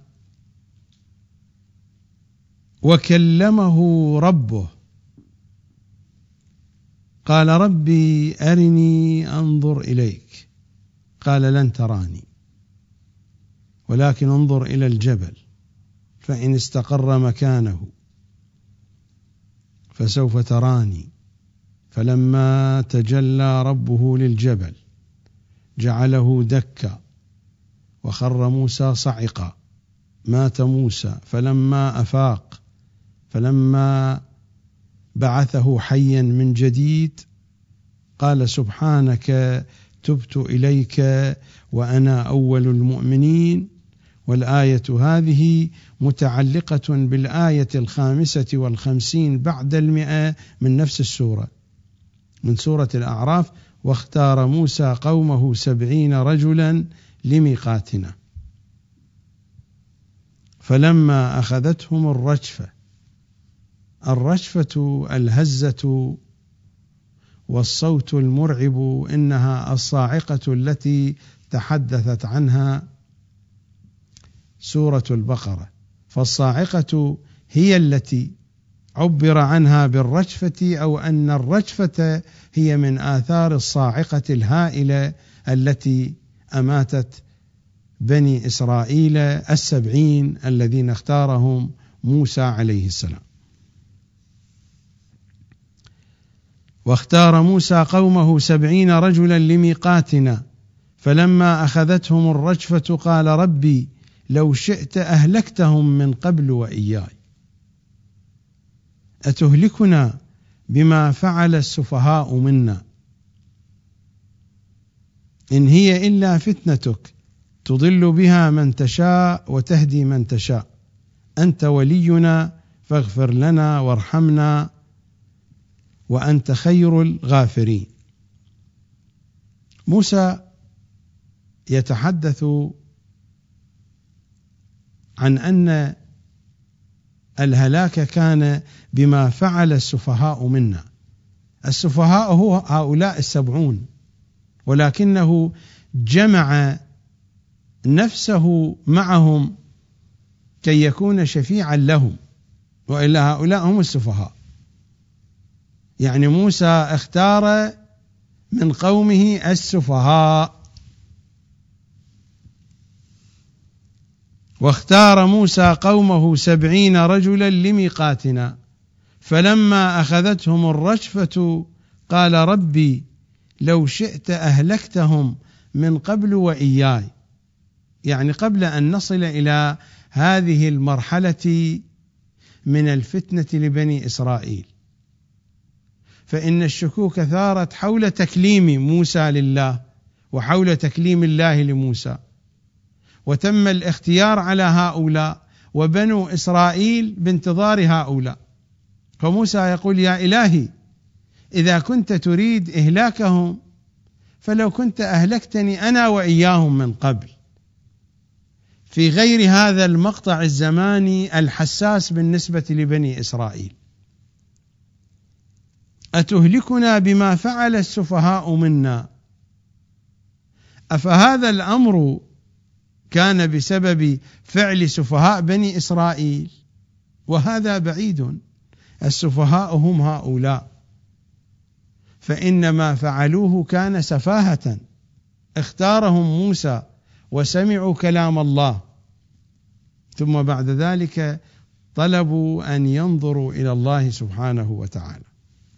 وكلمه ربه قال ربي أرني أنظر إليك قال لن تراني ولكن انظر إلى الجبل فإن استقر مكانه فسوف تراني فلما تجلى ربه للجبل جعله دكا وخر موسى صعقا مات موسى فلما أفاق فلما بعثه حيا من جديد، قال سبحانك تبت إليك وأنا أول المؤمنين. والآية هذه متعلقة بالآية 55 بعد 100 من نفس السورة، من سورة الأعراف: واختار موسى قومه 70 رجلا لميقاتنا فلما أخذتهم الرجفة الهزة والصوت المرعب، إنها الصاعقة التي تحدثت عنها سورة البقرة. فالصاعقة هي التي عبر عنها بالرجفة، أو أن الرجفة هي من آثار الصاعقة الهائلة التي أماتت بني إسرائيل 70 الذين اختارهم موسى عليه السلام. واختار موسى قومه 70 رجلا لميقاتنا فلما أخذتهم الرجفة قال ربي لو شئت أهلكتهم من قبل وإياي أتهلكنا بما فعل السفهاء منا إن هي إلا فتنتك تضل بها من تشاء وتهدي من تشاء أنت ولينا فاغفر لنا وارحمنا وأنت خير الغافرين. موسى يتحدث عن أن الهلاك كان بما فعل السفهاء منا. السفهاء هو هؤلاء 70، ولكنه جمع نفسه معهم كي يكون شفيعا لهم، وإلا هؤلاء هم السفهاء. يعني موسى اختار من قومه السفهاء. واختار موسى قومه 70 رجلا لميقاتنا فلما أخذتهم الرجفة قال ربي لو شئت أهلكتهم من قبل وإياي، يعني قبل أن نصل إلى هذه المرحلة من الفتنة لبني إسرائيل. فإن الشكوك ثارت حول تكليم موسى لله وحول تكليم الله لموسى، وتم الاختيار على هؤلاء وبنو إسرائيل بانتظار هؤلاء. فموسى يقول يا إلهي إذا كنت تريد إهلاكهم فلو كنت أهلكتني أنا وإياهم من قبل، في غير هذا المقطع الزماني الحساس بالنسبة لبني إسرائيل. أتهلكنا بما فعل السفهاء منا، أفهذا الأمر كان بسبب فعل سفهاء بني إسرائيل؟ وهذا بعيد، السفهاء هم هؤلاء، فإن ما فعلوه كان سفاهة. اختارهم موسى وسمعوا كلام الله، ثم بعد ذلك طلبوا أن ينظروا إلى الله سبحانه وتعالى.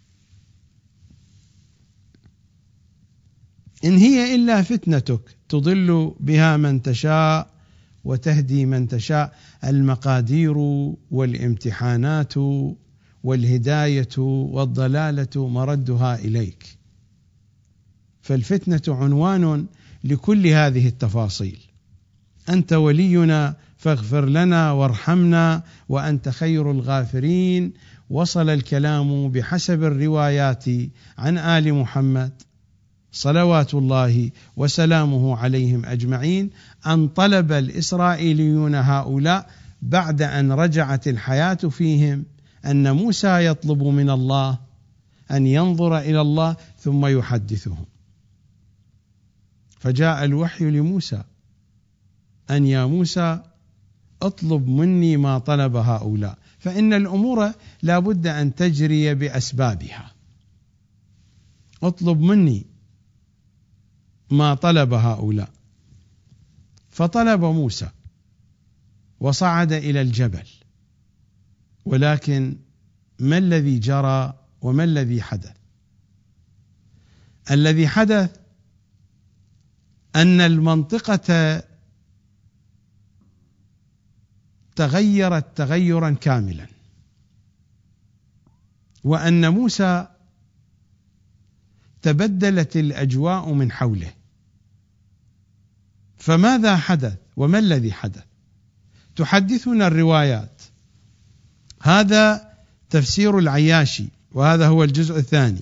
إن هي إلا فتنتك تضل بها من تشاء وتهدي من تشاء. المقادير والامتحانات والهداية والضلالة مردها إليك، فالفتنة عنوان لكل هذه التفاصيل. أنت ولينا فاغفر لنا وارحمنا وأنت خير الغافرين. وصل الكلام بحسب الروايات عن آل محمد صلوات الله وسلامه عليهم أجمعين أن طلب الإسرائيليون هؤلاء بعد أن رجعت الحياة فيهم أن موسى يطلب من الله أن ينظر إلى الله ثم يحدثهم. فجاء الوحي لموسى أن يا موسى اطلب مني ما طلب هؤلاء، فإن الأمور لا بد أن تجري بأسبابها. اطلب مني ما طلب هؤلاء. فطلب موسى وصعد إلى الجبل، ولكن ما الذي جرى وما الذي حدث؟ الذي حدث أن المنطقة تغيرت تغيرا كاملا، وأن موسى تبدلت الأجواء من حوله. فماذا حدث وما الذي حدث؟ تحدثنا الروايات. هذا تفسير العياشي، وهذا هو الجزء الثاني.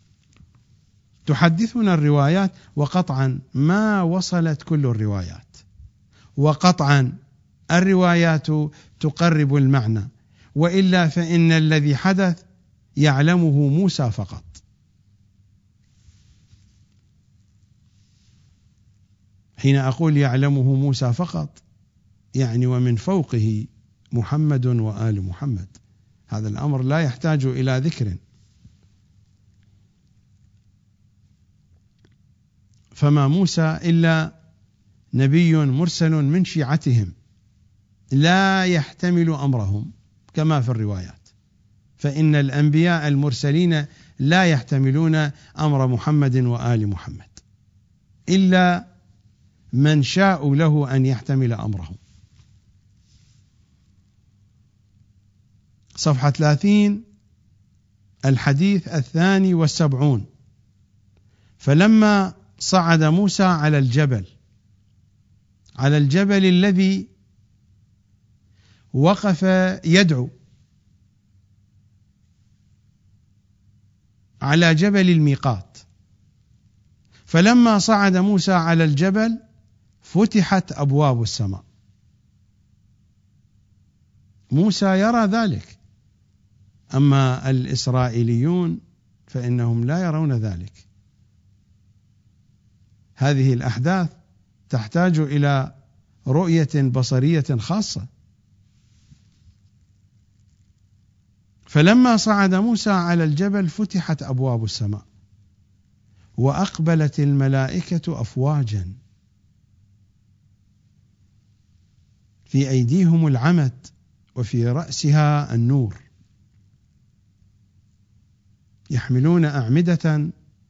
تحدثنا الروايات، وقطعا ما وصلت كل الروايات، وقطعا الروايات تقرب المعنى، وإلا فإن الذي حدث يعلمه موسى فقط. حين أقول يعلمه موسى فقط، يعني ومن فوقه محمد وآل محمد. هذا الأمر لا يحتاج إلى ذكر. فما موسى إلا نبي مرسل من شيعتهم لا يحتمل أمرهم كما في الروايات، فإن الأنبياء المرسلين لا يحتملون أمر محمد وآل محمد إلا من شاء له أن يحتمل أمرهم. صفحة 30 الحديث 72. فلما صعد موسى على الجبل الذي وقف يدعو، على جبل الميقات. فلما صعد موسى على الجبل فتحت أبواب السماء. موسى يرى ذلك، أما الإسرائيليون فإنهم لا يرون ذلك. هذه الأحداث تحتاج إلى رؤية بصرية خاصة. فلما صعد موسى على الجبل فتحت أبواب السماء وأقبلت الملائكة أفواجا، في أيديهم العمد وفي رأسها النور، يحملون أعمدة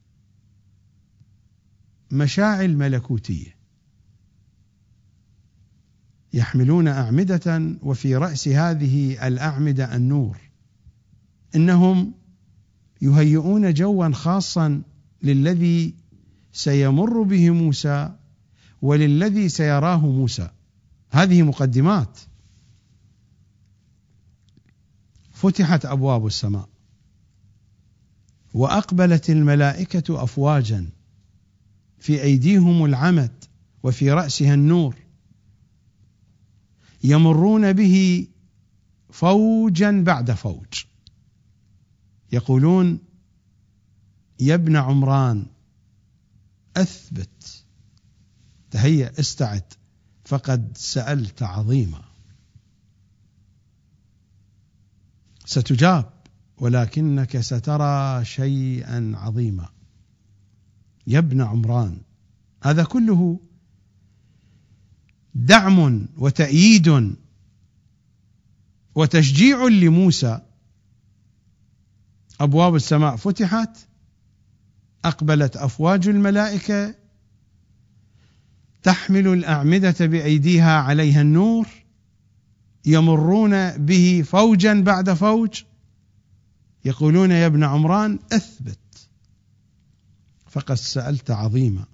مشاعل ملكوتية، يحملون أعمدة وفي رأس هذه الأعمدة النور. إنهم يهيئون جوا خاصا للذي سيمر به موسى وللذي سيراه موسى. هذه مقدمات. فتحت أبواب السماء وأقبلت الملائكة أفواجا، في أيديهم العمد وفي رأسها النور، يمرون به فوجا بعد فوج، يقولون: يا ابن عمران أثبت، تهيأ، استعد، فقد سألت عظيما. ستجاب، ولكنك سترى شيئا عظيما يا ابن عمران. هذا كله دعم وتأييد وتشجيع لموسى. أبواب السماء فتحت، أقبلت أفواج الملائكة تحمل الأعمدة بأيديها عليها النور، يمرون به فوجا بعد فوج، يقولون: يا ابن عمران أثبت، فقد سألت عظيما.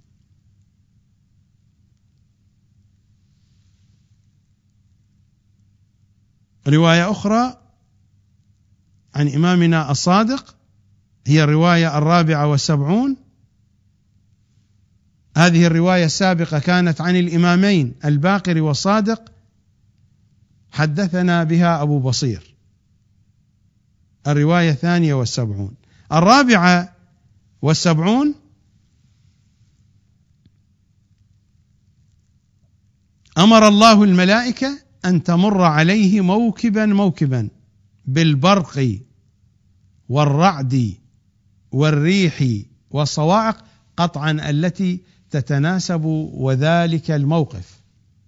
رواية أخرى عن إمامنا الصادق هي الرواية 74. هذه الرواية السابقة كانت عن الإمامين الباقر والصادق، حدثنا بها أبو بصير. الرواية 72. 74 أمر الله الملائكة أن تمر عليه موكبا بالبرق والرعد والريح والصواعق، قطعا التي تتناسب وذلك الموقف.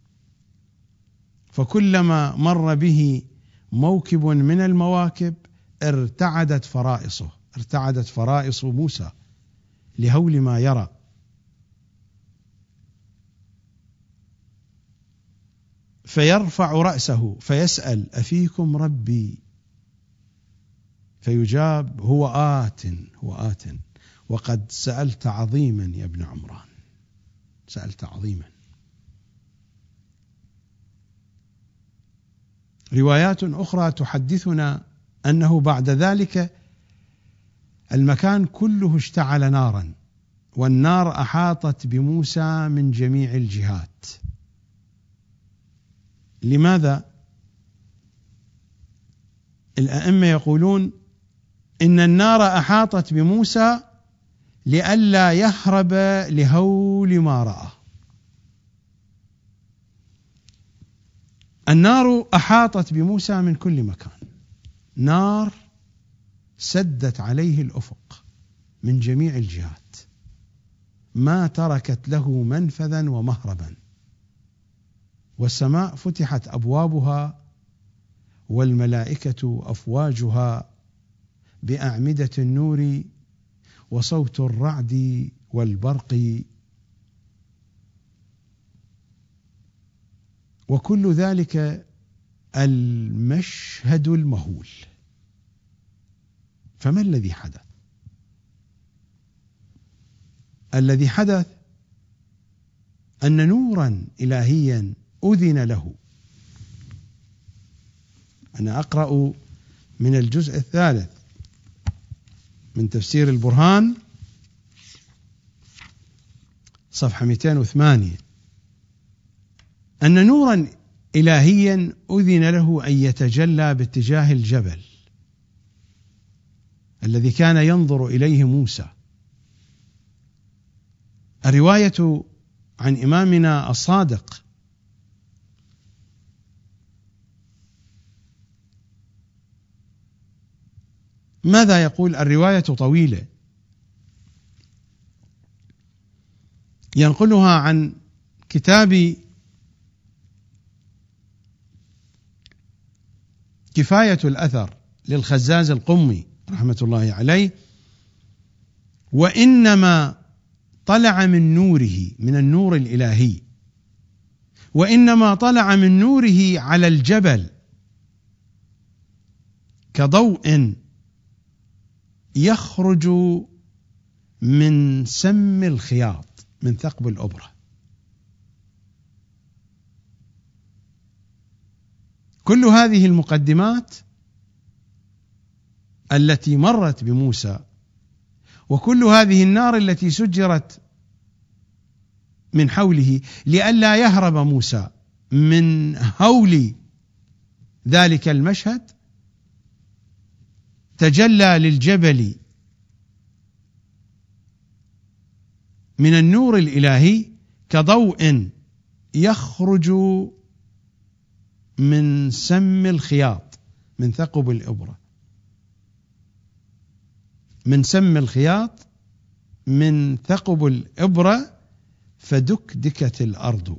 فكلما مر به موكب من المواكب ارتعدت فرائص موسى لهول ما يرى. فيرفع رأسه فيسأل: أفيكم ربي؟ فيجاب هو آت وقد سألت عظيما يا ابن عمران، سألت عظيما. روايات أخرى تحدثنا أنه بعد ذلك المكان كله اشتعل نارا، والنار أحاطت بموسى من جميع الجهات. لماذا؟ الأئمة يقولون إن النار أحاطت بموسى لئلا يهرب لهول ما رأى. النار أحاطت بموسى من كل مكان، نار سدت عليه الأفق من جميع الجهات، ما تركت له منفذا ومهربا، والسماء فتحت أبوابها والملائكة أفواجها بأعمدة النور وصوت الرعد والبرق، وكل ذلك المشهد المهول. فما الذي حدث؟ الذي حدث أن نورا إلهيا أذن له. أنا أقرأ من الجزء 3 من تفسير البرهان صفحة 208، أن نورا إلهيا أذن له أن يتجلى باتجاه الجبل الذي كان ينظر إليه موسى. الرواية عن إمامنا الصادق ماذا يقول؟ الرواية طويلة ينقلها عن كتاب كفاية الأثر للخزاز القمي رحمة الله عليه: وإنما طلع من نوره، من النور الإلهي، وإنما طلع من نوره على الجبل كضوء يخرج من سم الخياط، من ثقب الأبرة. كل هذه المقدمات التي مرت بموسى، وكل هذه النار التي سجرت من حوله لئلا يهرب موسى من هول ذلك المشهد، تجلى للجبل من النور الإلهي كضوء يخرج من سم الخياط، من ثقب الإبرة، من سم الخياط، من ثقب الإبرة، فدكدكت الأرض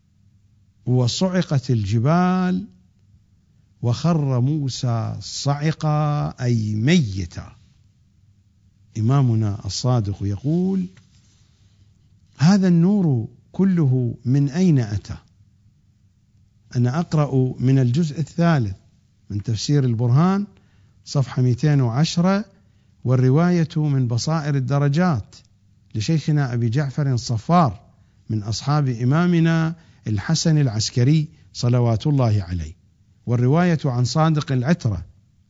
وصعقت الجبال وخر موسى صعقا أي ميتا. إمامنا الصادق يقول: هذا النور كله من أين أتى؟ أنا أقرأ من الجزء 3 من تفسير البرهان صفحة 210، والرواية من بصائر الدرجات لشيخنا أبي جعفر الصفار من أصحاب إمامنا الحسن العسكري صلوات الله عليه، والرواية عن صادق العترة.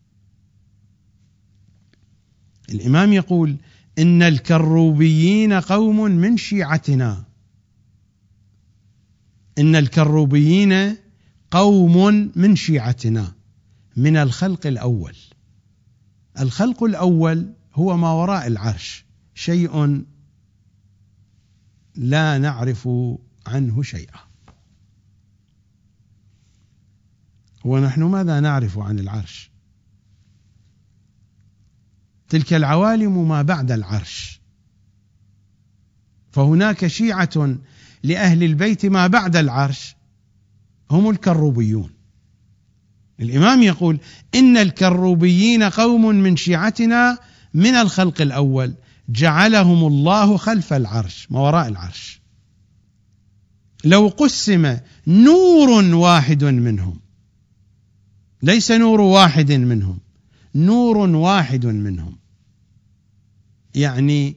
الإمام يقول: إن الكروبيين قوم من شيعتنا. إن الكروبيين قوم من شيعتنا من الخلق الأول. الخلق الأول هو ما وراء العرش، شيء لا نعرف عنه شيئا. ونحن ماذا نعرف عن العرش؟ تلك العوالم ما بعد العرش، فهناك شيعة لأهل البيت ما بعد العرش هم الكروبيون. الإمام يقول: إن الكروبيين قوم من شيعتنا من الخلق الأول جعلهم الله خلف العرش، ما وراء العرش. لو قسم نور واحد منهم، ليس نور واحد منهم، نور واحد منهم، يعني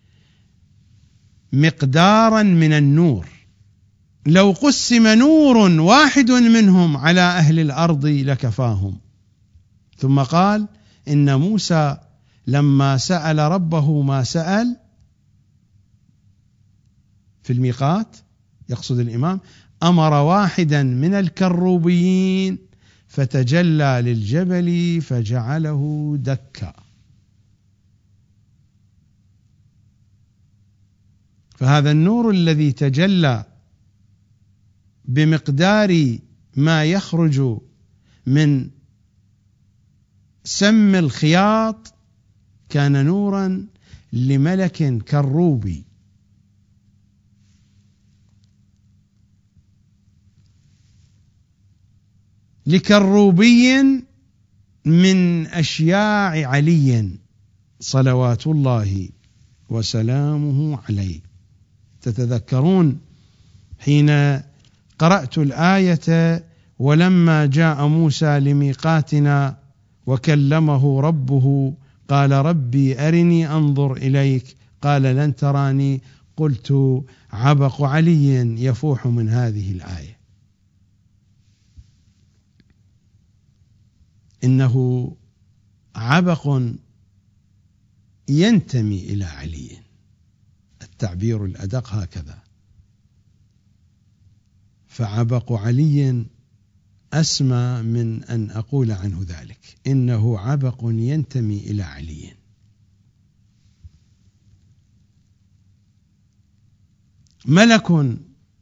مقدارا من النور. لو قسم نور واحد منهم على أهل الأرض لكفاهم. ثم قال إن موسى لما سأل ربه ما سأل في الميقات، يقصد الإمام، أمر واحدا من الكروبيين فتجلى للجبل فجعله دكا. فهذا النور الذي تجلى بمقدار ما يخرج من سم الخياط كان نورا لملك كروبي. لكروبي من أشياع علي صلوات الله وسلامه عليه. تتذكرون حين قرأت الآية ولما جاء موسى لميقاتنا وكلمه ربه قال ربي أرني أنظر إليك قال لن تراني، قلت عبق علي يفوح من هذه الآية. إنه عبق ينتمي إلى علي، التعبير الأدق هكذا. فعبق علي أسمى من أن أقول عنه ذلك، إنه عبق ينتمي إلى علي. ملك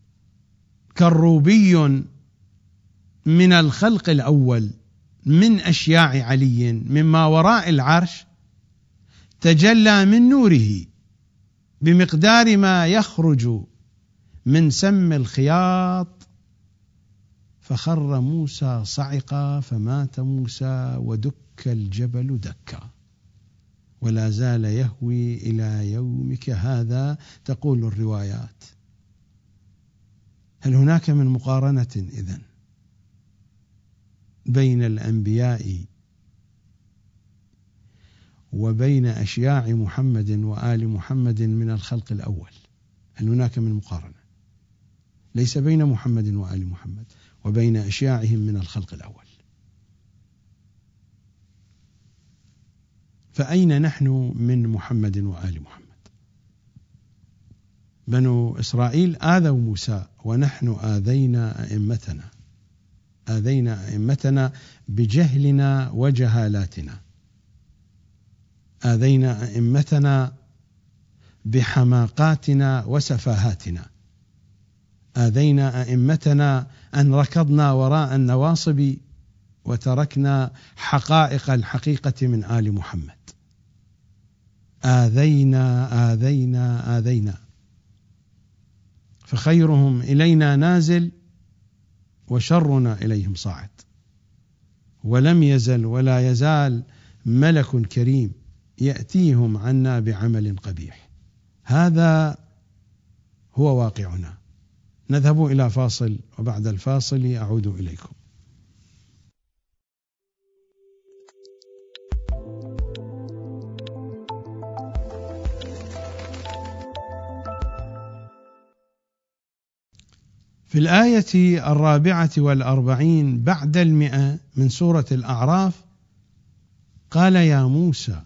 كروبي من الخلق الأول من أشياع علي مما وراء العرش، تجلى من نوره بمقدار ما يخرج من سم الخياط، فخر موسى صعقا فمات موسى ودك الجبل دكا، ولا زال يهوي إلى يومك هذا، تقول الروايات. هل هناك من مقارنة إذن بين الأنبياء وبين أشياع محمد وآل محمد من الخلق الأول؟ هل هناك من مقارنة؟ ليس بين محمد وآل محمد وبين أشياعهم من الخلق الأول. فأين نحن من محمد وآل محمد؟ بنو إسرائيل آذوا موسى ونحن آذينا أئمتنا بجهلنا وجهالاتنا، آذينا أئمتنا بحماقاتنا وسفاهاتنا، آذينا أئمتنا أن ركضنا وراء النواصب وتركنا حقائق الحقيقة من آل محمد. آذينا فخيرهم إلينا نازل وشرنا إليهم صاعد، ولم يزل ولا يزال ملك كريم يأتيهم عنا بعمل قبيح. هذا هو واقعنا. نذهب إلى فاصل وبعد الفاصل أعود إليكم. في الآية 44 بعد 100 من سورة الأعراف قال يا موسى،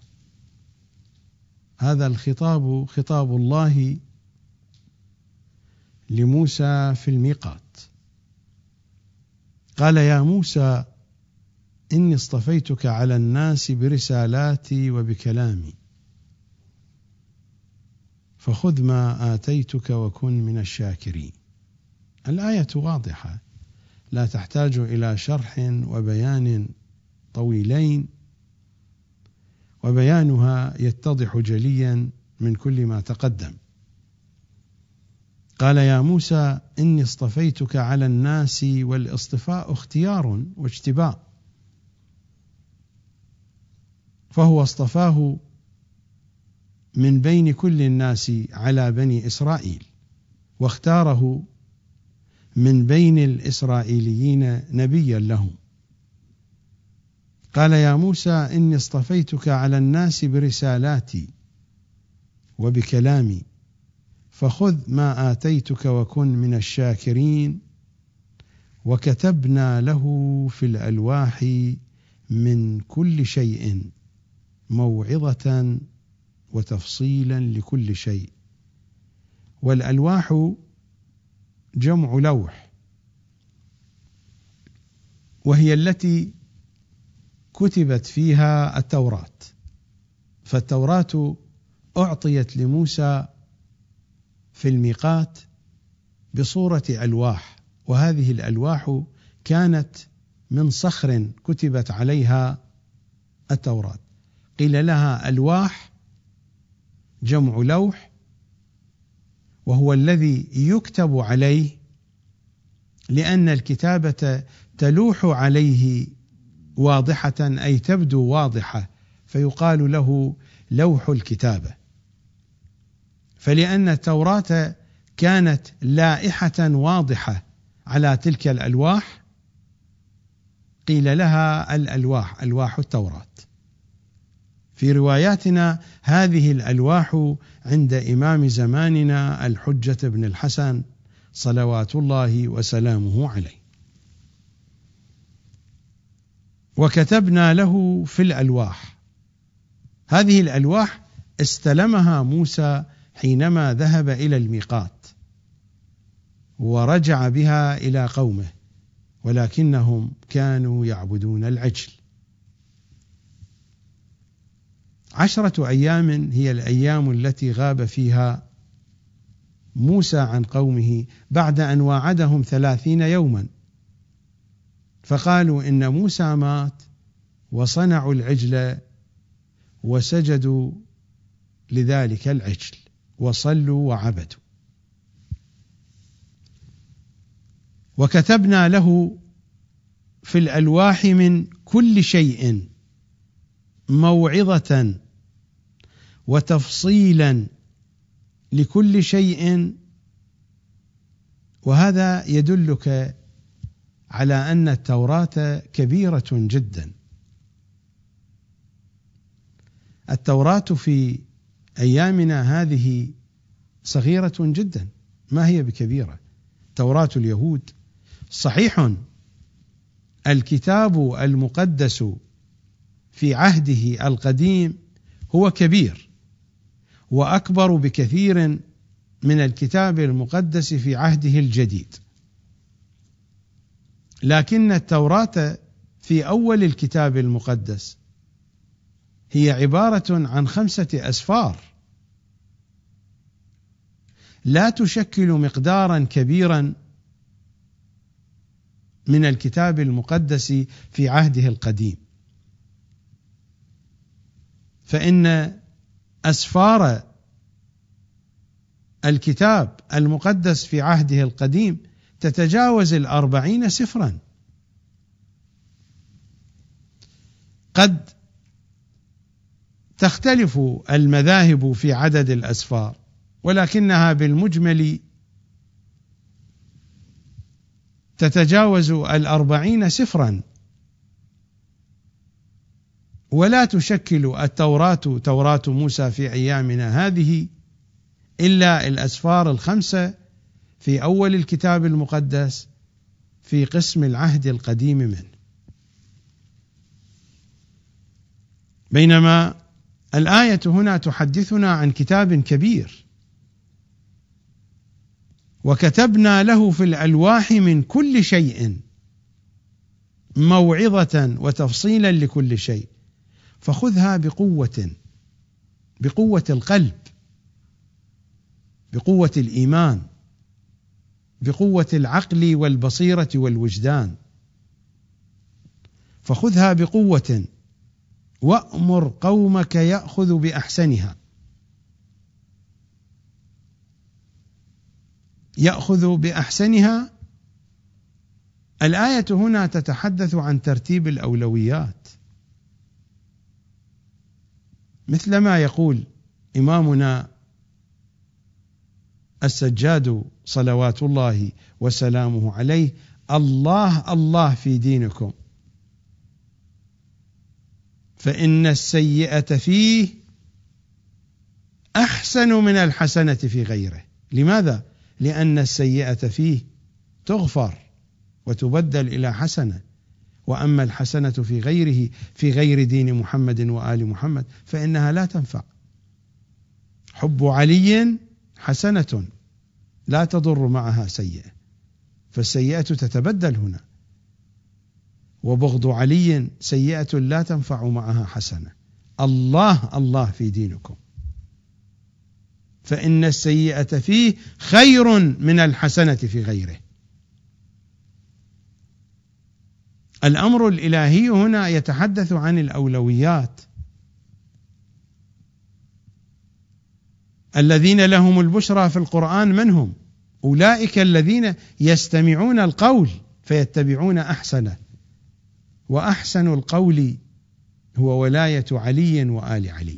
هذا الخطاب خطاب الله لموسى في الميقات. قال يا موسى إني اصطفيتك على الناس برسالاتي وبكلامي فخذ ما آتيتك وكن من الشاكرين. الآية واضحة لا تحتاج إلى شرح وبيان طويلين، وبيانها يتضح جليا من كل ما تقدم. قال يا موسى إني اصطفيتك على الناس، والاصطفاء اختيار واجتباء، فهو اصطفاه من بين كل الناس على بني إسرائيل، واختاره من بين الإسرائيليين نبيا لهم. قال يا موسى إني اصطفيتك على الناس برسالاتي وبكلامي فخذ ما آتيتك وكن من الشاكرين. وكتبنا له في الألواح من كل شيء موعظة وتفصيلا لكل شيء. والألواح جمع لوح، وهي التي كتبت فيها التوراة. فالتوراة أعطيت لموسى في الميقات بصورة ألواح، وهذه الألواح كانت من صخر كتبت عليها التوراة. قيل لها ألواح جمع لوح، وهو الذي يكتب عليه، لأن الكتابة تلوح عليه واضحة أي تبدو واضحة، فيقال له لوح الكتابة. فلأن التوراة كانت لائحة واضحة على تلك الألواح قيل لها الألواح، ألواح التوراة. في رواياتنا هذه الألواح عند إمام زماننا الحجة بن الحسن صلوات الله وسلامه عليه. وكتبنا له في الألواح، هذه الألواح استلمها موسى حينما ذهب إلى الميقات ورجع بها إلى قومه، ولكنهم كانوا يعبدون العجل. 10 أيام هي الأيام التي غاب فيها موسى عن قومه بعد أن واعدهم 30 يوما، فقالوا إن موسى مات، وصنعوا العجل وسجدوا لذلك العجل وصلوا وعبدوا. وكتبنا له في الألواح من كل شيء موعظة وتفصيلا لكل شيء. وهذا يدلك على أن التوراة كبيرة جدا. التوراة في أيامنا هذه صغيرة جدا، ما هي بكبيرة. توراة اليهود صحيح الكتاب المقدس في عهده القديم هو كبير وأكبر بكثير من الكتاب المقدس في عهده الجديد، لكن التوراة في أول الكتاب المقدس هي عبارة عن 5 أسفار لا تشكل مقدارا كبيرا من الكتاب المقدس في عهده القديم. فإن أسفار الكتاب المقدس في عهده القديم تتجاوز 40 سفرا. قد تختلف المذاهب في عدد الأسفار، ولكنها بالمجمل تتجاوز 40 سفرا. ولا تشكل التوراة توراة موسى في أيامنا هذه إلا الأسفار 5 في أول الكتاب المقدس في قسم العهد القديم منه. بينما الآية هنا تحدثنا عن كتاب كبير. وكتبنا له في الألواح من كل شيء موعظة وتفصيلا لكل شيء، فخذها بقوة القلب، بقوة الإيمان، بقوة العقل والبصيرة والوجدان. فخذها بقوة وأمر قومك يأخذ بأحسنها. يأخذ بأحسنها، الآية هنا تتحدث عن ترتيب الأولويات، مثلما يقول إمامنا السجاد صلوات الله وسلامه عليه: الله الله في دينكم. فإن السيئة فيه أحسن من الحسنة في غيره. لماذا؟ لأن السيئة فيه تغفر وتبدل إلى حسنة، وأما الحسنة في غيره في غير دين محمد وآل محمد فإنها لا تنفع. حب علي حسنة لا تضر معها سيئة، فالسيئة تتبدل هنا، وبغض علي سيئة لا تنفع معها حسنة. الله في دينكم، فإن السيئة فيه خير من الحسنة في غيره. الأمر الإلهي هنا يتحدث عن الأولويات. الذين لهم البشرى في القرآن من هم؟ أولئك الذين يستمعون القول فيتبعون أحسنه، وأحسن القول هو ولاية علي وآل علي.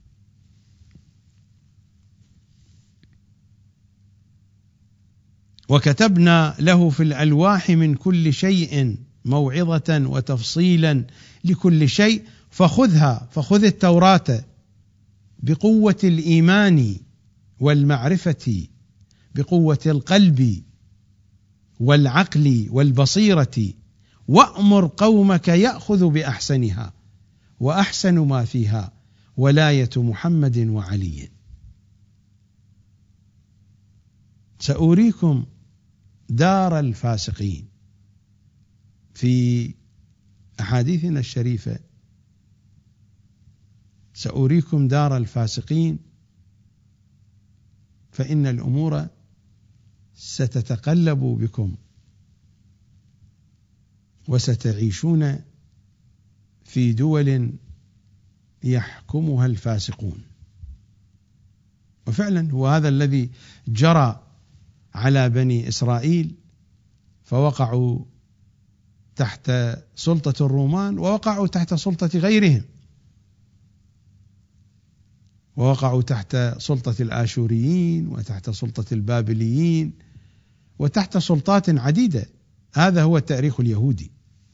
وكتبنا له في الألواح من كل شيء موعظة وتفصيلا لكل شيء فخذ التوراة بقوة الإيمان والمعرفة، بقوة القلب والعقل والبصيرة، وأمر قومك يأخذ بأحسنها، وأحسن ما فيها ولاية محمد وعلي. سأريكم دار الفاسقين. في أحاديثنا الشريفة سأريكم دار الفاسقين، فإن الأمور ستتقلب بكم وستعيشون في دول يحكمها الفاسقون. وفعلا هو هذا الذي جرى على بني إسرائيل، فوقعوا تحت سلطة الرومان، ووقعوا تحت سلطة غيرهم، ووقعوا تحت سلطة الآشوريين وتحت سلطة البابليين وتحت سلطات عديدة. هذا هو التاريخ اليهودي.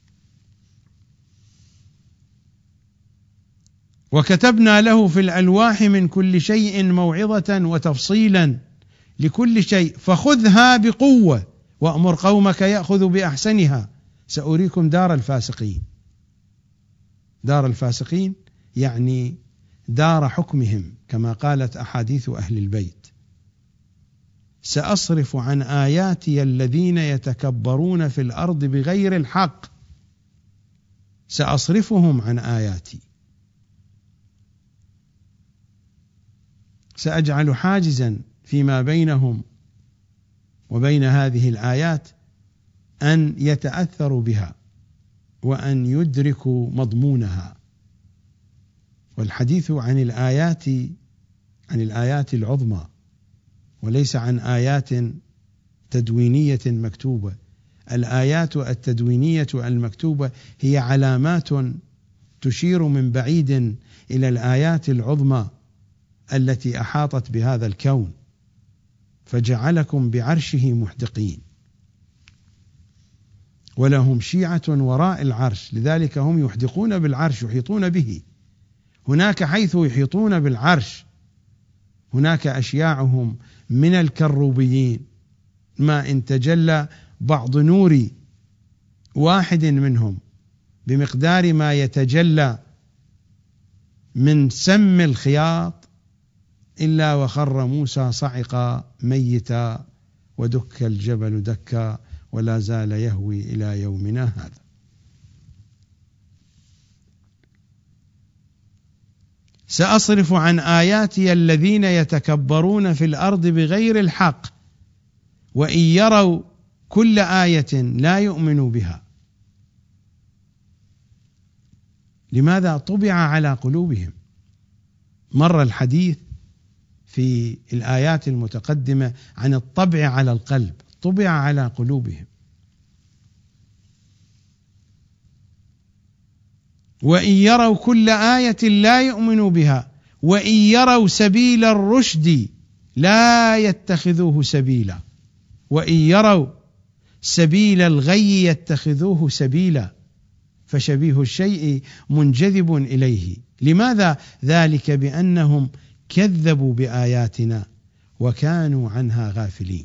وكتبنا له في الألواح من كل شيء موعظة وتفصيلا لكل شيء فخذها بقوة وأمر قومك يأخذ بأحسنها. سأريكم دار الفاسقين. دار الفاسقين يعني دار حكمهم، كما قالت أحاديث أهل البيت: سأصرف عن آياتي الذين يتكبرون في الأرض بغير الحق. سأصرفهم عن آياتي، سأجعل حاجزا فيما بينهم وبين هذه الآيات أن يتأثروا بها وأن يدركوا مضمونها. والحديث عن الآيات العظمى، وليس عن آيات تدوينية مكتوبة. الآيات التدوينية المكتوبة هي علامات تشير من بعيد إلى الآيات العظمى التي أحاطت بهذا الكون، فجعلكم بعرشه محدقين. ولهم شيعة وراء العرش، لذلك هم يحدقون بالعرش، يحيطون به. هناك حيث يحيطون بالعرش هناك أشياعهم من الكروبيين، ما إن تجلى بعض نور واحد منهم بمقدار ما يتجلى من سم الخياط إلا وخر موسى صعقا ميتا ودك الجبل دكا ولا زال يهوي إلى يومنا هذا. سأصرف عن آياتي الذين يتكبرون في الأرض بغير الحق وإن يروا كل آية لا يؤمنوا بها. لماذا؟ طبع على قلوبهم. مر الحديث في الآيات المتقدمة عن الطبع على القلب، طبع على قلوبهم. وإن يروا كل آية لا يؤمنوا بها وإن يروا سبيل الرشد لا يتخذوه سبيلا وإن يروا سبيل الغي يتخذوه سبيلا. فشبيه الشيء منجذب إليه. لماذا؟ ذلك بأنهم كذبوا بآياتنا وكانوا عنها غافلين.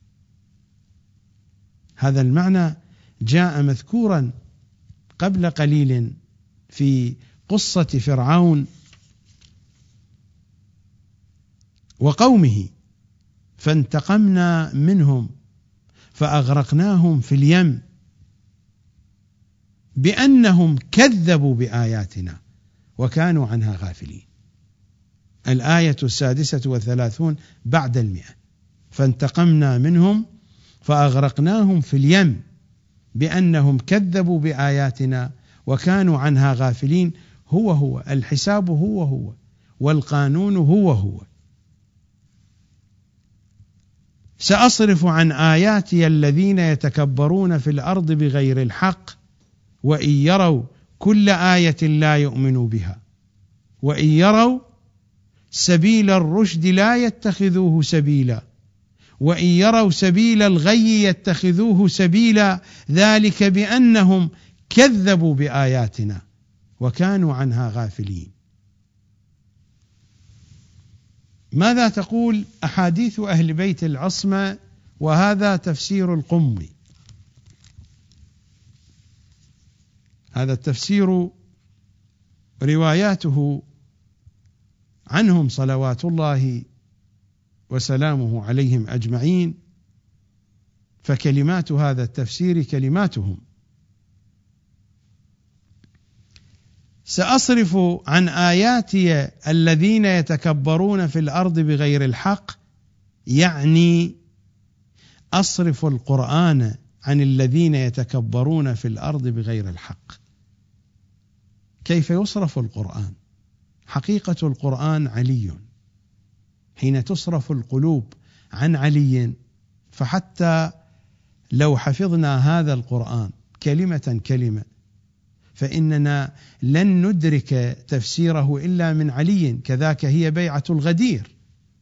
هذا المعنى جاء مذكورا قبل قليل في قصة فرعون وقومه: فانتقمنا منهم فأغرقناهم في اليم بأنهم كذبوا بآياتنا وكانوا عنها غافلين. الآية 36 بعد 100. فانتقمنا منهم فأغرقناهم في اليم بأنهم كذبوا بآياتنا وكانوا عنها غافلين. هو الحساب هو والقانون هو. سأصرف عن آياتي الذين يتكبرون في الأرض بغير الحق وإن يروا كل آية لا يؤمنوا بها وإن يروا سبيل الرشد لا يتخذوه سبيلا وإن يروا سبيل الغي يتخذوه سبيلا ذلك بأنهم كذبوا بآياتنا وكانوا عنها غافلين. ماذا تقول أحاديث أهل بيت العصمة؟ وهذا تفسير القمي. هذا التفسير رواياته عنهم صلوات الله وسلامه عليهم أجمعين، فكلمات هذا التفسير كلماتهم: سأصرف عن آياتي الذين يتكبرون في الأرض بغير الحق، يعني أصرف القرآن عن الذين يتكبرون في الأرض بغير الحق. كيف يصرف القرآن؟ حقيقة القرآن علي. حين تصرف القلوب عن علي، فحتى لو حفظنا هذا القرآن كلمة كلمة فإننا لن ندرك تفسيره إلا من علي. كذاك هي بيعة الغدير.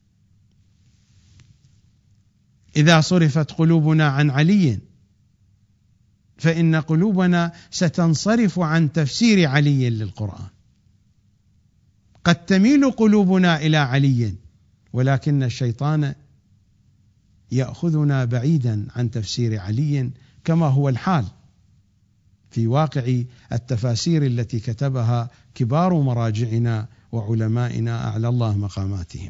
إذا صرفت قلوبنا عن علي فإن قلوبنا ستنصرف عن تفسير علي للقرآن. قد تميل قلوبنا إلى علي ولكن الشيطان يأخذنا بعيدا عن تفسير علي، كما هو الحال في واقع التفاسير التي كتبها كبار مراجعنا وعلمائنا أعلى الله مقاماتهم.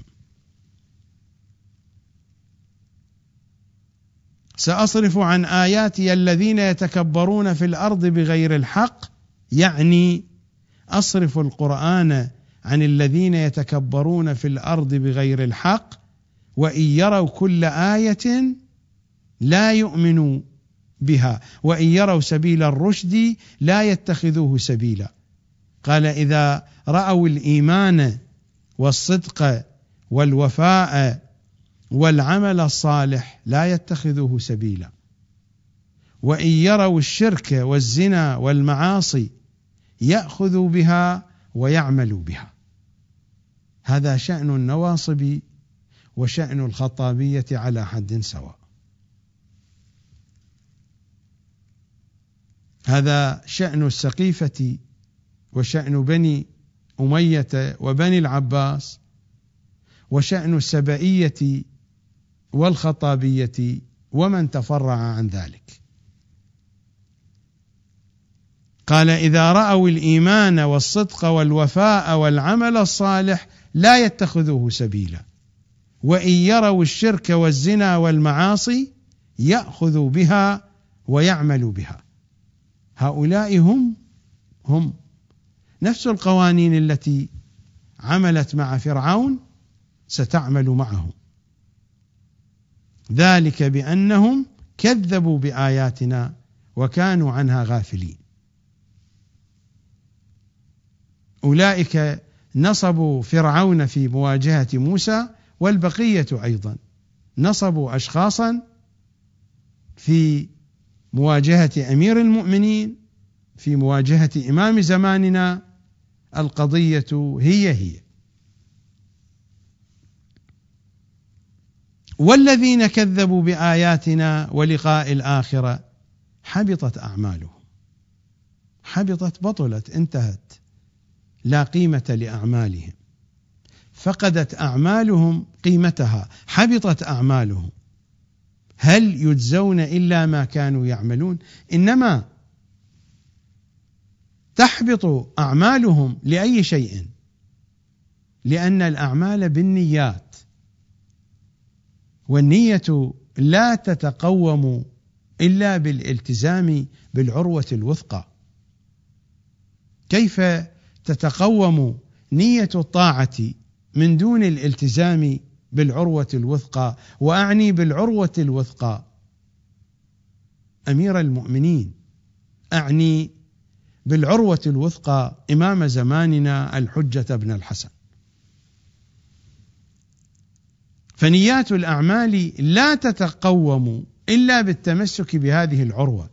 سأصرف عن آياتي الذين يتكبرون في الأرض بغير الحق، يعني أصرف القرآن عن الذين يتكبرون في الأرض بغير الحق وإن يروا كل آية لا يؤمنوا بها وإن يروا سبيل الرشد لا يتخذوه سبيلا. قال: إذا رأوا الإيمان والصدق والوفاء والعمل الصالح لا يتخذوه سبيلا وإن يروا الشرك والزنا والمعاصي يأخذوا بها ويعملوا بها. هذا شأن النواصب وشأن الخطابية على حد سواء. هذا شأن السقيفة وشأن بني أمية وبني العباس وشأن السبئية والخطابية ومن تفرع عن ذلك. قال: إذا رأوا الإيمان والصدق والوفاء والعمل الصالح لا يتخذوه سبيلا وإن يروا الشرك والزنا والمعاصي يأخذوا بها ويعملوا بها. هؤلاء هم نفس القوانين التي عملت مع فرعون ستعمل معهم. ذلك بأنهم كذبوا بآياتنا وكانوا عنها غافلين. أولئك نصبوا فرعون في مواجهة موسى، والبقية أيضا نصبوا أشخاصا في مواجهة أمير المؤمنين، في مواجهة إمام زماننا. القضية هي والذين كذبوا بآياتنا ولقاء الآخرة حبطت أعمالهم. حبطت بطلت انتهت، لا قيمة لأعمالهم، فقدت أعمالهم قيمتها، حبطت أعمالهم. هل يجزون إلا ما كانوا يعملون؟ إنما تحبط أعمالهم لأي شيء؟ لأن الأعمال بالنيات، والنية لا تتقوم إلا بالالتزام بالعروة الوثقى. كيف تتقوم نية الطاعة من دون الالتزام بالعروة الوثقى؟ وأعني بالعروة الوثقى أمير المؤمنين، أعني بالعروة الوثقى إمام زماننا الحجة بن الحسن. فنيات الأعمال لا تتقوم إلا بالتمسك بهذه العروة،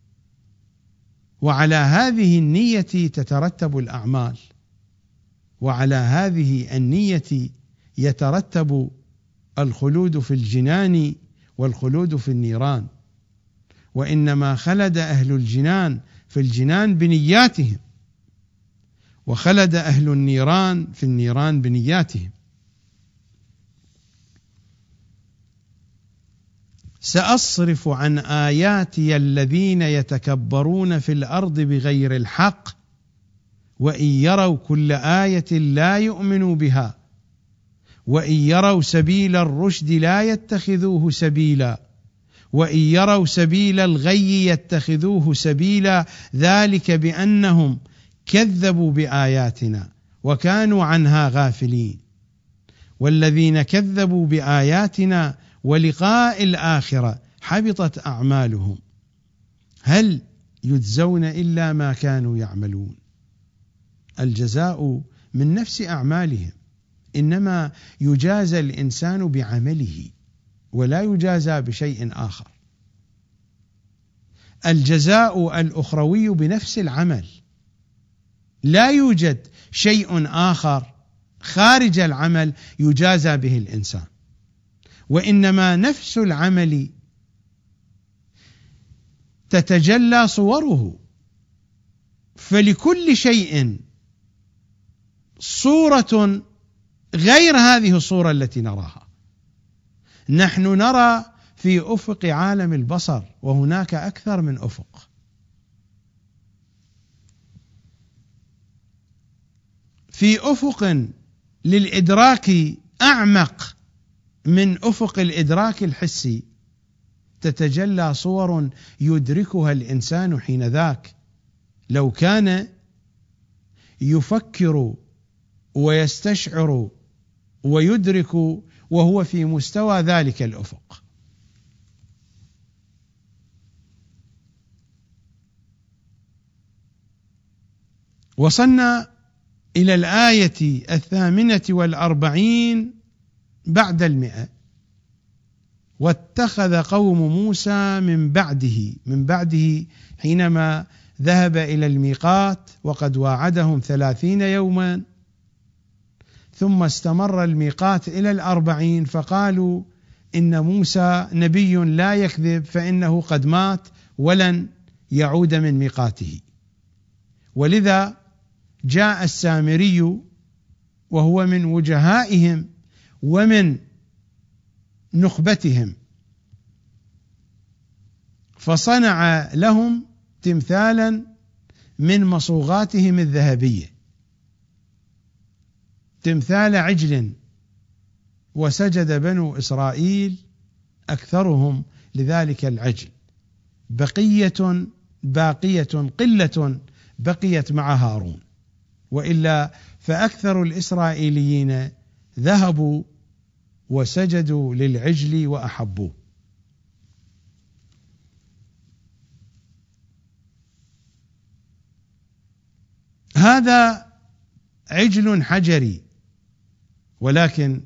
وعلى هذه النية تترتب الأعمال، وعلى هذه النية يترتب الخلود في الجنان والخلود في النيران. وإنما خلد أهل الجنان في الجنان بنياتهم، وخلد أهل النيران في النيران بنياتهم. سأصرف عن آياتي الذين يتكبرون في الأرض بغير الحق وإن يروا كل آية لا يؤمنوا بها وإن يروا سبيل الرشد لا يتخذوه سبيلا وإن يروا سبيل الغي يتخذوه سبيلا ذلك بأنهم كذبوا بآياتنا وكانوا عنها غافلين. والذين كذبوا بآياتنا ولقاء الآخرة حبطت أعمالهم هل يجزون إلا ما كانوا يعملون. الجزاء من نفس أعمالهم، إنما يجازى الإنسان بعمله ولا يجازى بشيء آخر. الجزاء الأخروي بنفس العمل، لا يوجد شيء آخر خارج العمل يجازى به الإنسان، وإنما نفس العمل تتجلى صوره. فلكل شيء صورة غير هذه الصورة التي نراها. نحن نرى في أفق عالم البصر، وهناك أكثر من أفق. في أفق للإدراك أعمق من أفق الإدراك الحسي تتجلى صور يدركها الإنسان حين ذاك، لو كان يفكر ويستشعر ويدرك وهو في مستوى ذلك الأفق. وصلنا إلى الآية 48 بعد 100. واتخذ قوم موسى من بعده حينما ذهب إلى الميقات وقد واعدهم 30 يوما، ثم استمر الميقات إلى 40، فقالوا إن موسى نبي لا يكذب فإنه قد مات ولن يعود من ميقاته. ولذا جاء السامري وهو من وجهائهم ومن نخبتهم، فصنع لهم تمثالا من مصوغاتهم الذهبية، تمثال عجل، وسجد بنو إسرائيل أكثرهم لذلك العجل، بقية باقية قلة بقيت مع هارون، وإلا فأكثر الإسرائيليين ذهبوا وسجدوا للعجل وأحبوه. هذا عجل حجري، ولكن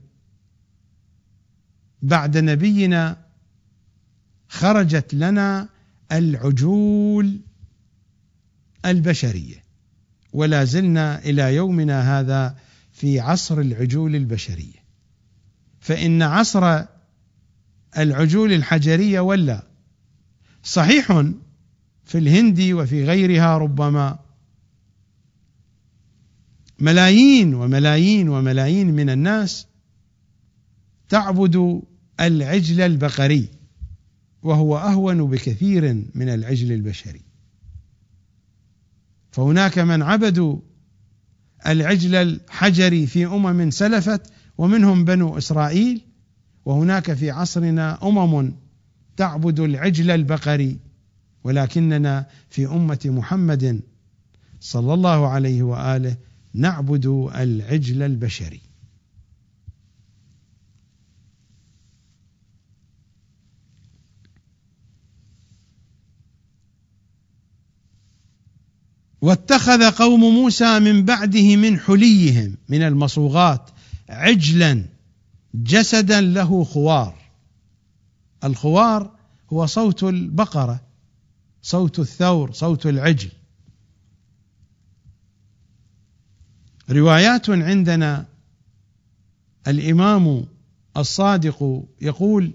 بعد نبينا خرجت لنا العجول البشرية، ولا زلنا إلى يومنا هذا في عصر العجول البشرية. فإن عصر العجول الحجرية ولا صحيح في الهند وفي غيرها ربما ملايين وملايين وملايين من الناس تعبد العجل البقري، وهو أهون بكثير من العجل البشري. فهناك من عبدوا العجل الحجري في أمم سلفت ومنهم بنو إسرائيل، وهناك في عصرنا أمم تعبد العجل البقري، ولكننا في أمة محمد صلى الله عليه وآله نعبد العجل البشري. واتخذ قوم موسى من بعده من حليهم من المصوغات عجلا جسدا له خوار. الخوار هو صوت البقرة، صوت الثور، صوت العجل. روايات عندنا الإمام الصادق يقول: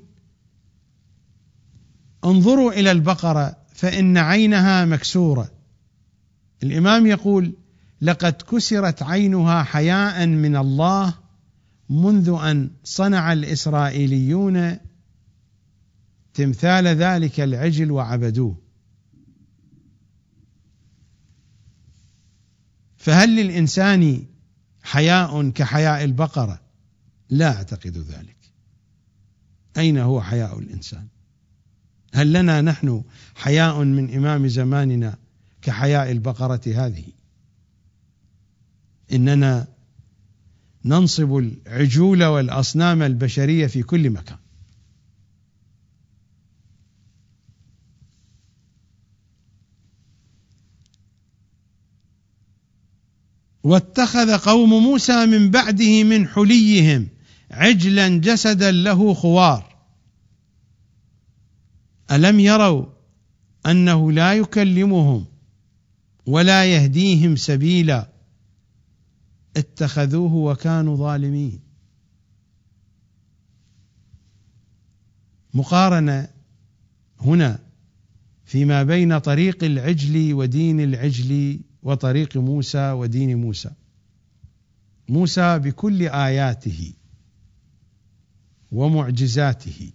انظروا إلى البقرة فإن عينها مكسورة. الإمام يقول: لقد كسرت عينها حياء من الله منذ أن صنع الإسرائيليون تمثال ذلك العجل وعبدوه. فهل للإنسان حياء كحياء البقرة؟ لا أعتقد ذلك. أين هو حياء الإنسان؟ هل لنا نحن حياء من إمام زماننا كحياء البقرة هذه؟ إننا ننصب العجول والأصنام البشرية في كل مكان. واتخذ قوم موسى من بعده من حليهم عجلا جسدا له خوار ألم يروا أنه لا يكلمهم ولا يهديهم سبيلا اتخذوه وكانوا ظالمين. مقارنة هنا فيما بين طريق العجل ودين العجل وطريق موسى ودين موسى. موسى بكل آياته ومعجزاته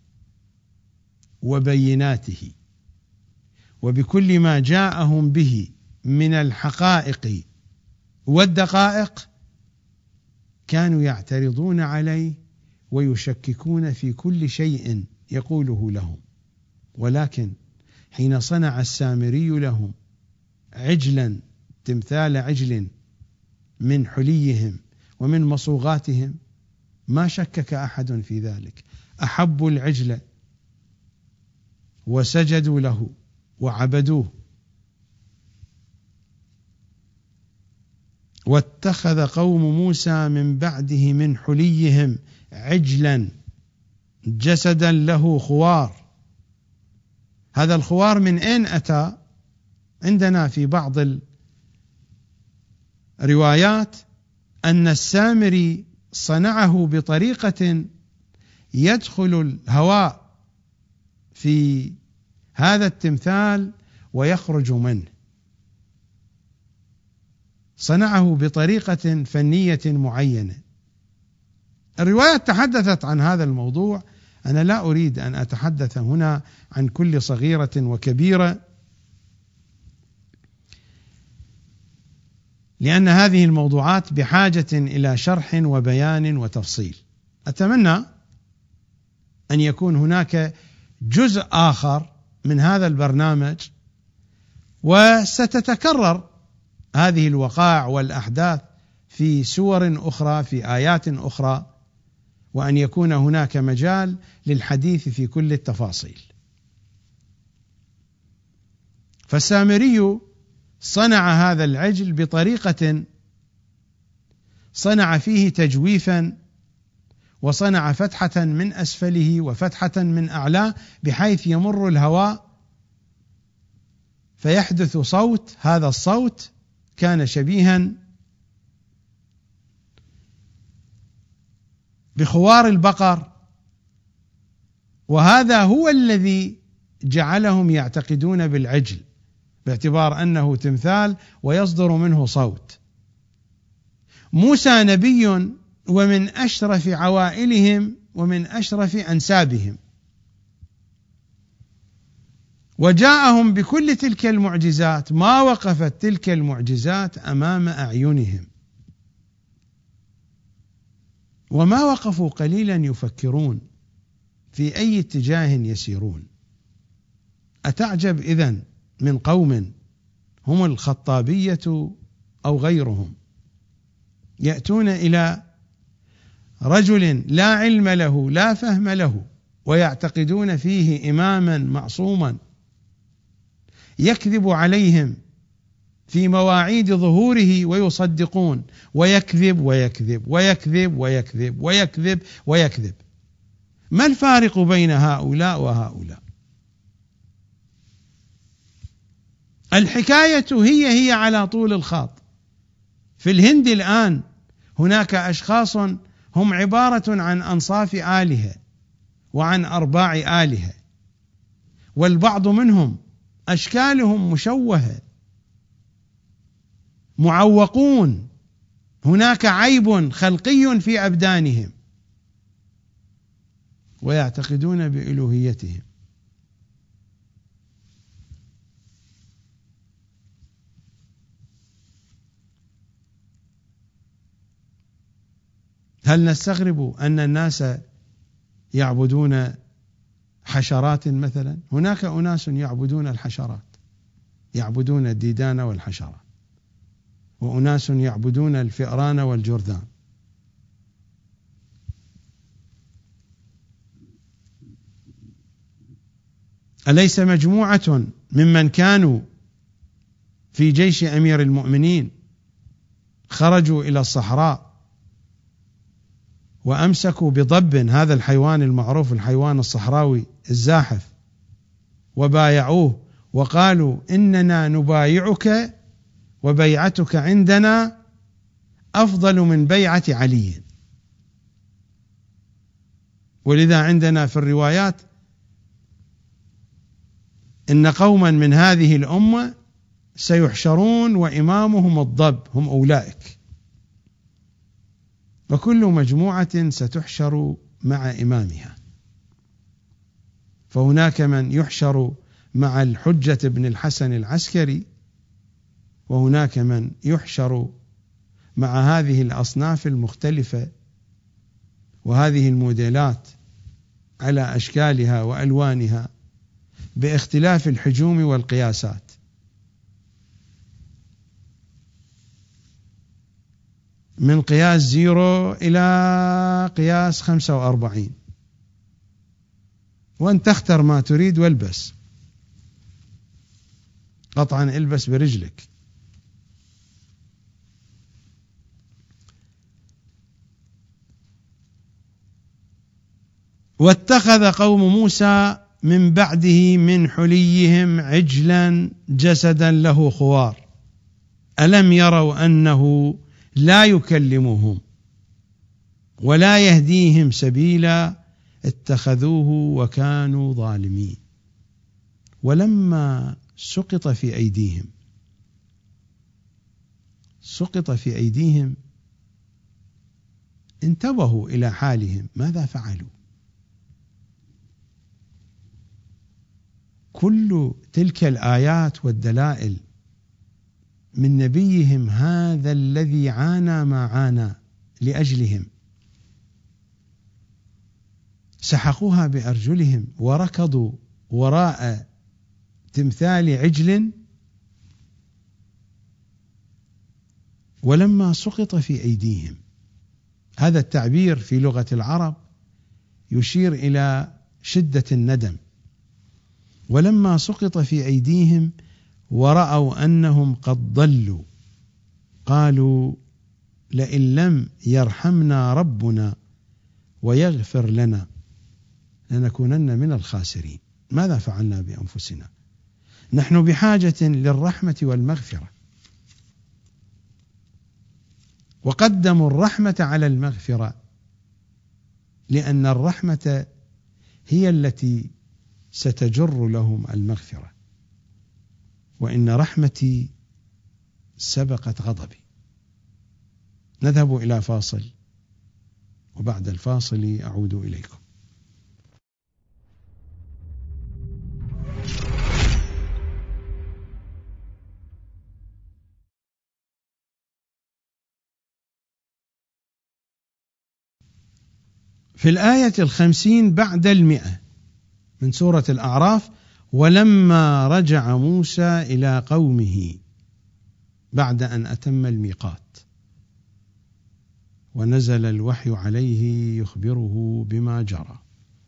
وبيناته وبكل ما جاءهم به من الحقائق والدقائق كانوا يعترضون عليه ويشككون في كل شيء يقوله لهم. ولكن حين صنع السامري لهم عجلا تمثال عجل من حليهم ومن مصوغاتهم ما شكك أحد في ذلك، أحبوا العجل وسجدوا له وعبدوه. واتخذ قوم موسى من بعده من حليهم عجلا جسدا له خوار. هذا الخوار من أين أتى؟ عندنا في بعض الروايات أن السامري صنعه بطريقة يدخل الهواء في هذا التمثال ويخرج منه، صنعه بطريقة فنية معينة. الروايات تحدثت عن هذا الموضوع، أنا لا أريد أن أتحدث هنا عن كل صغيرة وكبيرة، لأن هذه الموضوعات بحاجة إلى شرح وبيان وتفصيل. أتمنى أن يكون هناك جزء آخر من هذا البرنامج وستتكرر هذه الوقائع والأحداث في سور أخرى في آيات أخرى، وأن يكون هناك مجال للحديث في كل التفاصيل. فالسامري صنع هذا العجل بطريقة صنع فيه تجويفا، وصنع فتحة من أسفله وفتحة من أعلاه بحيث يمر الهواء فيحدث صوت. هذا الصوت كان شبيها بخوار البقر، وهذا هو الذي جعلهم يعتقدون بالعجل باعتبار أنه تمثال ويصدر منه صوت. موسى نبي ومن أشرف عوائلهم ومن أشرف أنسابهم، وجاءهم بكل تلك المعجزات، ما وقفت تلك المعجزات أمام أعينهم، وما وقفوا قليلا يفكرون في أي اتجاه يسيرون. أتعجب إذن من قوم هم الخطابية أو غيرهم يأتون إلى رجل لا علم له لا فهم له ويعتقدون فيه إماما معصوما يكذب عليهم في مواعيد ظهوره ويصدقون، ويكذب ويكذب ويكذب ويكذب ويكذب ويكذب. ما الفارق بين هؤلاء وهؤلاء؟ الحكاية هي على طول الخط. في الهند الآن هناك أشخاص هم عبارة عن أنصاف آلهة وعن أرباع آلهة، والبعض منهم أشكالهم مشوهة، معوقون، هناك عيب خلقي في أبدانهم، ويعتقدون بألوهيتهم. هل نستغرب أن الناس يعبدون حشرات مثلا؟ هناك أناس يعبدون الحشرات، يعبدون الديدان والحشرات، وأناس يعبدون الفئران والجرذان. أليس مجموعة ممن كانوا في جيش أمير المؤمنين خرجوا إلى الصحراء وأمسكوا بضب، هذا الحيوان المعروف الحيوان الصحراوي الزاحف، وبايعوه وقالوا إننا نبايعك وبيعتك عندنا أفضل من بيعة علي. ولذا عندنا في الروايات إن قوما من هذه الأمة سيحشرون وإمامهم الضب، هم أولئك. وكل مجموعة ستحشر مع إمامها، فهناك من يحشر مع الحجة بن الحسن العسكري، وهناك من يحشر مع هذه الأصناف المختلفة وهذه الموديلات على أشكالها وألوانها باختلاف الحجوم والقياسات. من قياس 0 إلى قياس 45، وأن تختر ما تريد والبس، قطعا البس برجلك. واتخذ قوم موسى من بعده من حليهم عجلا جسدا له خوار ألم يروا أنه لا يكلمهم ولا يهديهم سبيلا اتخذوه وكانوا ظالمين. ولما سقط في أيديهم انتبهوا إلى حالهم، ماذا فعلوا؟ كل تلك الآيات والدلائل من نبيهم هذا الذي عانى ما عانى لأجلهم، سحقوها بأرجلهم وركضوا وراء تمثال عجل. ولما سقط في أيديهم، هذا التعبير في لغة العرب يشير إلى شدة الندم. ولما سقط في أيديهم ورأوا أنهم قد ضلوا قالوا لئن لم يرحمنا ربنا ويغفر لنا لنكونن من الخاسرين. ماذا فعلنا بأنفسنا؟ نحن بحاجة للرحمة والمغفرة، وقدموا الرحمة على المغفرة، لأن الرحمة هي التي ستجر لهم المغفرة. وإن رحمتي سبقت غضبي. نذهب إلى فاصل، وبعد الفاصل أعود إليكم. في الآية 50 بعد 100 من سورة الأعراف: ولما رجع موسى إلى قومه بعد أن أتم الميقات ونزل الوحي عليه يخبره بما جرى.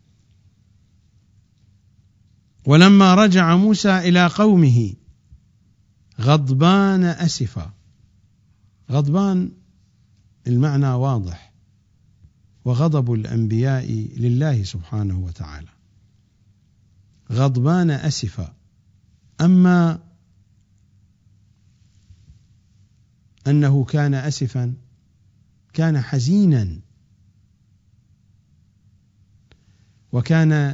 ولما رجع موسى إلى قومه غضبان أسفا. غضبان المعنى واضح، وغضب الأنبياء لله سبحانه وتعالى. غضبان أسفا، أما أنه كان أسفا كان حزينا، وكان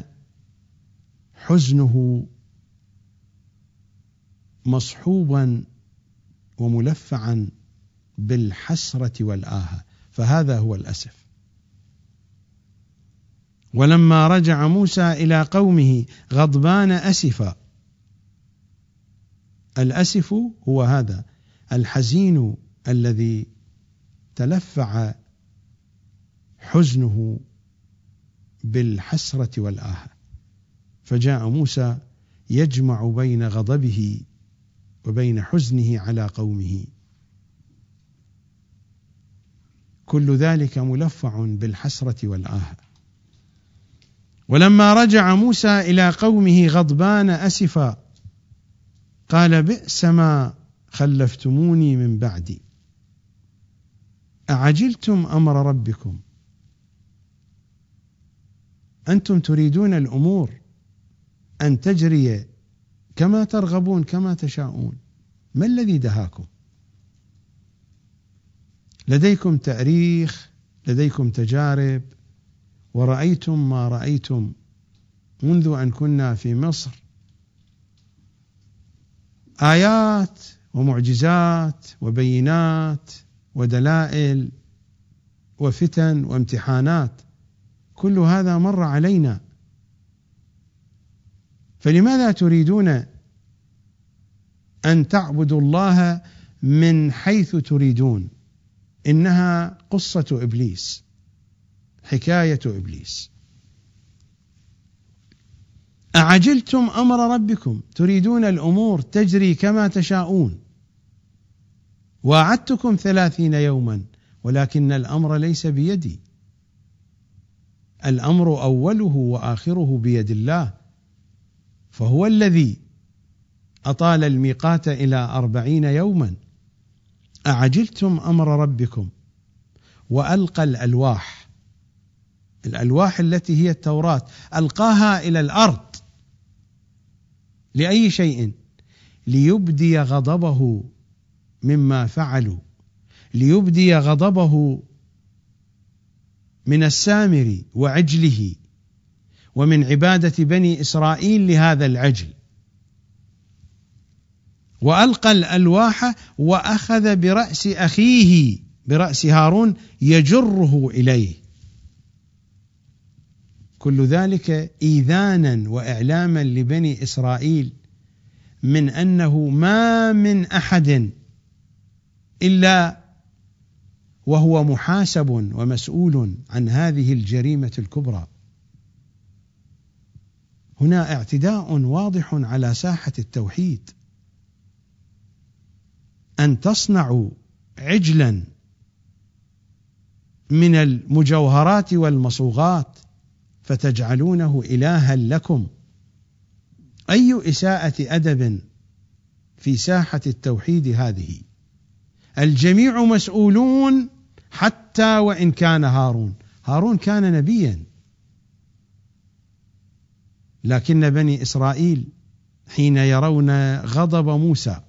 حزنه مصحوبا وملفعا بالحسرة والآهة، فهذا هو الأسف. ولما رجع موسى إلى قومه غضبان أسفا، الأسف هو هذا الحزين الذي تلفع حزنه بالحسرة والآهة، فجاء موسى يجمع بين غضبه وبين حزنه على قومه، كل ذلك ملفع بالحسرة والآهة. ولما رجع موسى إلى قومه غضبان أسفا قال: بئس ما خلفتموني من بعدي أعجلتم أمر ربكم. أنتم تريدون الأمور أن تجري كما ترغبون كما تشاءون، ما الذي دهاكم؟ لديكم تاريخ، لديكم تجارب، ورأيتم ما رأيتم منذ أن كنا في مصر، آيات ومعجزات وبينات ودلائل وفتن وامتحانات، كل هذا مر علينا، فلماذا تريدون أن تعبدوا الله من حيث تريدون؟ إنها قصة إبليس، حكاية إبليس. أعجلتم أمر ربكم، تريدون الأمور تجري كما تشاءون. وعدتكم 30 يوما ولكن الأمر ليس بيدي، الأمر أوله وآخره بيد الله، فهو الذي أطال الميقات إلى 40 يوما. أعجلتم أمر ربكم، وألقى الألواح التي هي التوراة، ألقاها إلى الأرض لأي شيء؟ ليبدي غضبه مما فعلوا، ليبدي غضبه من السامري وعجله ومن عبادة بني إسرائيل لهذا العجل. وألقى الألواح وأخذ برأس أخيه، برأس هارون، يجره إليه، كل ذلك إيذانا وإعلاما لبني إسرائيل من أنه ما من أحد إلا وهو محاسب ومسؤول عن هذه الجريمة الكبرى. هنا اعتداء واضح على ساحة التوحيد، أن تصنعوا عجلا من المجوهرات والمصوغات فتجعلونه إلها لكم. أي إساءة أدب في ساحة التوحيد هذه؟ الجميع مسؤولون، حتى وإن كان هارون كان نبيا، لكن بني إسرائيل حين يرون غضب موسى،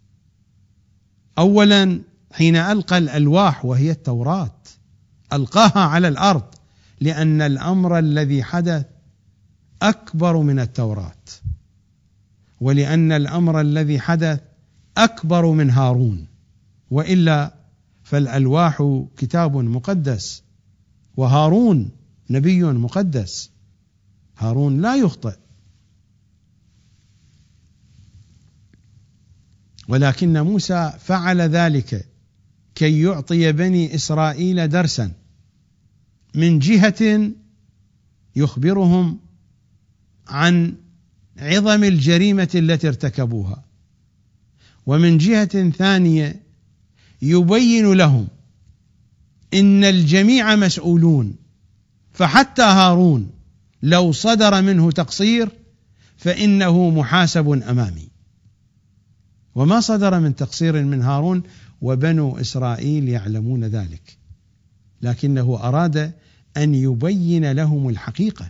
أولا حين ألقى الألواح وهي التوراة ألقاها على الأرض، لأن الأمر الذي حدث أكبر من التوراة، ولأن الأمر الذي حدث أكبر من هارون، وإلا فالألواح كتاب مقدس، وهارون نبي مقدس، هارون لا يخطئ، ولكن موسى فعل ذلك كي يعطي بني إسرائيل درسا، من جهة يخبرهم عن عظم الجريمة التي ارتكبوها، ومن جهة ثانية يبين لهم إن الجميع مسؤولون، فحتى هارون لو صدر منه تقصير فإنه محاسب أمامي، وما صدر من تقصير من هارون وبنو إسرائيل يعلمون ذلك، لكنه أراد أن يبين لهم الحقيقة.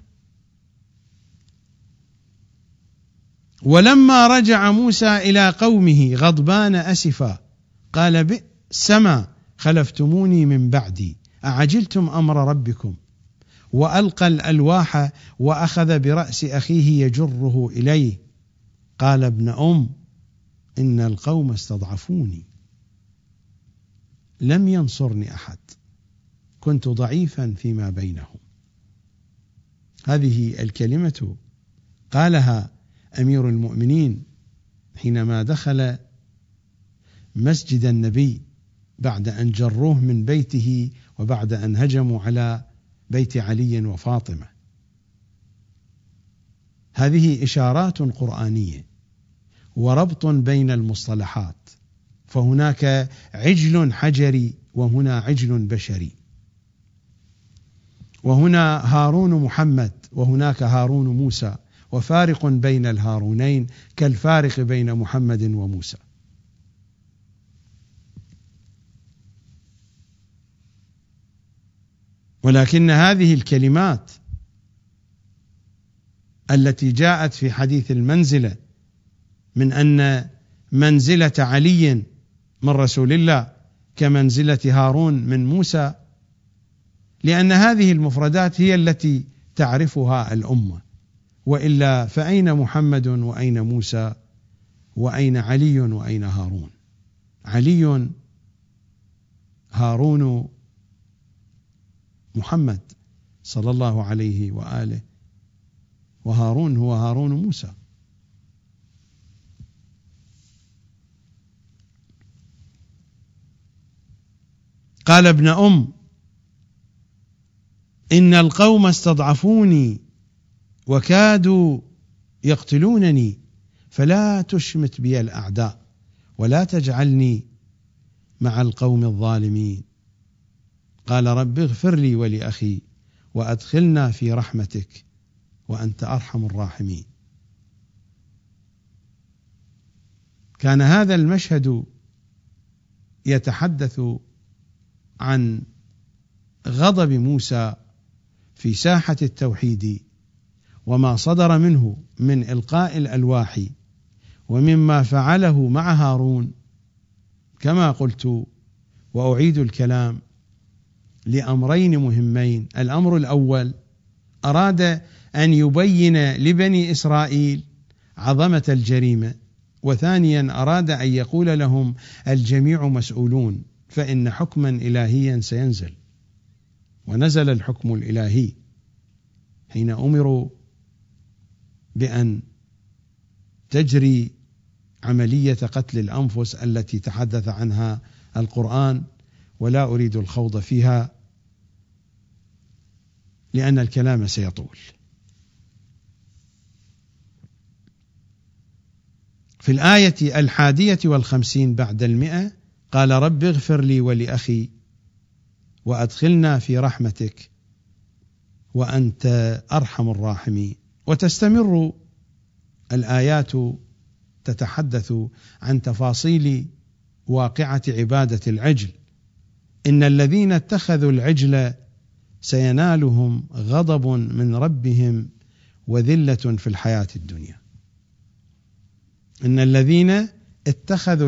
ولما رجع موسى إلى قومه غضبان أسفا قال بئس ما خلفتموني من بعدي أعجلتم أمر ربكم، وألقى الألواح وأخذ برأس أخيه يجره إليه قال ابن أم إن القوم استضعفوني لم ينصرني أحد كنت ضعيفا فيما بينهم. هذه الكلمة قالها أمير المؤمنين حينما دخل مسجد النبي بعد أن جروه من بيته وبعد أن هجموا على بيت علي وفاطمة. هذه إشارات قرآنية وربط بين المصطلحات، فهناك عجل حجري وهنا عجل بشري، وهنا هارون محمد وهناك هارون موسى، وفارق بين الهارونين كالفارق بين محمد وموسى. ولكن هذه الكلمات التي جاءت في حديث المنزلة من أن منزلة علي من رسول الله كمنزلة هارون من موسى، لأن هذه المفردات هي التي تعرفها الأمة، وإلا فأين محمد وأين موسى وأين علي وأين هارون؟ علي هارون محمد صلى الله عليه وآله، وهارون هو هارون موسى. قال ابن أم إن القوم استضعفوني وكادوا يقتلونني فلا تشمت بي الأعداء ولا تجعلني مع القوم الظالمين. قال رب اغفر لي ولأخي وأدخلنا في رحمتك وأنت أرحم الراحمين. كان هذا المشهد يتحدث عن غضب موسى في ساحة التوحيد وما صدر منه من إلقاء الألواح ومما فعله مع هارون، كما قلت وأعيد الكلام لأمرين مهمين. الأمر الأول أراد أن يبين لبني إسرائيل عظمة الجريمة، وثانيا أراد أن يقول لهم الجميع مسؤولون، فإن حكما إلهيا سينزل. ونزل الحكم الإلهي حين أمروا بأن تجري عملية قتل الأنفس التي تحدث عنها القرآن، ولا أريد الخوض فيها لأن الكلام سيطول. في الآية 51 بعد 100 قال رب اغفر لي ولأخي وأدخلنا في رحمتك وأنت أرحم الراحمين. وتستمر الآيات تتحدث عن تفاصيل واقعة عبادة العجل. إن الذين اتخذوا العجل سينالهم غضب من ربهم وذلة في الحياة الدنيا. إن الذين اتخذوا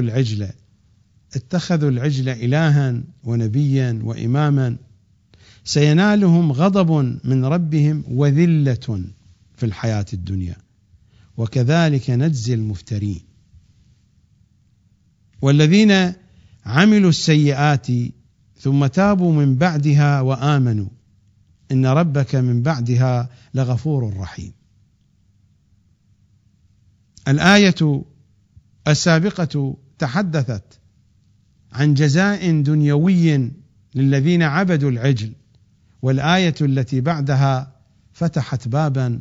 العجل إلها ونبيا وإماما سينالهم غضب من ربهم وذلة في الحياة الدنيا وكذلك نجزي المفترين. والذين عملوا السيئات ثم تابوا من بعدها وآمنوا إن ربك من بعدها لغفور رحيم. الآية السابقة تحدثت عن جزاء دنيوي للذين عبدوا العجل، والآية التي بعدها فتحت بابا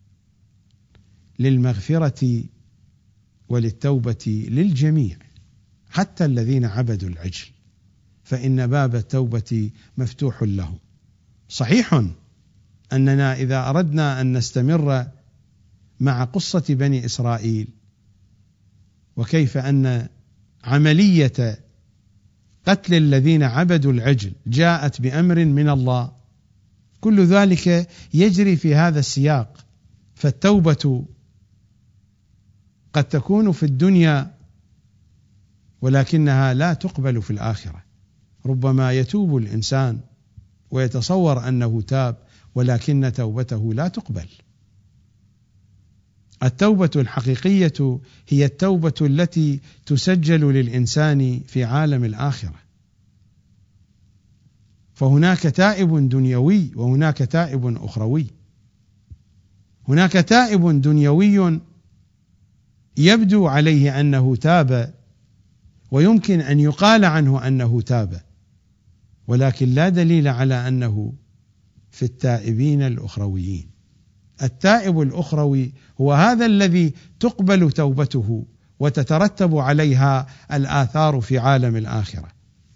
للمغفرة وللتوبة للجميع حتى الذين عبدوا العجل، فإن باب التوبة مفتوح لهم. صحيح أننا إذا أردنا أن نستمر مع قصة بني إسرائيل وكيف أن عملية قتل الذين عبدوا العجل جاءت بأمر من الله، كل ذلك يجري في هذا السياق. فالتوبة قد تكون في الدنيا ولكنها لا تقبل في الآخرة. ربما يتوب الإنسان ويتصور أنه تاب ولكن توبته لا تقبل. التوبة الحقيقية هي التوبة التي تسجل للإنسان في عالم الآخرة. فهناك تائب دنيوي وهناك تائب أخروي. هناك تائب دنيوي يبدو عليه أنه تاب ويمكن أن يقال عنه أنه تاب، ولكن لا دليل على أنه في التائبين الأخرويين. التائب الأخروي هو هذا الذي تقبل توبته وتترتب عليها الآثار في عالم الآخرة.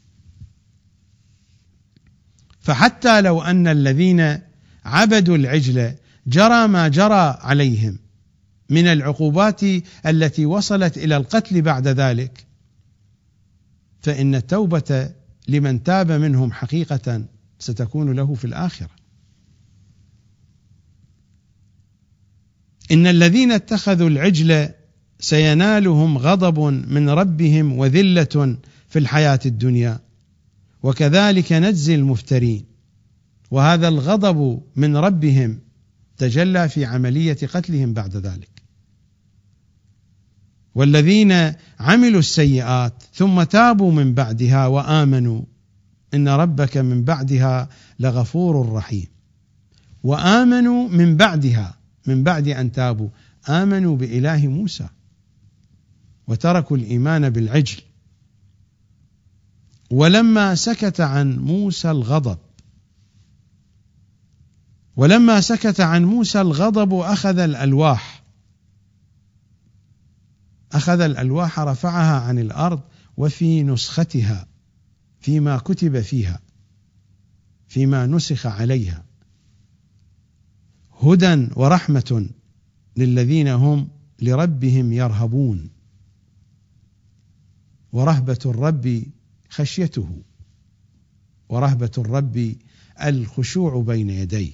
فحتى لو أن الذين عبدوا العجل جرى ما جرى عليهم من العقوبات التي وصلت إلى القتل بعد ذلك، فإن التوبة لمن تاب منهم حقيقة ستكون له في الآخرة. إن الذين اتخذوا العجل سينالهم غضب من ربهم وذلة في الحياة الدنيا وكذلك نجزي المفترين. وهذا الغضب من ربهم تجلى في عملية قتلهم بعد ذلك. والذين عملوا السيئات ثم تابوا من بعدها وآمنوا إن ربك من بعدها لغفور رحيم. وآمنوا من بعدها، من بعد أن تابوا، آمنوا بإله موسى وتركوا الإيمان بالعجل. ولما سكت عن موسى الغضب، أخذ الألواح رفعها عن الأرض وفي نسختها، فيما كتب فيها، فيما نسخ عليها، هدى ورحمة للذين هم لربهم يرهبون. ورهبة الرب خشيته، ورهبة الرب الخشوع بين يديه.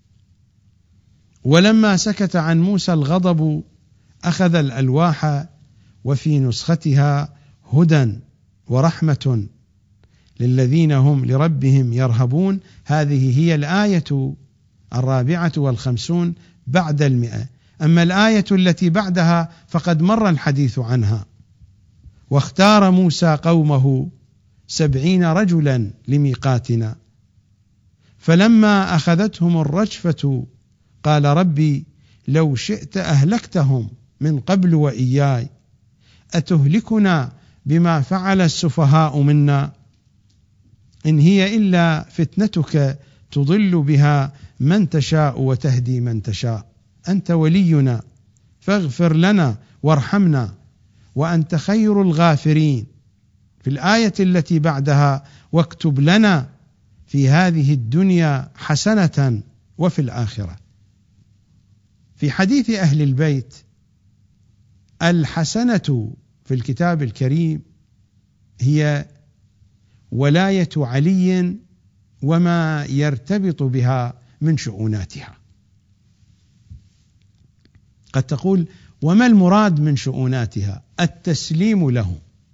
ولما سكت عن موسى الغضب أخذ الألواح وفي نسختها هدى ورحمة للذين هم لربهم يرهبون. هذه هي الآية 54 بعد 100. أما الآية التي بعدها فقد مر الحديث عنها. واختار موسى قومه 70 رجلا لميقاتنا فلما أخذتهم الرجفة قال ربي لو شئت أهلكتهم من قبل وإياي أتهلكنا بما فعل السفهاء منا إن هي إلا فتنتك تضل بها من تشاء وتهدي من تشاء أنت ولينا فاغفر لنا وارحمنا وأنت خير الغافرين. في الآية التي بعدها واكتب لنا في هذه الدنيا حسنة وفي الآخرة. في حديث أهل البيت الحسنة في الكتاب الكريم هي ولاية علي وما يرتبط بها من شؤوناتها. قد تقول وما المراد من شؤوناتها؟ التسليم لهم،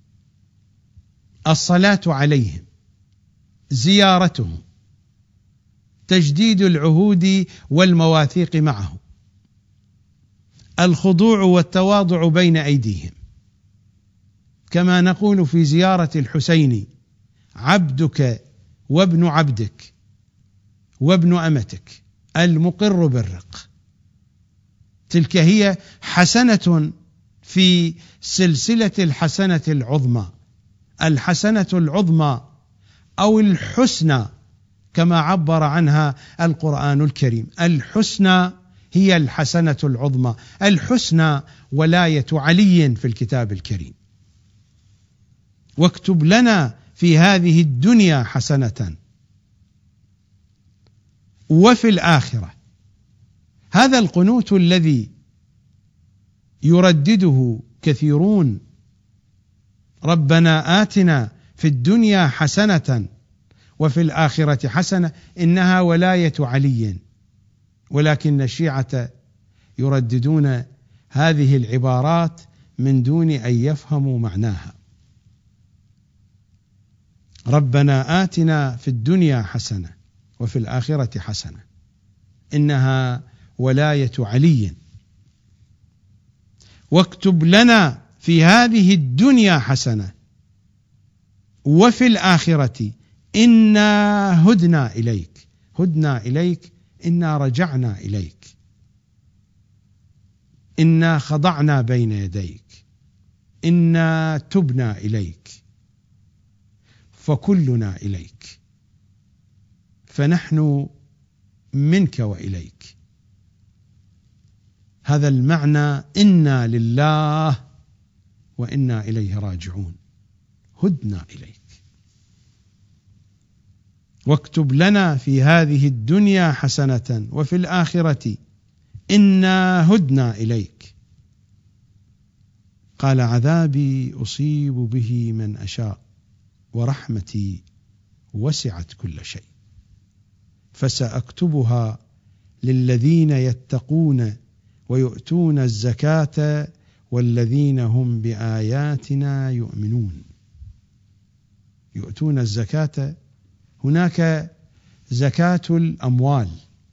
الصلاة عليهم، زيارتهم، تجديد العهود والمواثيق معهم، الخضوع والتواضع بين أيديهم. كما نقول في زيارة الحسين: عبدك وابن عبدك وابن أمتك المقر بالرق. تلك هي حسنة في سلسلة الحسنة العظمى، الحسنة العظمى أو الحسنى كما عبر عنها القرآن الكريم. الحسنى هي الحسنة العظمى، الحسنى ولاية علي في الكتاب الكريم. واكتب لنا في هذه الدنيا حسنة وفي الآخرة. هذا القنوت الذي يردده كثيرون: ربنا آتنا في الدنيا حسنة وفي الآخرة حسنة، إنها ولاية علي. ولكن الشيعة يرددون هذه العبارات من دون أن يفهموا معناها. ربنا آتنا في الدنيا حسنة وفي الآخرة حسنة، إنها ولاية علي. واكتب لنا في هذه الدنيا حسنة وفي الآخرة إنا هدنا إليك. هدنا إليك، إنا رجعنا إليك، إنا خضعنا بين يديك، إنا تبنا إليك، فكلنا إليك، فنحن منك وإليك. هذا المعنى: إنا لله وإنا إليه راجعون. هدنا إليك. واكتب لنا في هذه الدنيا حسنة وفي الآخرة إنا هدنا إليك. قال: عذابي أصيب به من أشاء ورحمتي وسعت كل شيء فسأكتبها للذين يتقون ويؤتون الزكاة والذين هم بآياتنا يؤمنون. يؤتون الزكاة، هناك زكاة الأموال،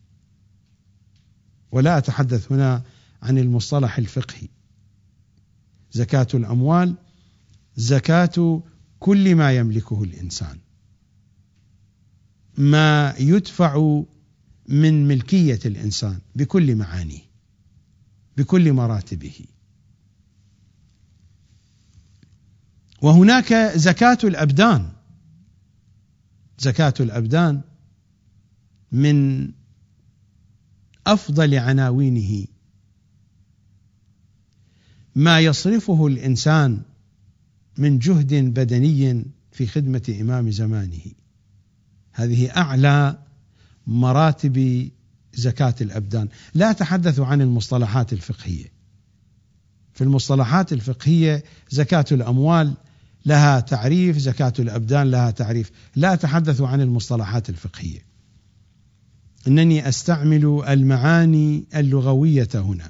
ولا أتحدث هنا عن المصطلح الفقهي. زكاة الأموال زكاة كل ما يملكه الإنسان، ما يدفع من ملكية الإنسان بكل معانيه، بكل مراتبه. وهناك زكاة الأبدان. زكاة الأبدان من أفضل عناوينه ما يصرفه الإنسان من جهد بدني في خدمة إمام زمانه. هذه أعلى مراتب زكاة الأبدان. لا أتحدث عن المصطلحات الفقهية. في المصطلحات الفقهية زكاة الأموال لها تعريف، زكاة الأبدان لها تعريف. لا أتحدث عن المصطلحات الفقهية، إنني أستعمل المعاني اللغوية هنا.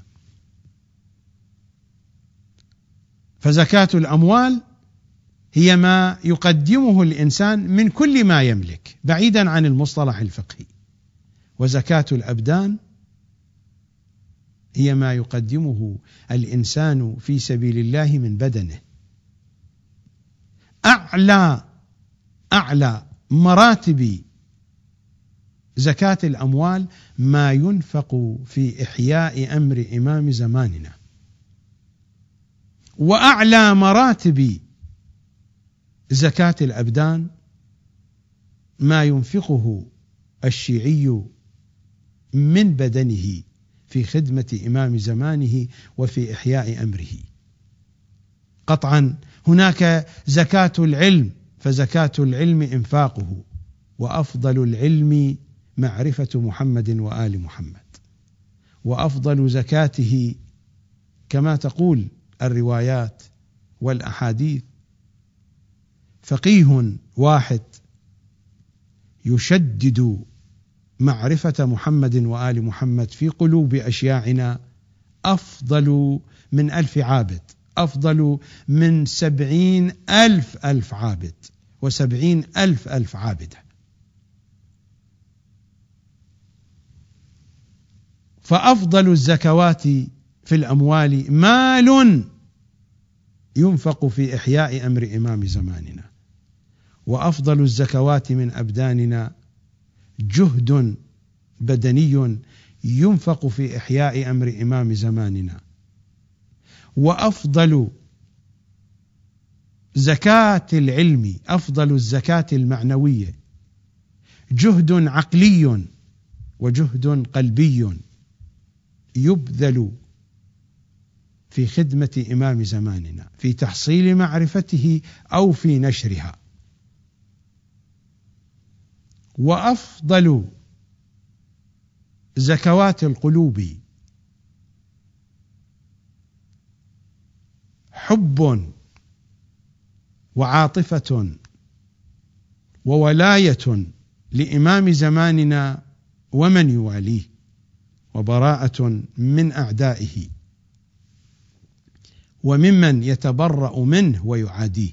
فزكاة الأموال هي ما يقدمه الإنسان من كل ما يملك بعيدا عن المصطلح الفقهي. وزكاة الأبدان هي ما يقدمه الإنسان في سبيل الله من بدنه. أعلى مراتب زكاة الأموال ما ينفق في إحياء أمر إمام زماننا، وأعلى مراتب زكاة الأبدان ما ينفقه الشيعي من بدنه في خدمة إمام زمانه وفي إحياء أمره. قطعا هناك زكاة العلم، فزكاة العلم إنفاقه، وأفضل العلم معرفة محمد وآل محمد، وأفضل زكاته كما تقول الروايات والأحاديث فقيه واحد يشدد معرفة محمد وآل محمد في قلوب أشياعنا أفضل من 1000 عابد، أفضل من 70,000 عابد و70,000 عابدة. فأفضل الزكوات في الأموال مال ينفق في إحياء أمر إمام زماننا، وأفضل الزكوات من أبداننا جهد بدني ينفق في إحياء أمر إمام زماننا، وأفضل زكاة العلم، أفضل الزكاة المعنوية جهد عقلي وجهد قلبي يبذل في خدمة إمام زماننا، في تحصيل معرفته أو في نشرها. وأفضل زكوات القلوب حب وعاطفة وولاية لإمام زماننا ومن يواليه، وبراءة من أعدائه وممن يتبرأ منه ويعاديه.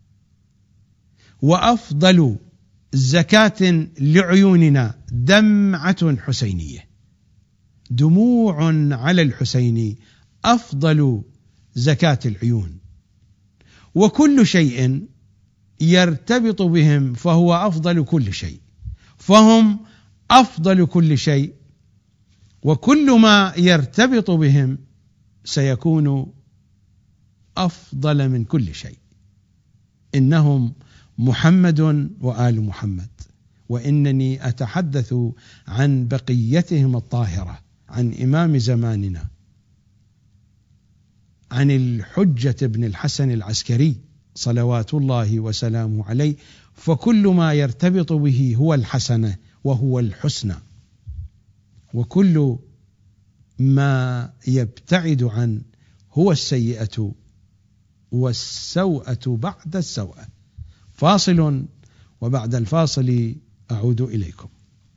وأفضل زكاة لعيوننا دمعة حسينية، دموع على الحسين أفضل زكاة العيون. وكل شيء يرتبط بهم فهو أفضل كل شيء، فهم أفضل كل شيء، وكل ما يرتبط بهم سيكون أفضل من كل شيء. إنهم محمد وآل محمد، وإنني أتحدث عن بقيتهم الطاهرة، عن إمام زماننا، عن الحجة بن الحسن العسكري صلوات الله وسلامه عليه، فكل ما يرتبط به هو الحسنة وهو الحسنى، وكل ما يبتعد عن هو السيئة والسوءة بعد السوءة. فاصل، وبعد الفاصل أعود إليكم.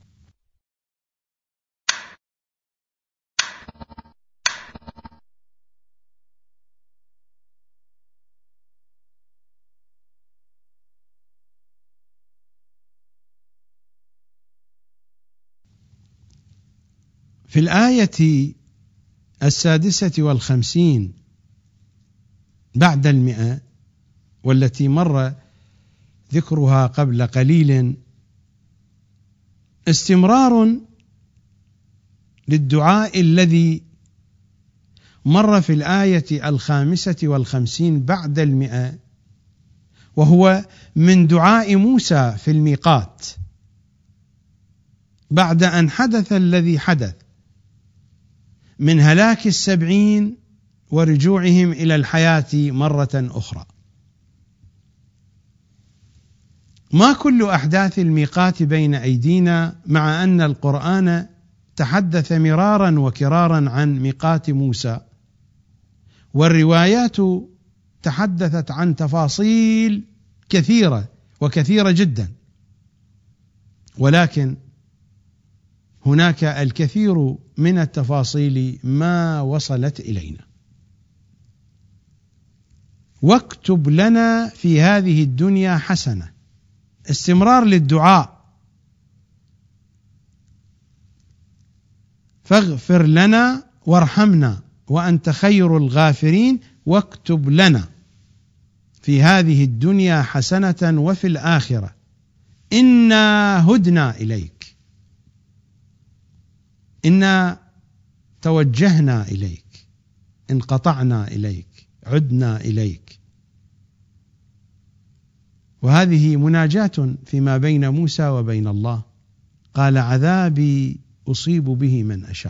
في الآية 56 بعد 100 والتي مر ذكرها قبل قليل استمرار للدعاء الذي مر في الآية 55 بعد 100، وهو من دعاء موسى في الميقات بعد أن حدث الذي حدث من هلاك 70 ورجوعهم إلى الحياة مرة أخرى. ما كل أحداث الميقات بين أيدينا، مع أن القرآن تحدث مرارا وكرارا عن ميقات موسى، والروايات تحدثت عن تفاصيل كثيرة وكثيرة جدا، ولكن هناك الكثير من التفاصيل ما وصلت إلينا. واكتب لنا في هذه الدنيا حسنة، استمرار للدعاء، فاغفر لنا وارحمنا وأنت خير الغافرين، واكتب لنا في هذه الدنيا حسنة وفي الآخرة إنا هدنا إليك، إنا توجهنا إليك، انقطعنا إليك، عدنا إليك. وهذه مناجاة فيما بين موسى وبين الله. قال عذابي أصيب به من أشاء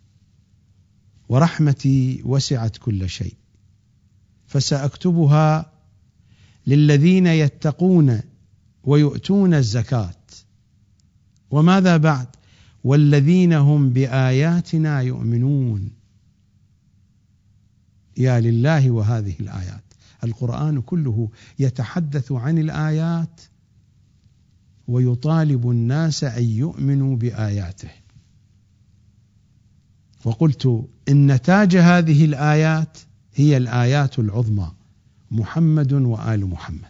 ورحمتي وسعت كل شيء فسأكتبها للذين يتقون ويؤتون الزكاة. وماذا بعد؟ والذين هم بآياتنا يؤمنون. يا لله وهذه الآيات. القرآن كله يتحدث عن الآيات ويطالب الناس أن يؤمنوا بآياته. وقلت إن تاج هذه الآيات هي الآيات العظمى، محمد وآل محمد.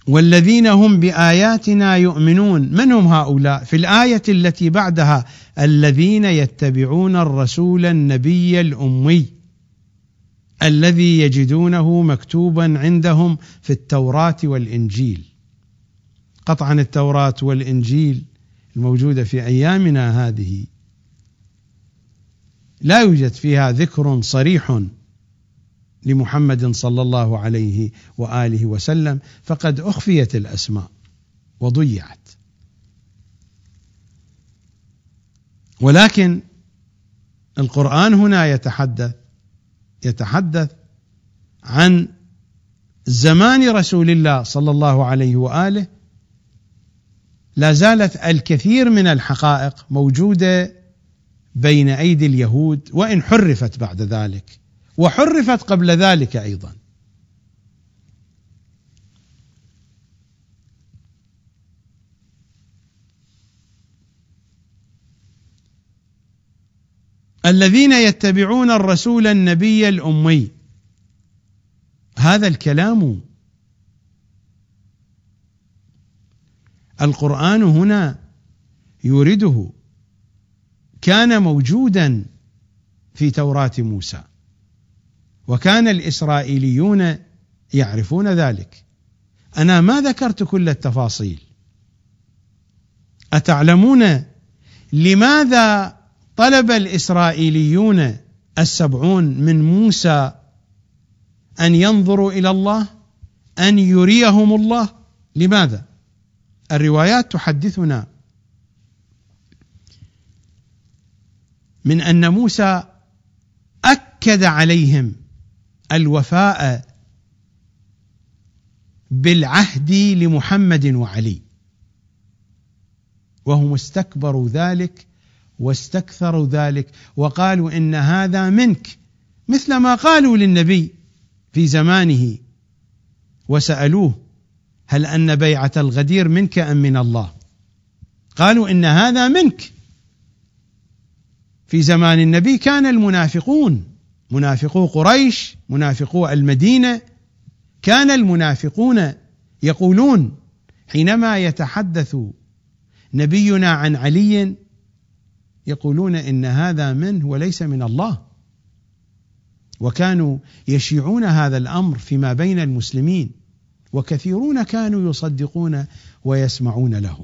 والذين هم بآياتنا يؤمنون. من هم هؤلاء؟ في الآية التي بعدها: الذين يتبعون الرسول النبي الأمي الذي يجدونه مكتوبا عندهم في التوراة والإنجيل. قطعا التوراة والإنجيل الموجودة في أيامنا هذه لا يوجد فيها ذكر صريح لمحمد صلى الله عليه وآله وسلم، فقد أخفيت الأسماء وضيعت. ولكن القرآن هنا يتحدث عن زمان رسول الله صلى الله عليه وآله، لا زالت الكثير من الحقائق موجودة بين أيدي اليهود، وإن حرفت بعد ذلك، وحرفت قبل ذلك أيضا. الذين يتبعون الرسول النبي الأمي، هذا الكلام القرآن هنا يورده كان موجودا في توراة موسى، وكان الإسرائيليون يعرفون ذلك. أنا ما ذكرت كل التفاصيل. أتعلمون لماذا طلب الإسرائيليون 70 من موسى أن ينظروا إلى الله، أن يريهم الله؟ لماذا؟ الروايات تحدثنا من أن موسى أكد عليهم الوفاء بالعهد لمحمد وعلي، وهم استكبروا ذلك واستكثروا ذلك وقالوا إن هذا منك، مثل ما قالوا للنبي في زمانه وسألوه: هل أن بيعة الغدير منك أم من الله؟ قالوا إن هذا منك. في زمان النبي كان المنافقون، منافقو قريش، منافقو المدينة، كان المنافقون يقولون حينما يتحدث نبينا عن علي يقولون إن هذا منه وليس من الله، وكانوا يشيعون هذا الأمر فيما بين المسلمين، وكثيرون كانوا يصدقون ويسمعون لهم.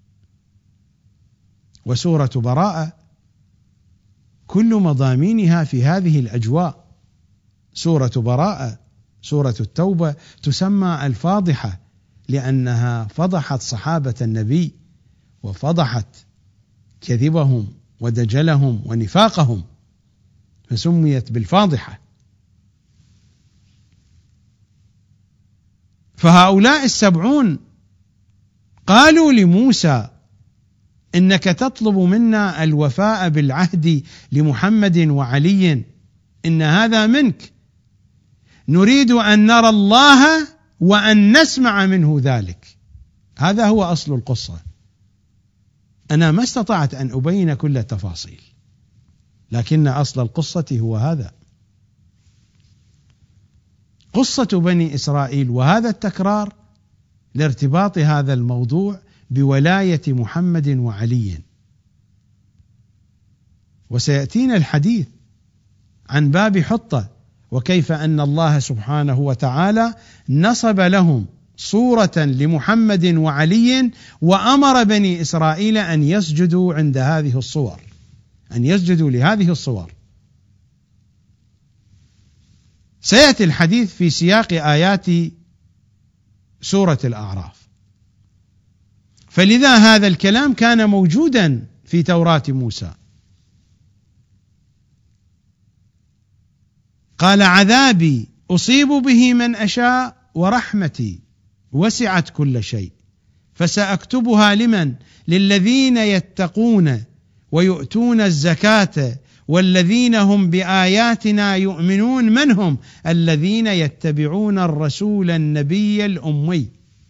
وسورة براءة كل مضامينها في هذه الأجواء. سورة براءة، سورة التوبة، تسمى الفاضحة لأنها فضحت صحابة النبي وفضحت كذبهم ودجلهم ونفاقهم، فسميت بالفاضحة. فهؤلاء 70 قالوا لموسى: إنك تطلب منا الوفاء بالعهد لمحمد وعلي، إن هذا منك، نريد أن نرى الله وأن نسمع منه ذلك. هذا هو أصل القصة. أنا ما استطعت أن أبين كل التفاصيل، لكن أصل القصة هو هذا. قصة بني إسرائيل، وهذا التكرار لارتباط هذا الموضوع بولاية محمد وعلي. وسيأتينا الحديث عن باب حطة، وكيف أن الله سبحانه وتعالى نصب لهم صورة لمحمد وعلي، وأمر بني إسرائيل أن يسجدوا عند هذه الصور، أن يسجدوا لهذه الصور. سيأتي الحديث في سياق آيات سورة الأعراف. فلذا هذا الكلام كان موجودا في توراة موسى. قال: عذابي أصيب به من أشاء ورحمتي وسعت كل شيء فسأكتبها لمن؟ للذين يتقون ويؤتون الزكاة والذين هم بآياتنا يؤمنون. من هم؟ الذين يتبعون الرسول النبي الأمي.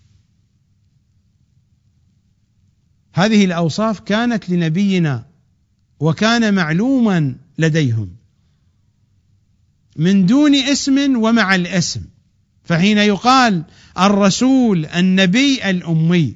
هذه الأوصاف كانت لنبينا وكان معلوما لديهم من دون اسم ومع الاسم، فحين يقال الرسول النبي الأمي،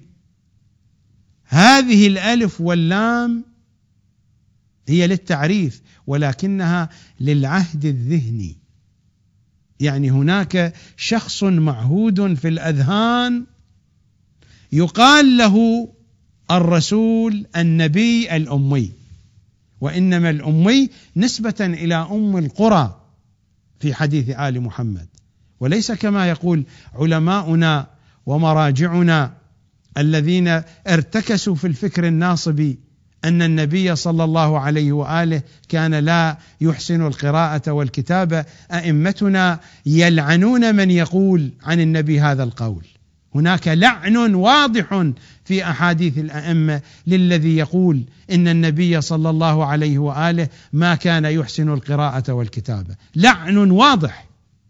هذه الألف واللام هي للتعريف ولكنها للعهد الذهني، يعني هناك شخص معهود في الأذهان يقال له الرسول النبي الأمي، وإنما الأمي نسبة إلى أم القرى في حديث آل محمد، وليس كما يقول علماؤنا ومراجعنا الذين ارتكسوا في الفكر الناصبي أن النبي صلى الله عليه وآله كان لا يحسن القراءة والكتابة. أئمتنا يلعنون من يقول عن النبي هذا القول. هناك لعن واضح في أحاديث الأئمة للذي يقول إن النبي صلى الله عليه وآله ما كان يحسن القراءة والكتابة، لعن واضح.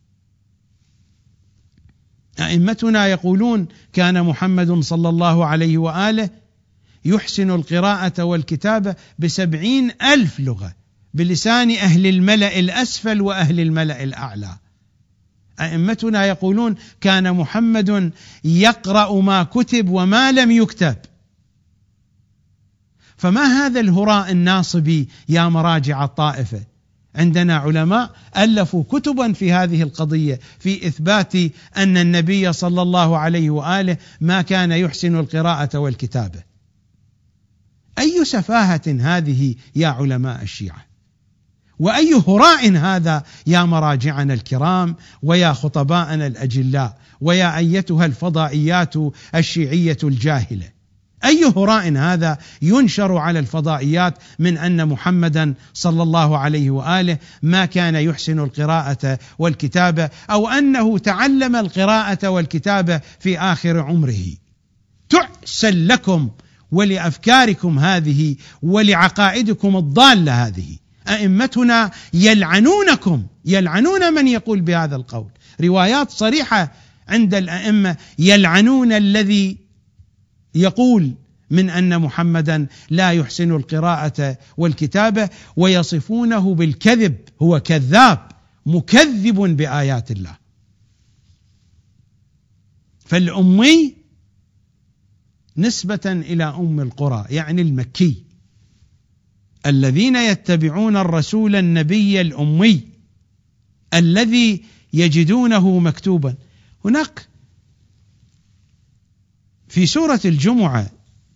أئمتنا يقولون كان محمد صلى الله عليه وآله يحسن القراءة والكتابة ب70,000 لغة بلسان أهل الملأ الأسفل وأهل الملأ الأعلى. أئمتنا يقولون كان محمد يقرأ ما كتب وما لم يكتب. فما هذا الهراء الناصبي يا مراجع الطائفة؟ عندنا علماء ألفوا كتبا في هذه القضية في إثبات أن النبي صلى الله عليه وآله ما كان يحسن القراءة والكتابة. أي سفاهة هذه يا علماء الشيعة، وأي هراء هذا يا مراجعنا الكرام ويا خطباءنا الأجلاء ويا أيتها الفضائيات الشيعية الجاهلة. أي هراء هذا ينشر على الفضائيات من أن محمدا صلى الله عليه وآله ما كان يحسن القراءة والكتابة، أو أنه تعلم القراءة والكتابة في آخر عمره. تعسا لكم ولأفكاركم هذه ولعقائدكم الضالة هذه. أئمتنا يلعنونكم، يلعنون من يقول بهذا القول. روايات صريحة عند الأئمة يلعنون الذي يقول من أن محمدا لا يحسن القراءة والكتابة، ويصفونه بالكذب. هو كذاب مكذب بآيات الله. فالأمي نسبة إلى أم القرى يعني المكي، الذين يتبعون الرسول النبي الأمي الذي يجدونه مكتوبا. هناك في سورة الجمعة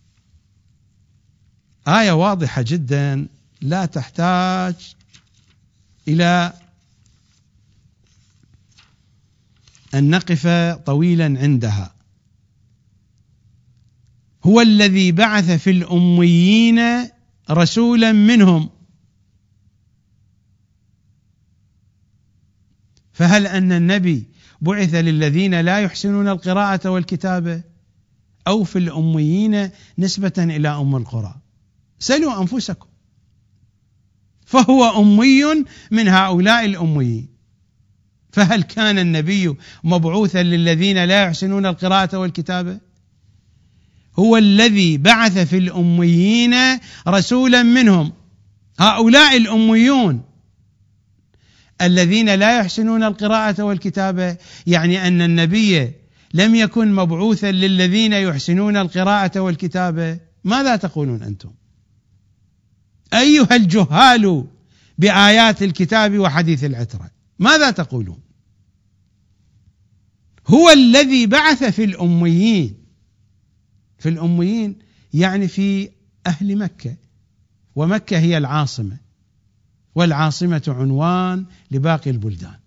آية واضحة جدا لا تحتاج إلى أن نقف طويلا عندها. هو الذي بعث في الأميين رسولا منهم. فهل أن النبي بعث للذين لا يحسنون القراءة والكتابة أو في الأميين نسبة إلى أم القرى؟ سلوا أنفسكم. فهو أمي من هؤلاء الأميين. فهل كان النبي مبعوثا للذين لا يحسنون القراءة والكتابة؟ هو الذي بعث في الأميين رسولا منهم. هؤلاء الأميون الذين لا يحسنون القراءة والكتابة يعني أن النبي لم يكن مبعوثا للذين يحسنون القراءة والكتابة. ماذا تقولون أنتم أيها الجهال بآيات الكتاب وحديث العترة؟ ماذا تقولون؟ هو الذي بعث في الأميين. في الأميين يعني في أهل مكة، ومكة هي العاصمة، والعاصمة عنوان لباقي البلدان.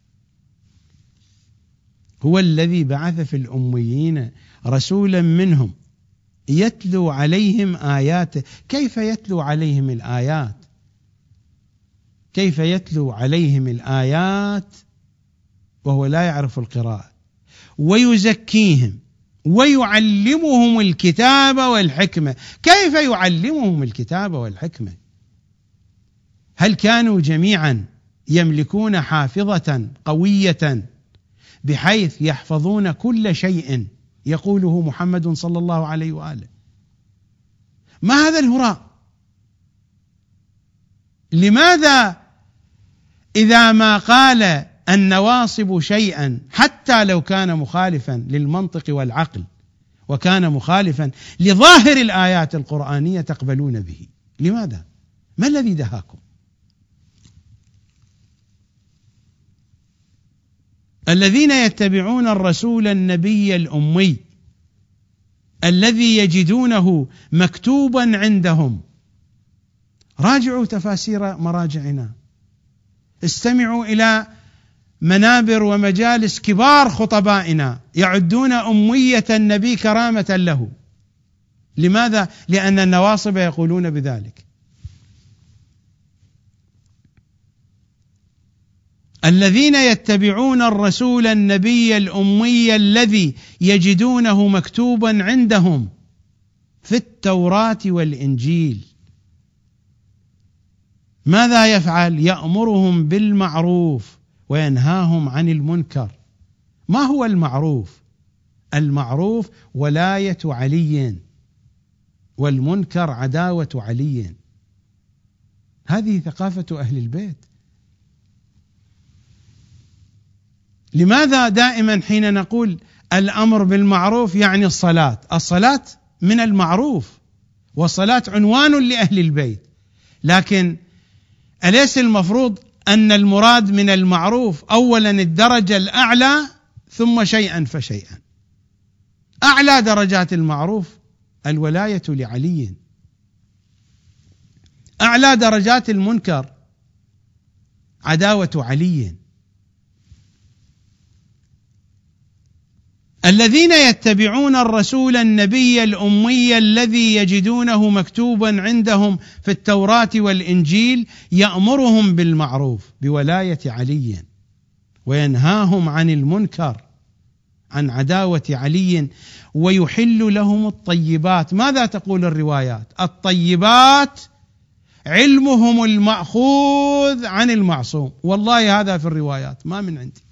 هو الذي بعث في الأميين رسولا منهم يتلو عليهم آياته. كيف يتلو عليهم الآيات؟ كيف يتلو عليهم الآيات وهو لا يعرف القراءة؟ ويزكيهم ويعلمهم الكتاب والحكمة. كيف يعلمهم الكتاب والحكمة؟ هل كانوا جميعا يملكون حافظة قوية بحيث يحفظون كل شيء يقوله محمد صلى الله عليه وآله؟ ما هذا الهراء؟ لماذا إذا ما قال النواصب شيئا حتى لو كان مخالفا للمنطق والعقل وكان مخالفا لظاهر الآيات القرآنية تقبلون به. لماذا؟ ما الذي دهاكم؟ الذين يتبعون الرسول النبي الأمي الذي يجدونه مكتوبا عندهم. راجعوا تفاسير مراجعنا، استمعوا إلى منابر ومجالس كبار خطبائنا يعدون أمية النبي كرامة له. لماذا؟ لأن النواصب يقولون بذلك. الذين يتبعون الرسول النبي الأمي الذي يجدونه مكتوبا عندهم في التوراة والإنجيل، ماذا يفعل؟ يأمرهم بالمعروف وينهاهم عن المنكر. ما هو المعروف؟ المعروف ولاية علي، والمنكر عداوة علي. هذه ثقافة أهل البيت. لماذا دائما حين نقول الأمر بالمعروف يعني الصلاة؟ الصلاة من المعروف، والصلاة عنوان لأهل البيت، لكن أليس المفروض أن المراد من المعروف أولا الدرجة الأعلى ثم شيئا فشيئا؟ أعلى درجات المعروف الولاية لعلي، أعلى درجات المنكر عداوة علي. الذين يتبعون الرسول النبي الأمي الذي يجدونه مكتوبا عندهم في التوراة والإنجيل يأمرهم بالمعروف بولاية علي وينهاهم عن المنكر عن عداوة علي ويحل لهم الطيبات. ماذا تقول الروايات؟ الطيبات علمهم المأخوذ عن المعصوم. والله هذا في الروايات ما من عندي،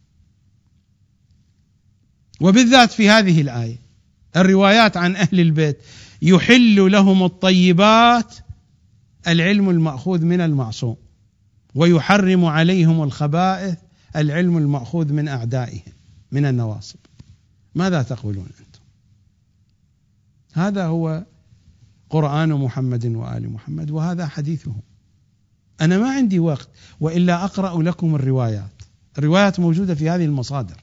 وبالذات في هذه الآية الروايات عن أهل البيت. يحل لهم الطيبات العلم المأخوذ من المعصوم، ويحرم عليهم الخبائث العلم المأخوذ من أعدائهم من النواصب. ماذا تقولون أنتم؟ هذا هو قرآن محمد وآل محمد، وهذا حديثهم. أنا ما عندي وقت وإلا أقرأ لكم الروايات موجودة في هذه المصادر.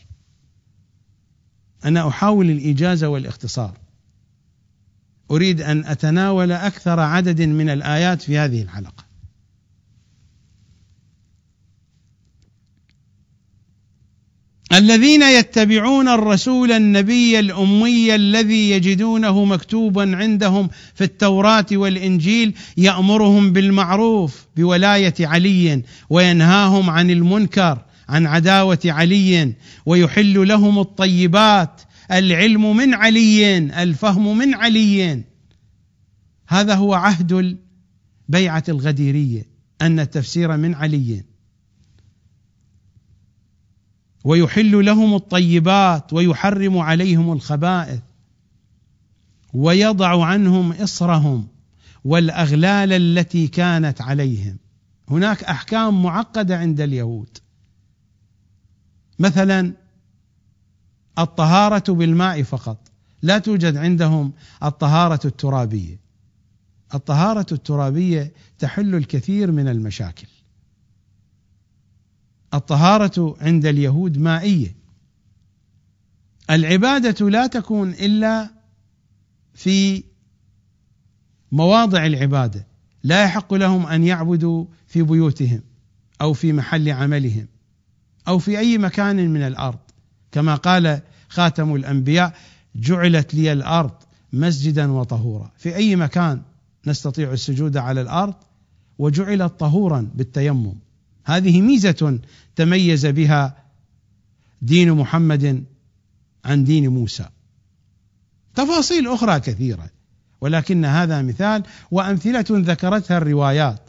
أنا أحاول الإيجاز والاختصار، أريد أن أتناول أكثر عدد من الآيات في هذه الحلقة. الذين يتبعون الرسول النبي الأمي الذي يجدونه مكتوبا عندهم في التوراة والإنجيل يأمرهم بالمعروف بولاية علي وينهاهم عن المنكر عن عداوة علي ويحل لهم الطيبات العلم من علي الفهم من علي. هذا هو عهد البيعة الغديرية، أن التفسير من علي. ويحل لهم الطيبات ويحرم عليهم الخبائث ويضع عنهم إصرهم والأغلال التي كانت عليهم. هناك أحكام معقدة عند اليهود، مثلا الطهارة بالماء فقط، لا توجد عندهم الطهارة الترابية. الطهارة الترابية تحل الكثير من المشاكل. الطهارة عند اليهود مائية. العبادة لا تكون إلا في مواضع العبادة، لا يحق لهم أن يعبدوا في بيوتهم أو في محل عملهم أو في أي مكان من الأرض، كما قال خاتم الأنبياء: جعلت لي الأرض مسجدا وطهورا. في أي مكان نستطيع السجود على الأرض، وجعلت طهورا بالتيمم. هذه ميزة تميز بها دين محمد عن دين موسى. تفاصيل أخرى كثيرة، ولكن هذا مثال وأمثلة ذكرتها الروايات.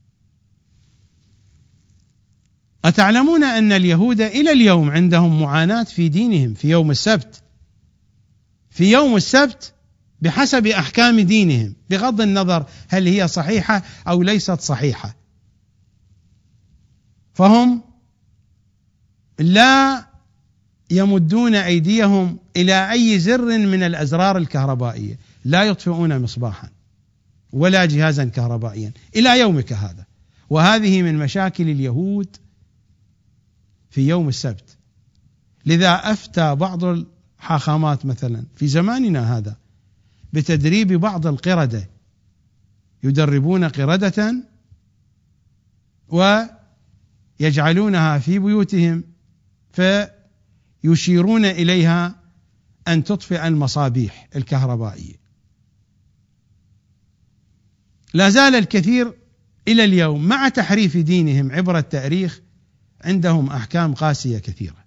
أتعلمون أن اليهود إلى اليوم عندهم معاناة في دينهم في يوم السبت؟ في يوم السبت بحسب أحكام دينهم، بغض النظر هل هي صحيحة أو ليست صحيحة، فهم لا يمدون أيديهم إلى أي زر من الأزرار الكهربائية، لا يطفئون مصباحا ولا جهازا كهربائيا إلى يومك هذا. وهذه من مشاكل اليهود في يوم السبت. لذا أفتى بعض الحاخامات مثلا في زماننا هذا بتدريب بعض القردة، يدربون قردة ويجعلونها في بيوتهم فيشيرون إليها أن تطفئ المصابيح الكهربائية. لا زال الكثير إلى اليوم مع تحريف دينهم عبر التاريخ عندهم أحكام قاسية كثيرة.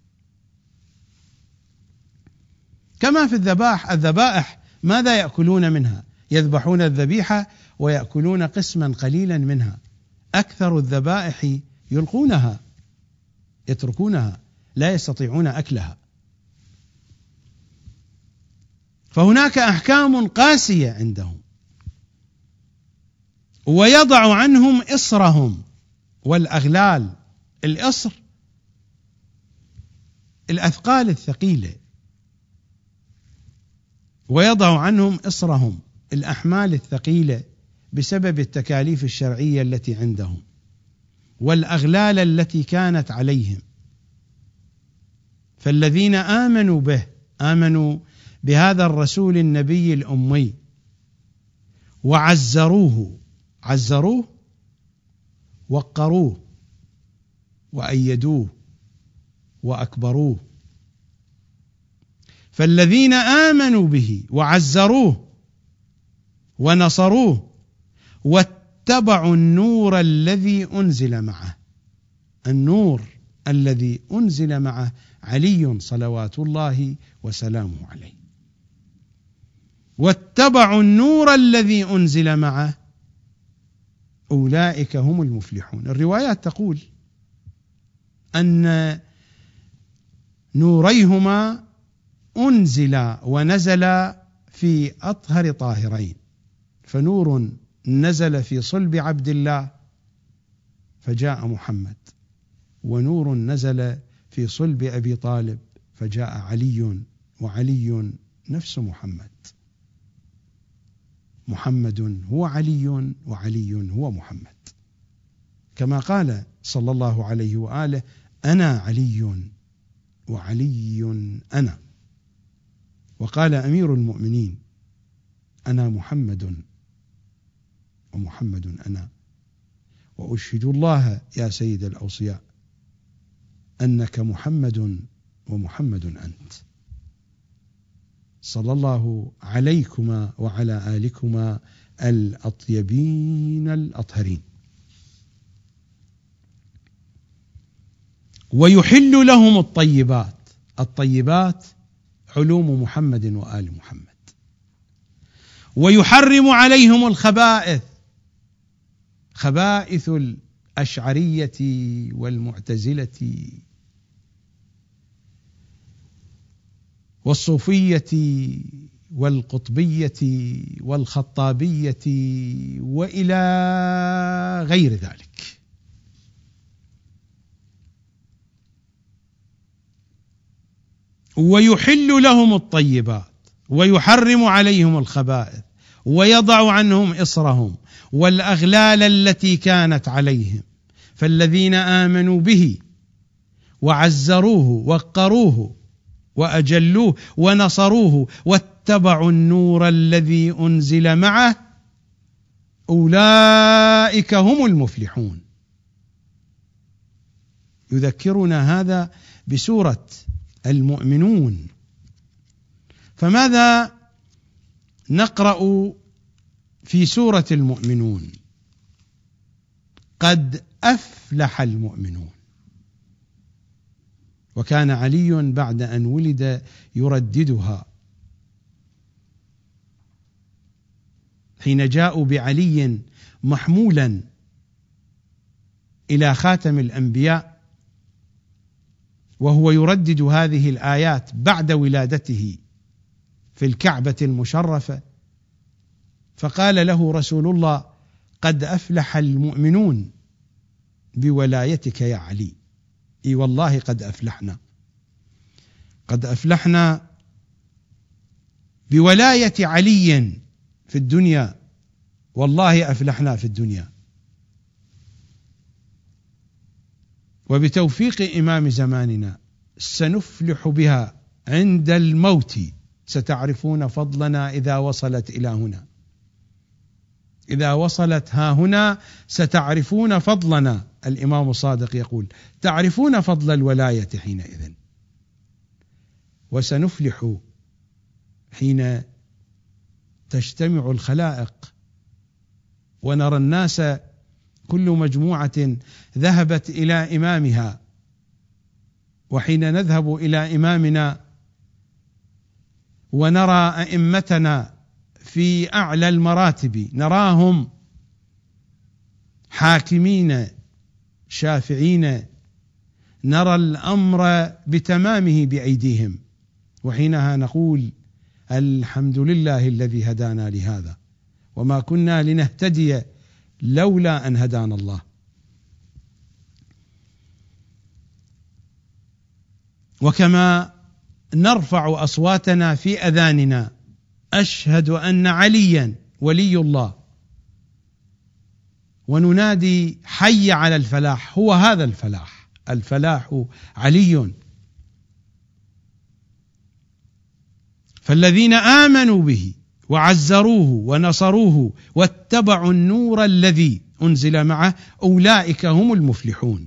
كما في الذبائح ماذا يأكلون منها؟ يذبحون الذبيحة ويأكلون قسما قليلا منها، أكثر الذبائح يلقونها يتركونها، لا يستطيعون أكلها. فهناك أحكام قاسية عندهم. ويضع عنهم إصرهم والأغلال. الإصر الأثقال الثقيلة، ويضع عنهم إصرهم الأحمال الثقيلة بسبب التكاليف الشرعية التي عندهم والأغلال التي كانت عليهم. فالذين آمنوا به، آمنوا بهذا الرسول النبي الأمي وعزروه، عزروه وقروه وأيدوه وأكبروه. فالذين آمنوا به وعزروه ونصروه واتبعوا النور الذي أنزل معه. النور الذي أنزل معه علي صلوات الله وسلامه عليه. واتبعوا النور الذي أنزل معه أولئك هم المفلحون. الروايات تقول أن نوريهما أنزل ونزل في أطهر طاهرين، فنور نزل في صلب عبد الله فجاء محمد، ونور نزل في صلب أبي طالب فجاء علي، وعلي نفس محمد. محمد هو علي وعلي هو محمد، كما قال صلى الله عليه وآله: أنا علي وعلي أنا. وقال أمير المؤمنين: أنا محمد ومحمد أنا، وأشهد الله يا سيد الأوصياء أنك محمد ومحمد أنت، صلى الله عليكما وعلى آلكما الأطيبين الأطهرين. ويحل لهم الطيبات. الطيبات علوم محمد وآل محمد. ويحرم عليهم الخبائث، خبائث الأشعرية والمعتزلة والصوفية والقطبية والخطابية وإلى غير ذلك. ويحل لهم الطيبات ويحرم عليهم الخبائث ويضع عنهم إصرهم والأغلال التي كانت عليهم. فالذين آمنوا به وعزروه وقروه وأجلوه ونصروه واتبعوا النور الذي أنزل معه أولئك هم المفلحون. يذكرنا هذا بسورة المؤمنون. فماذا نقرأ في سورة المؤمنون؟ قد أفلح المؤمنون. وكان علي بعد أن ولد يرددها حين جاءوا بعلي محمولا إلى خاتم الأنبياء وهو يردد هذه الآيات بعد ولادته في الكعبة المشرفة، فقال له رسول الله: قد أفلح المؤمنون بولايتك يا علي. اي والله قد أفلحنا، قد أفلحنا بولاية علي في الدنيا، والله أفلحنا في الدنيا، وبتوفيق إمام زماننا سنفلح بها عند الموت، ستعرفون فضلنا إذا وصلت إلى هنا، إذا وصلت ها هنا ستعرفون فضلنا. الإمام الصادق يقول: تعرفون فضل الولاية حينئذ، وسنفلح حين تجتمع الخلائق ونرى الناس كل مجموعة ذهبت إلى إمامها، وحين نذهب إلى إمامنا ونرى أئمتنا في أعلى المراتب، نراهم حاكمين شافعين، نرى الأمر بتمامه بأيديهم، وحينها نقول: الحمد لله الذي هدانا لهذا، وما كنا لنهتدي لولا أن هدانا الله. وكما نرفع أصواتنا في أذاننا: أشهد أن عليا ولي الله، وننادي: حي على الفلاح، هو هذا الفلاح، الفلاح علي. فالذين آمنوا به وعزروه ونصروه واتبعوا النور الذي أنزل معه أولئك هم المفلحون.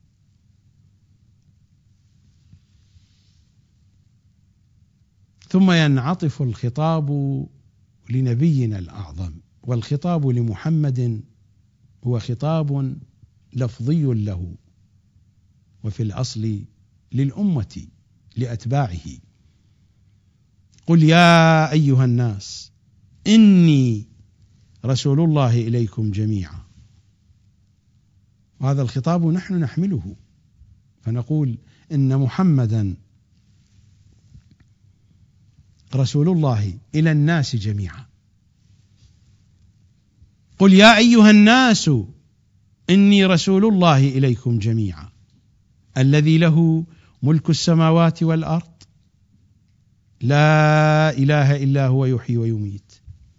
ثم ينعطف الخطاب لنبينا الأعظم، والخطاب لمحمد هو خطاب لفظي له، وفي الأصل للأمة لأتباعه. قل يا أيها الناس إني رسول الله إليكم جميعا. وهذا الخطاب نحن نحمله، فنقول إن محمدا رسول الله إلى الناس جميعا. قل يا أيها الناس إني رسول الله إليكم جميعا الذي له ملك السماوات والأرض لا إله إلا هو يحيي ويميت.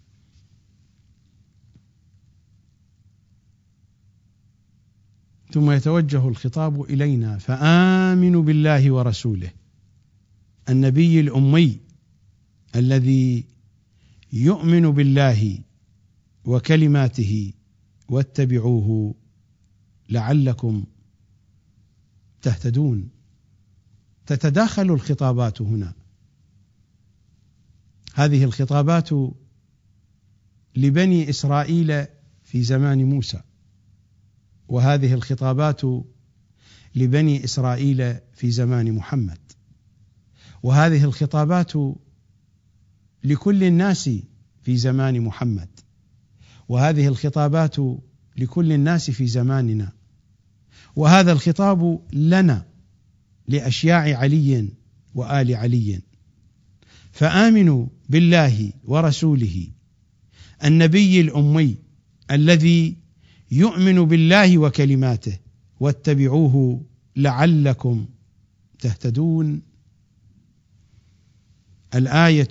ثم يتوجه الخطاب إلينا: فآمنوا بالله ورسوله النبي الأمي الذي يؤمن بالله وكلماته واتبعوه لعلكم تهتدون. تتداخل الخطابات هنا، هذه الخطابات لبني إسرائيل في زمان موسى، وهذه الخطابات لبني إسرائيل في زمان محمد، وهذه الخطابات لكل الناس في زمان محمد، وهذه الخطابات لكل الناس في زماننا، وهذا الخطاب لنا لأشياع علي وآل علي. فآمنوا بالله ورسوله النبي الأمي الذي يؤمن بالله وكلماته واتبعوه لعلكم تهتدون. الآية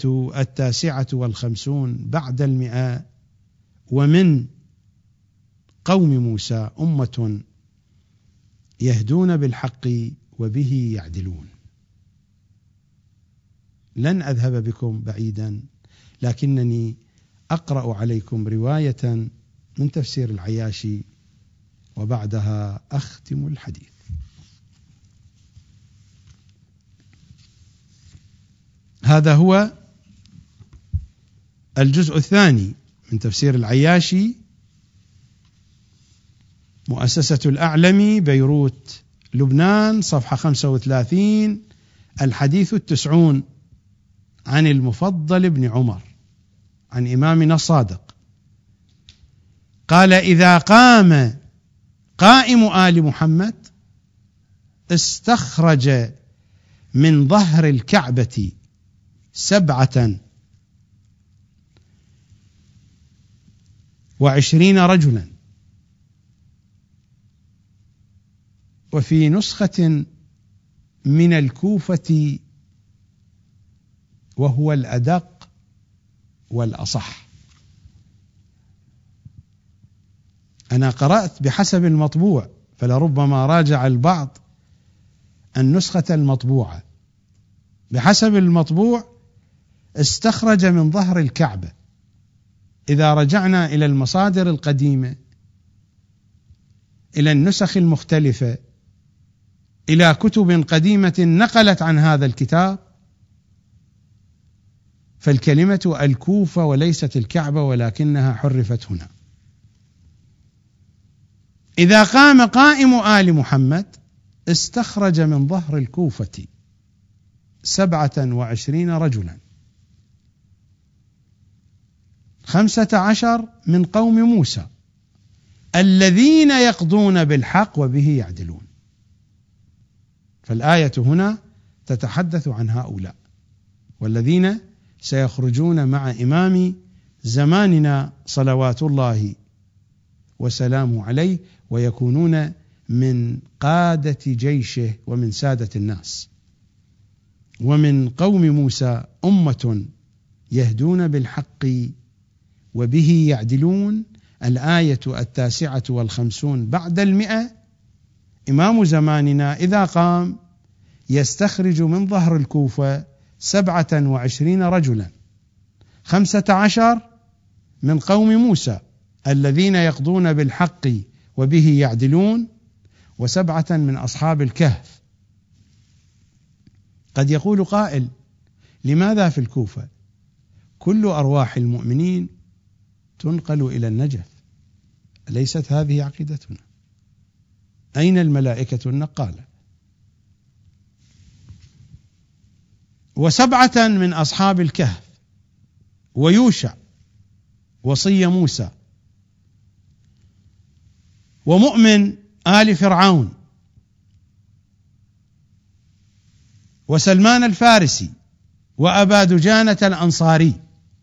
59 بعد 100: ومن قوم موسى أمة يهدون بالحق وبه يعدلون. لن أذهب بكم بعيدا، لكنني أقرأ عليكم رواية من تفسير العياشي وبعدها أختم الحديث. هذا هو الجزء الثاني من تفسير العياشي، مؤسسة الأعلمي، بيروت لبنان، صفحة 35، الحديث 90 عن المفضل بن عمر عن إمامنا الصادق قال: إذا قام قائم آل محمد استخرج من ظهر الكعبة 27 رجلا. وفي نسخة من الكوفة وهو الأدق والأصح. أنا قرأت بحسب المطبوع، فلربما راجع البعض النسخة المطبوعة. بحسب المطبوع استخرج من ظهر الكعبة. إذا رجعنا إلى المصادر القديمة، إلى النسخ المختلفة، إلى كتب قديمة نقلت عن هذا الكتاب، فالكلمة الكوفة وليست الكعبة، ولكنها حرفت هنا. إذا قام قائم آل محمد استخرج من ظهر الكوفة 27 رجلا، 15 من قوم موسى الذين يقضون بالحق وبه يعدلون. فالآية هنا تتحدث عن هؤلاء، والذين سيخرجون مع إمام زماننا صلوات الله وسلامه عليه، ويكونون من قادة جيشه ومن سادة الناس. ومن قوم موسى أمة يهدون بالحق وبه يعدلون. الآية 59 بعد 100. إمام زماننا إذا قام يستخرج من ظهر الكوفة 27 رجلا، 15 من قوم موسى الذين يقضون بالحق وبه يعدلون، و7 من أصحاب الكهف. قد يقول قائل: لماذا في الكوفة؟ كل أرواح المؤمنين تنقل إلى النجف، أليست هذه عقيدتنا؟ أين الملائكة النقالة؟ 7 من أصحاب الكهف، ويوشع وصي موسى، ومؤمن آل فرعون، وسلمان الفارسي، وأبا دجانة الأنصاري.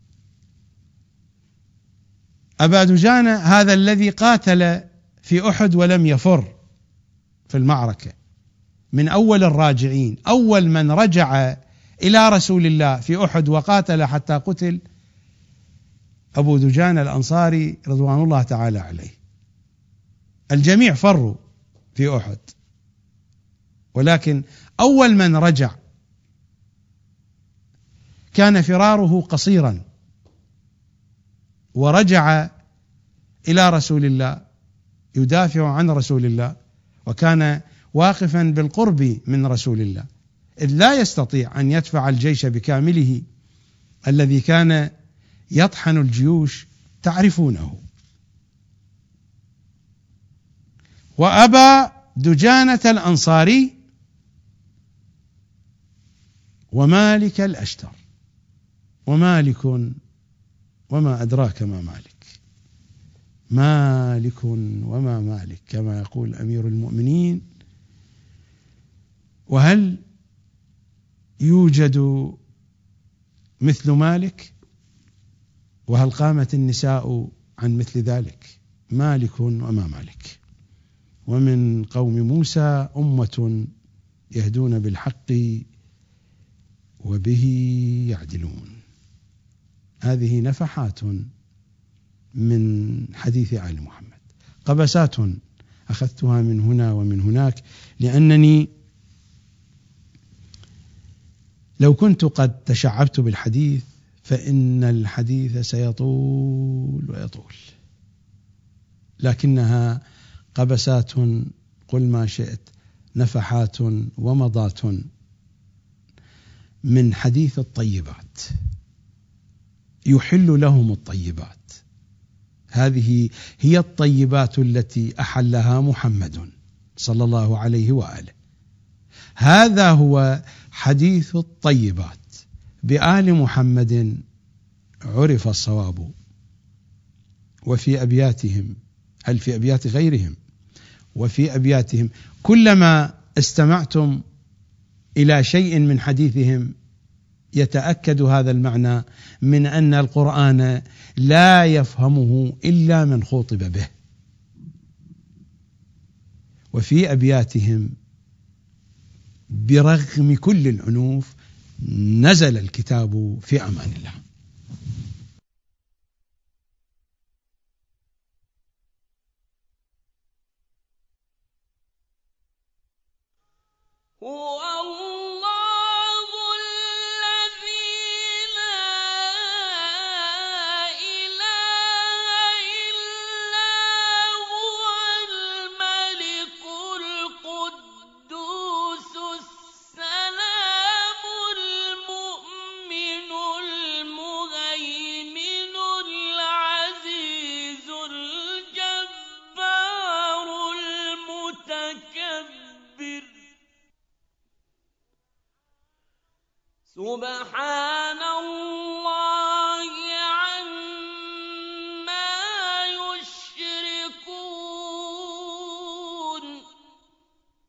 أبا دجانة هذا الذي قاتل في أحد ولم يفر في المعركة، من أول الراجعين، أول من رجع إلى رسول الله في أحد وقاتل حتى قتل أبو دجانة الأنصاري رضوان الله تعالى عليه. الجميع فروا في أحد، ولكن أول من رجع كان فراره قصيرا، ورجع إلى رسول الله يدافع عن رسول الله، وكان واقفا بالقرب من رسول الله، إذ لا يستطيع أن يدفع الجيش بكامله الذي كان يطحن الجيوش، تعرفونه. وأبا دجانة الأنصاري، ومالك الأشتر. ومالك وما أدراك ما مالك، مالك وما مالك كما يقول أمير المؤمنين. وهل يوجد مثل مالك؟ وهل قامت النساء عن مثل ذلك؟ مالك وما مالك. ومن قوم موسى أمة يهدون بالحق وبه يعدلون. هذه نفحات من حديث آل محمد، قبسات أخذتها من هنا ومن هناك، لأنني لو كنت قد تشعبت بالحديث فإن الحديث سيطول ويطول، لكنها قبسات، قل ما شئت، نفحات ومضات من حديث الطيبات، يحل لهم الطيبات. هذه هي الطيبات التي أحلها محمد صلى الله عليه وآله. هذا هو حديث الطيبات. بآل محمد عرف الصواب. وفي أبياتهم، هل في أبيات غيرهم؟ وفي أبياتهم كلما استمعتم إلى شيء من حديثهم يتأكد هذا المعنى من أن القرآن لا يفهمه إلا من خوطب به. وفي أبياتهم برغم كل الأنوف نزل الكتاب في أمان الله. هو الله الذي لا إله إلا هو الملك القدوس السلام المؤمن المهيمن العزيز الجبار المتكبر. سبحان الله